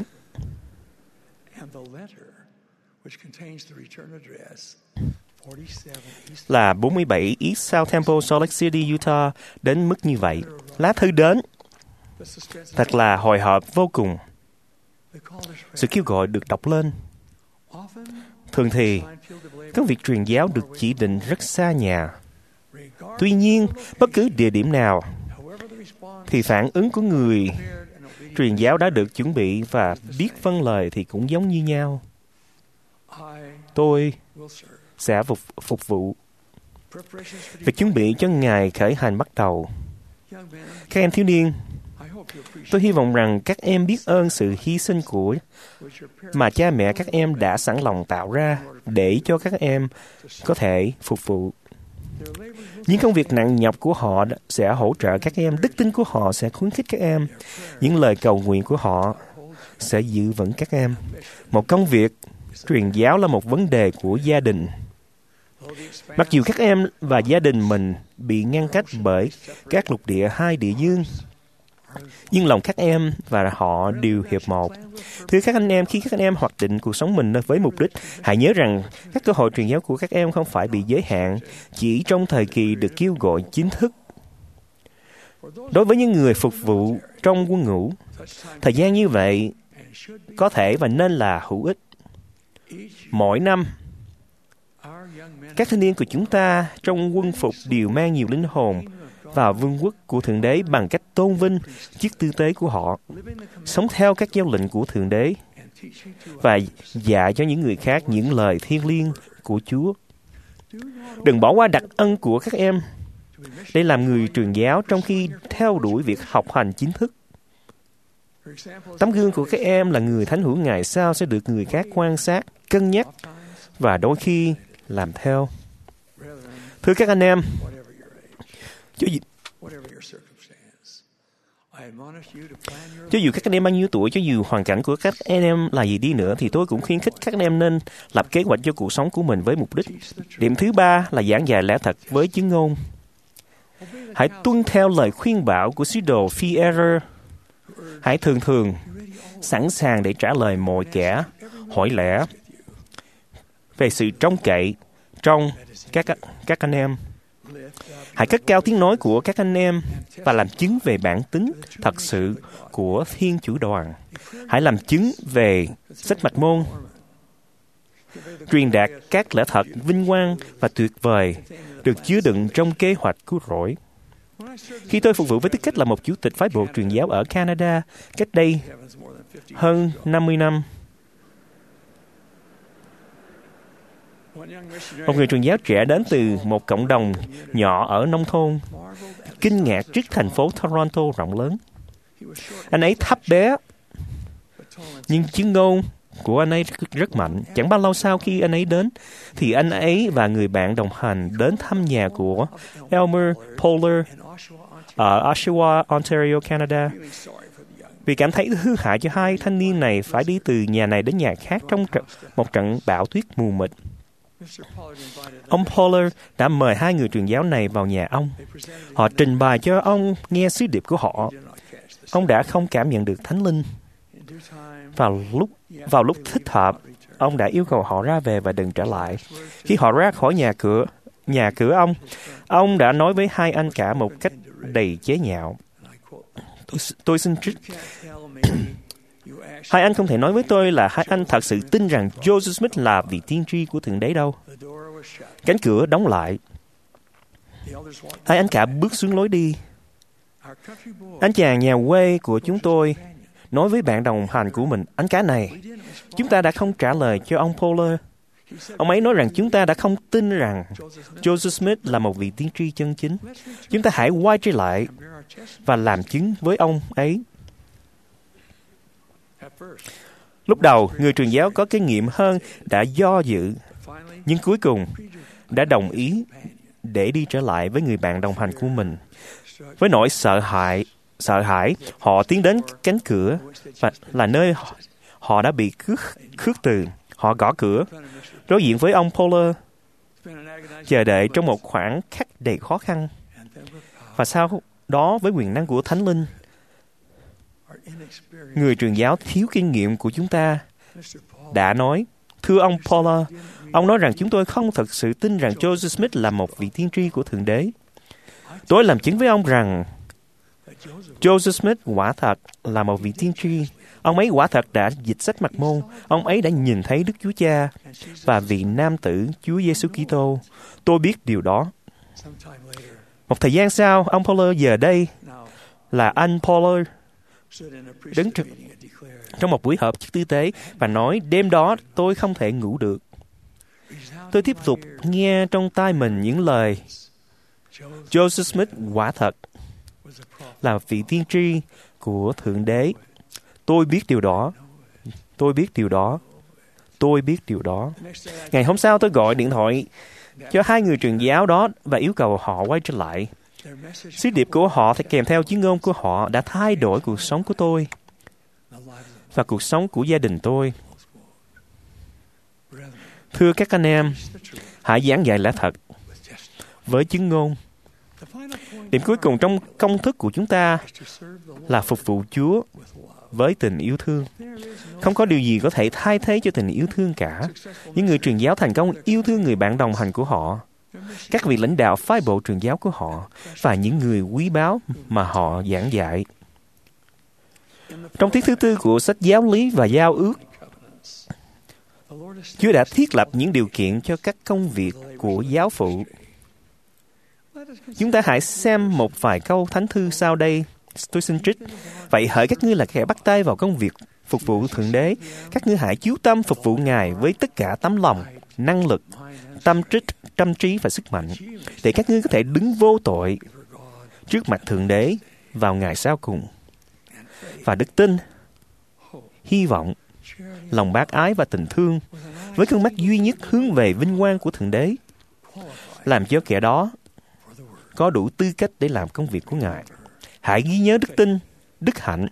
Là 47 East South Temple, Salt Lake City, Utah, đến mức như vậy. Lá thư đến thật là hồi hộp vô cùng. Sự kêu gọi được đọc lên. Thường thì, các việc truyền giáo được chỉ định rất xa nhà. Tuy nhiên, bất cứ địa điểm nào, thì phản ứng của người truyền giáo đã được chuẩn bị và biết vâng lời thì cũng giống như nhau. Tôi sẽ phục vụ. Việc chuẩn bị cho ngày khởi hành bắt đầu. Các em thiếu niên, tôi hy vọng rằng các em biết ơn sự hy sinh của mà cha mẹ các em đã sẵn lòng tạo ra để cho các em có thể phục vụ. Những công việc nặng nhọc của họ sẽ hỗ trợ các em, đức tin của họ sẽ khuyến khích các em, những lời cầu nguyện của họ sẽ giữ vững các em. Một công việc truyền giáo là một vấn đề của gia đình. Mặc dù các em và gia đình mình bị ngăn cách bởi các lục địa hai địa dương, nhưng lòng các em và họ đều hiệp một. Thưa các anh em, khi các anh em hoạch định cuộc sống mình với mục đích, hãy nhớ rằng các cơ hội truyền giáo của các em không phải bị giới hạn chỉ trong thời kỳ được kêu gọi chính thức. Đối với những người phục vụ trong quân ngũ, thời gian như vậy có thể và nên là hữu ích. Mỗi năm, các thanh niên của chúng ta trong quân phục đều mang nhiều linh hồn vào vương quốc của Thượng Đế bằng cách tôn vinh chiếc tư tế của họ, sống theo các giáo lệnh của Thượng Đế và dạy cho những người khác những lời thiêng liêng của Chúa. Đừng bỏ qua đặc ân của các em để làm người truyền giáo trong khi theo đuổi việc học hành chính thức. Tấm gương của các em là người thánh hữu ngày sau sẽ được người khác quan sát, cân nhắc và đôi khi làm theo. Thưa các anh em, cho dù các anh em bao nhiêu tuổi, cho dù hoàn cảnh của các anh em là gì đi nữa, thì tôi cũng khuyến khích các anh em nên lập kế hoạch cho cuộc sống của mình với mục đích. Điểm thứ 3 là giảng dạy lẽ thật với chứng ngôn. Hãy tuân theo lời khuyên bảo của sứ đồ Phi-e-rơ. Hãy thường sẵn sàng để trả lời mọi kẻ hỏi lẽ về sự trông cậy trong các anh em. Hãy cất cao tiếng nói của các anh em và làm chứng về bản tính thật sự của Thiên Chủ Đoàn. Hãy làm chứng về sách Mạch Môn, truyền đạt các lẽ thật vinh quang và tuyệt vời được chứa đựng trong kế hoạch cứu rỗi. Khi tôi phục vụ với tư cách là một chủ tịch phái bộ truyền giáo ở Canada cách đây hơn 50 năm, một người truyền giáo trẻ đến từ một cộng đồng nhỏ ở nông thôn, kinh ngạc trước thành phố Toronto rộng lớn. Anh ấy thấp bé, nhưng chứng ngôn của anh ấy rất mạnh. Chẳng bao lâu sau khi anh ấy đến, thì anh ấy và người bạn đồng hành đến thăm nhà của Elmer Poller ở Oshawa, Ontario, Canada. Vì cảm thấy hư hại cho hai thanh niên này phải đi từ nhà này đến nhà khác trong một trận bão tuyết mù mịt. Ông Poller đã mời hai người truyền giáo này vào nhà ông. Họ trình bày cho ông nghe sứ điệp của họ. Ông đã không cảm nhận được Thánh Linh. Vào lúc thích hợp, ông đã yêu cầu họ ra về và đừng trở lại. Khi họ ra khỏi nhà cửa ông đã nói với hai anh cả một cách đầy chế nhạo. Tôi xin trích. Hai anh không thể nói với tôi là hai anh thật sự tin rằng Joseph Smith là vị tiên tri của Thượng Đế đâu. Cánh cửa đóng lại. Hai anh cả bước xuống lối đi. Anh chàng nhà quê của chúng tôi nói với bạn đồng hành của mình, anh cả này, chúng ta đã không trả lời cho ông Poller. Ông ấy nói rằng chúng ta đã không tin rằng Joseph Smith là một vị tiên tri chân chính. Chúng ta hãy quay trở lại và làm chứng với ông ấy. Lúc đầu, người truyền giáo có kinh nghiệm hơn đã do dự, nhưng cuối cùng đã đồng ý để đi trở lại với người bạn đồng hành của mình. Với nỗi sợ hãi, họ tiến đến cánh cửa và là nơi họ đã bị khước từ. Họ gõ cửa, đối diện với ông Poller, chờ đợi trong một khoảng khắc đầy khó khăn. Và sau đó với quyền năng của Thánh Linh, người truyền giáo thiếu kinh nghiệm của chúng ta đã nói, thưa ông Poller, ông nói rằng chúng tôi không thực sự tin rằng Joseph Smith là một vị tiên tri của Thượng Đế. Tôi làm chứng với ông rằng Joseph Smith quả thật là một vị tiên tri. Ông ấy quả thật đã dịch sách Mạch Môn. Ông ấy đã nhìn thấy Đức Chúa Cha và vị nam tử Chúa Giêsu Kitô. Tôi biết điều đó. Một thời gian sau, ông Poller giờ đây là anh Poller đứng trực trong một buổi họp chức tư tế và nói, đêm đó tôi không thể ngủ được. Tôi tiếp tục nghe trong tai mình những lời Joseph Smith quả thật là vị tiên tri của Thượng Đế. Tôi biết điều đó. Tôi biết điều đó. Tôi biết điều đó. Ngày hôm sau tôi gọi điện thoại cho hai người truyền giáo đó và yêu cầu họ quay trở lại. Sứ điệp của họ thì kèm theo chứng ngôn của họ đã thay đổi cuộc sống của tôi và cuộc sống của gia đình tôi. Thưa các anh em, hãy giảng dạy lẽ thật với chứng ngôn. Điểm cuối cùng trong công thức của chúng ta là phục vụ Chúa với tình yêu thương. Không có điều gì có thể thay thế cho tình yêu thương cả. Những người truyền giáo thành công yêu thương người bạn đồng hành của họ, các vị lãnh đạo phái bộ truyền giáo của họ và những người quý báu mà họ giảng dạy. Trong tiết thứ 4 của sách Giáo lý và Giao ước, Chúa đã thiết lập những điều kiện cho các công việc của giáo phụ. Chúng ta hãy xem một vài câu thánh thư sau đây Tôi xin trích. Vậy hỡi các ngươi là kẻ bắt tay vào công việc phục vụ Thượng Đế, các ngươi hãy chú tâm phục vụ Ngài với tất cả tấm lòng, năng lực, tâm trí và sức mạnh, để các ngươi có thể đứng vô tội trước mặt Thượng Đế vào ngày sau cùng. Và đức tin, hy vọng, lòng bác ái và tình thương với con mắt duy nhất hướng về vinh quang của Thượng Đế, làm cho kẻ đó có đủ tư cách để làm công việc của Ngài. Hãy ghi nhớ đức tin, đức hạnh,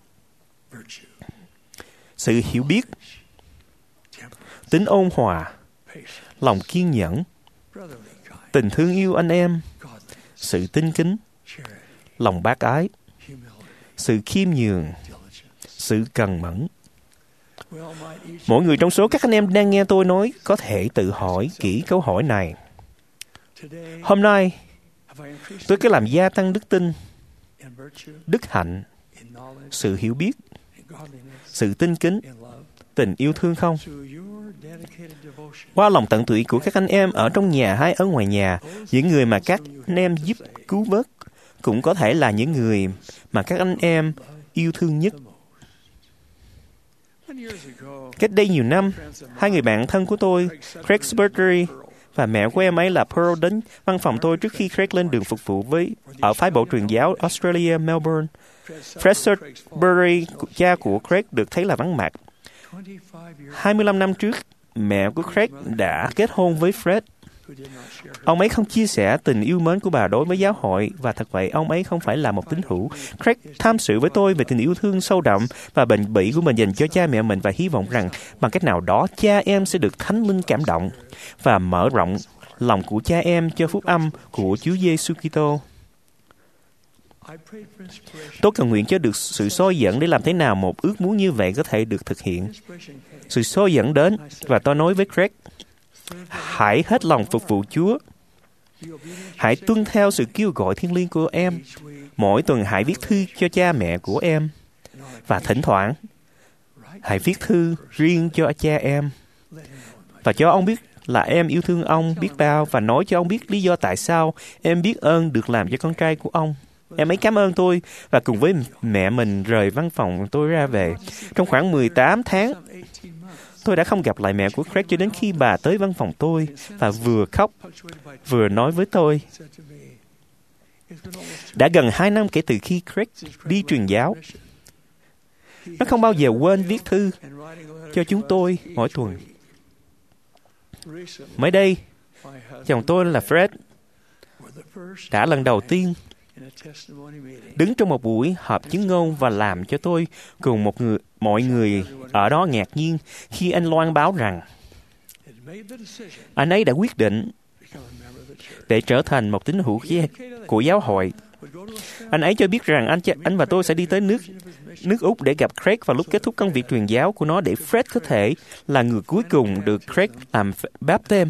sự hiểu biết, tính ôn hòa, lòng kiên nhẫn, tình thương yêu anh em, sự tinh kính, lòng bác ái, sự khiêm nhường, sự cần mẫn. Mỗi người trong số các anh em đang nghe tôi nói có thể tự hỏi kỹ câu hỏi này. Hôm nay, tôi có làm gia tăng đức tin, đức hạnh, sự hiểu biết, sự tinh kính, tình yêu thương không? Qua lòng tận tụy của các anh em ở trong nhà hay ở ngoài nhà, những người mà các anh em giúp cứu vớt cũng có thể là những người mà các anh em yêu thương nhất. Cách đây nhiều năm, hai người bạn thân của tôi, Craig Sperry và mẹ của em ấy là Pearl, đến văn phòng tôi trước khi Craig lên đường phục vụ ở phái bộ truyền giáo Australia, Melbourne. Fred Sperry, cha của Craig, được thấy là vắng mặt. 25 năm trước, mẹ của Craig đã kết hôn với Fred. Ông ấy không chia sẻ tình yêu mến của bà đối với giáo hội, và thật vậy, ông ấy không phải là một tín hữu. Craig tham sự với tôi về tình yêu thương sâu đậm và bền bỉ của mình dành cho cha mẹ mình, và hy vọng rằng bằng cách nào đó cha em sẽ được Thánh Linh cảm động và mở rộng lòng của cha em cho phúc âm của Chúa Giêsu Kitô. Tôi cầu nguyện cho được sự soi dẫn để làm thế nào một ước muốn như vậy có thể được thực hiện. Sự soi dẫn đến, và tôi nói với Craig, hãy hết lòng phục vụ Chúa. Hãy tuân theo sự kêu gọi thiêng liêng của em. Mỗi tuần hãy viết thư cho cha mẹ của em. Và thỉnh thoảng, hãy viết thư riêng cho cha em. Và cho ông biết là em yêu thương ông biết bao, và nói cho ông biết lý do tại sao em biết ơn được làm cho con trai của ông. Em ấy cảm ơn tôi, và cùng với mẹ mình rời văn phòng tôi ra về. Trong khoảng 18 tháng, tôi đã không gặp lại mẹ của Craig cho đến khi bà tới văn phòng tôi và vừa khóc, vừa nói với tôi. Đã gần 2 năm kể từ khi Craig đi truyền giáo. Nó không bao giờ quên viết thư cho chúng tôi mỗi tuần. Mới đây, chồng tôi là Fred đã lần đầu tiên đứng trong một buổi họp chứng ngôn và làm cho tôi cùng mọi người ở đó ngạc nhiên khi anh loan báo rằng anh ấy đã quyết định để trở thành một tín hữu của giáo hội. Anh ấy cho biết rằng anh và tôi sẽ đi tới nước Úc để gặp Craig vào lúc kết thúc công việc truyền giáo của nó, để Fred có thể là người cuối cùng được Craig làm báp-têm.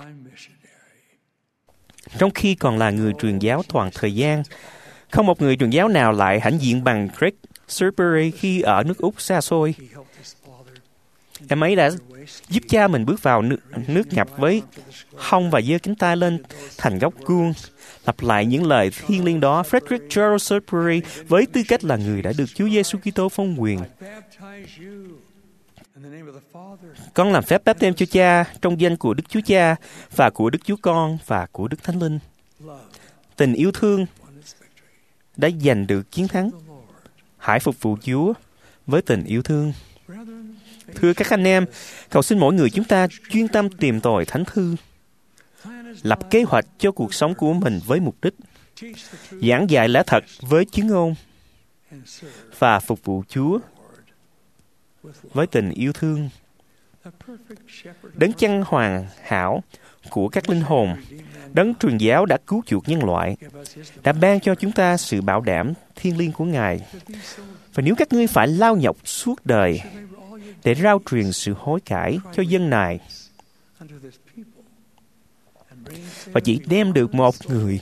Trong khi còn là người truyền giáo toàn thời gian, không một người truyền giáo nào lại hãnh diện bằng Craig Sperry khi ở nước Úc xa xôi. Em ấy đã giúp cha mình bước vào nước ngập với hông và giơ cánh tay lên thành góc cuông, lặp lại những lời thiêng liêng đó. Frederick Charles Sperry với tư cách là người đã được Chúa Giêsu Kitô phong quyền. Con làm phép báp-têm cho cha trong danh của Đức Chúa Cha và của Đức Chúa Con và của Đức Thánh Linh. Tình yêu thương đã giành được chiến thắng. Hãy phục vụ Chúa với tình yêu thương. Thưa các anh em, cầu xin mỗi người chúng ta chuyên tâm tìm tòi Thánh Thư, lập kế hoạch cho cuộc sống của mình với mục đích, giảng dạy lẽ thật với chứng ngôn, và phục vụ Chúa với tình yêu thương. Đấng chăn hoàn hảo của các linh hồn, Đấng truyền giáo đã cứu chuộc nhân loại, đã ban cho chúng ta sự bảo đảm thiêng liêng của Ngài. Và nếu các ngươi phải lao nhọc suốt đời để rao truyền sự hối cải cho dân này, và chỉ đem được một người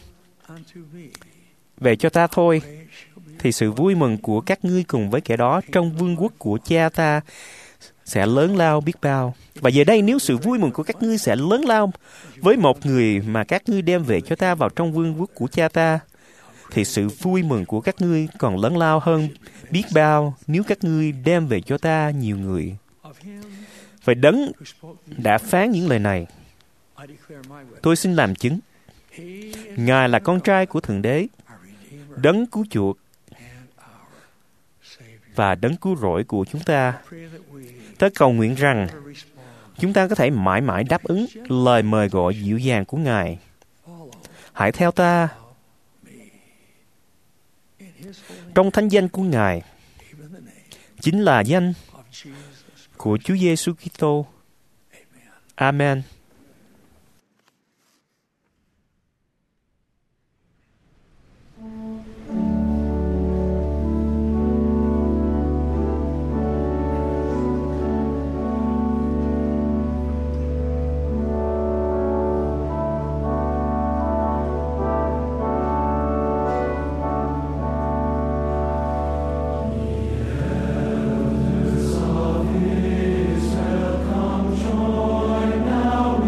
về cho ta thôi, thì sự vui mừng của các ngươi cùng với kẻ đó trong vương quốc của cha ta sẽ lớn lao biết bao. Và giờ đây, nếu sự vui mừng của các ngươi sẽ lớn lao với một người mà các ngươi đem về cho ta vào trong vương quốc của cha ta, thì sự vui mừng của các ngươi còn lớn lao hơn biết bao nếu các ngươi đem về cho ta nhiều người. Vậy Đấng đã phán những lời này. Tôi xin làm chứng. Ngài là con trai của Thượng Đế, Đấng cứu chuộc và Đấng cứu rỗi của chúng ta. Tớ cầu nguyện rằng chúng ta có thể mãi mãi đáp ứng lời mời gọi dịu dàng của Ngài. Hãy theo ta. Trong thánh danh của Ngài, chính là danh của Chúa Giêsu Kitô. Amen. Now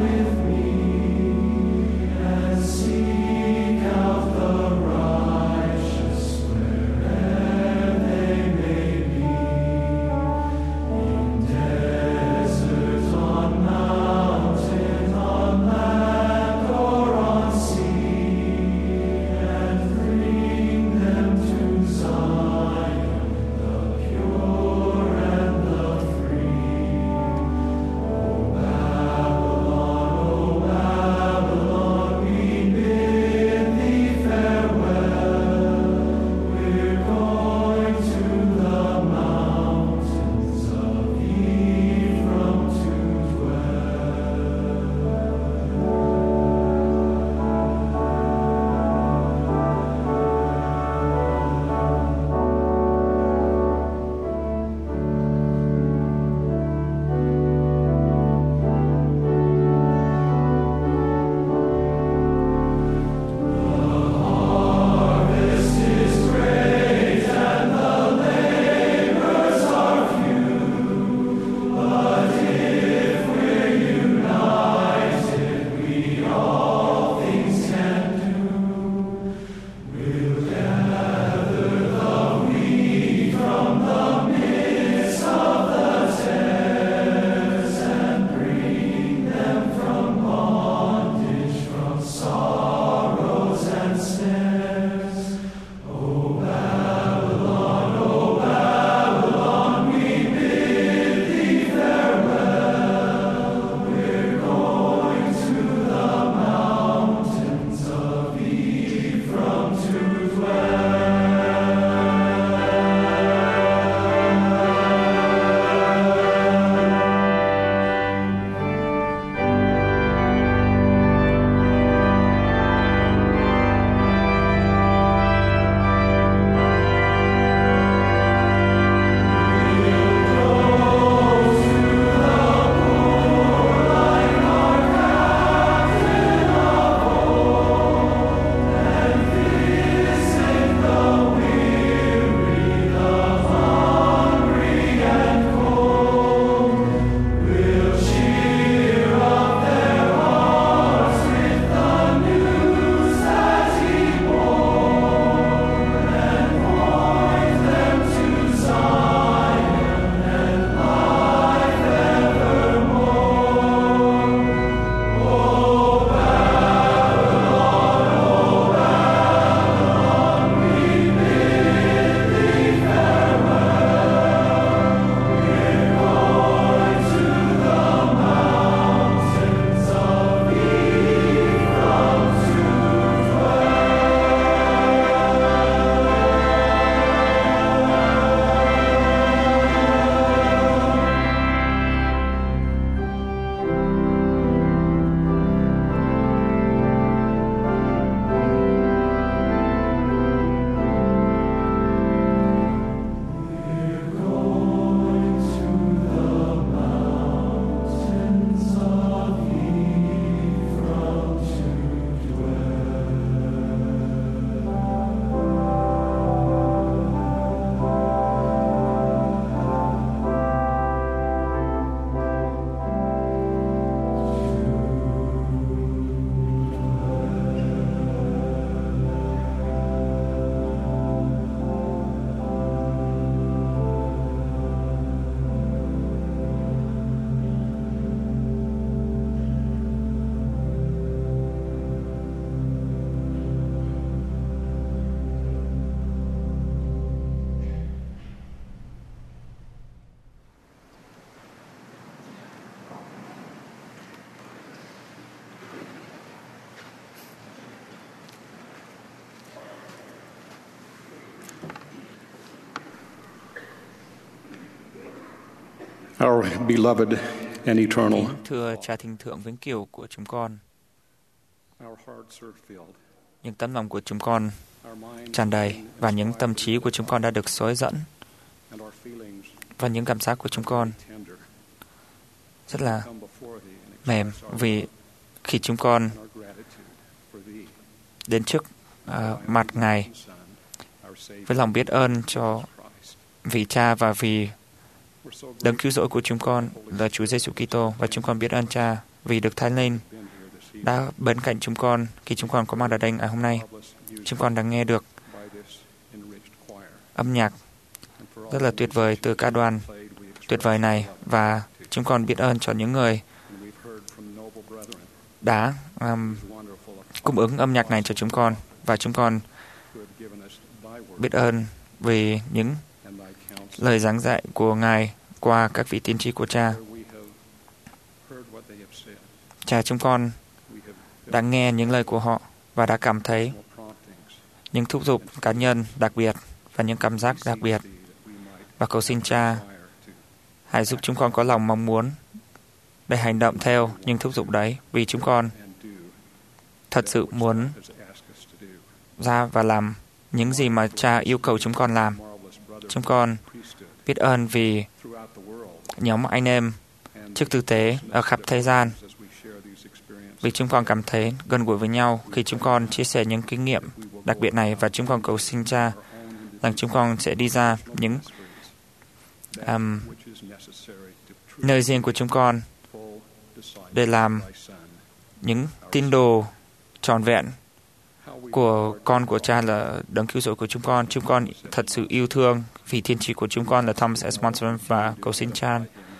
Our beloved and eternal, Thưa Cha Thịnh Thượng vĩnh cửu của chúng con, our hearts are filled, những tấm lòng của chúng con our minds tràn đầy và những tâm trí của chúng con đã được xối dẫn and our feelings và những cảm giác của chúng con tender. rất là Come before Thee and mềm express our vì khi chúng con our gratitude for Thee, đến trước mặt Ngài Son, our Savior, với lòng biết ơn cho Christ. vì Cha và vì We're so đấng cứu rỗi của chúng con là Chúa Giêsu Kitô, và chúng con biết ơn Cha vì được Thánh Linh been here this evening. đã bên cạnh chúng con khi chúng con có mặt ở đây ngày hôm nay. Marvelous music Chúng con đã nghe được by this enriched choir. âm nhạc And for all rất là the tuyệt vời từ ca đoàn played, we express tuyệt vời này, và chúng con biết ơn cho những người and we've heard from noble brethren đã whose wonderful cung ứng âm nhạc này cho chúng con, và chúng con who have given us Thy word biết ơn vì những and Thy counsel. lời giảng dạy của Ngài qua các vị tiên tri của Cha. Where we have heard what they have said, Cha, chúng con we have đã nghe những lời của họ và đã cảm thấy more promptings. những thúc giục cá nhân đặc biệt và những cảm giác đặc biệt, Thee that we might và cầu xin Cha desire to hãy giúp chúng con có lòng mong muốn để hành động theo những thúc giục đấy, vì chúng con and do thật sự muốn has asked us to do. ra và làm những gì mà Cha yêu cầu chúng con làm. Marvelous brother Chúng con priesthood biết ơn vì throughout the world nhóm anh em and chức tư tế ở khắp thế gian, as we share these experiences. vì chúng con cảm thấy gần gũi với nhau khi chúng con chia sẻ những kinh nghiệm đặc biệt này, và chúng con cầu xin Cha rằng chúng con sẽ đi ra những Which is necessary to truly nơi riêng của chúng con full disciple để làm of Thy Son. những tín đồ trọn vẹn How we của con của Cha là đấng cứu rỗi của chúng con. Chúng con thật sự yêu thương vị thiên tri của chúng con là Thomas S. Monson, và cầu xin Cha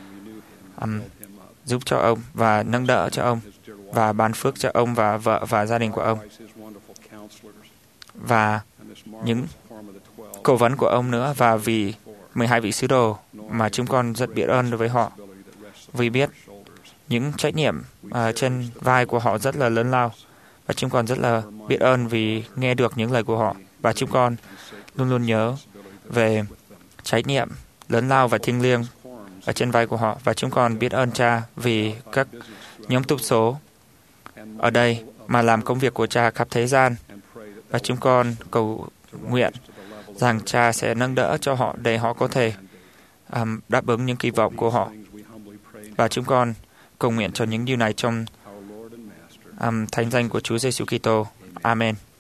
giúp cho ông và nâng đỡ cho ông và ban phước cho ông và vợ và gia đình của ông, his wonderful counselors và and this những marvelous form of the 12 cố vấn của ông nữa, và vì 12 vị sứ đồ mà chúng con rất biết ơn đối với họ, ability that rests vì biết shoulders. những trách nhiệm trên vai của họ rất là lớn lao, và chúng con rất là biết ơn vì nghe được những lời của họ, và chúng con luôn luôn nhớ về trách nhiệm lớn lao và thiêng liêng ở trên vai của họ, và chúng con biết ơn Cha vì các nhóm túc số ở đây mà làm công việc của Cha khắp thế gian, và chúng con cầu nguyện rằng Cha sẽ nâng đỡ cho họ để họ có thể đáp ứng những kỳ vọng của họ, và chúng con cầu nguyện cho những điều này trong Our Lord and Master. thánh danh của Chúa Giêsu Kitô. Amen.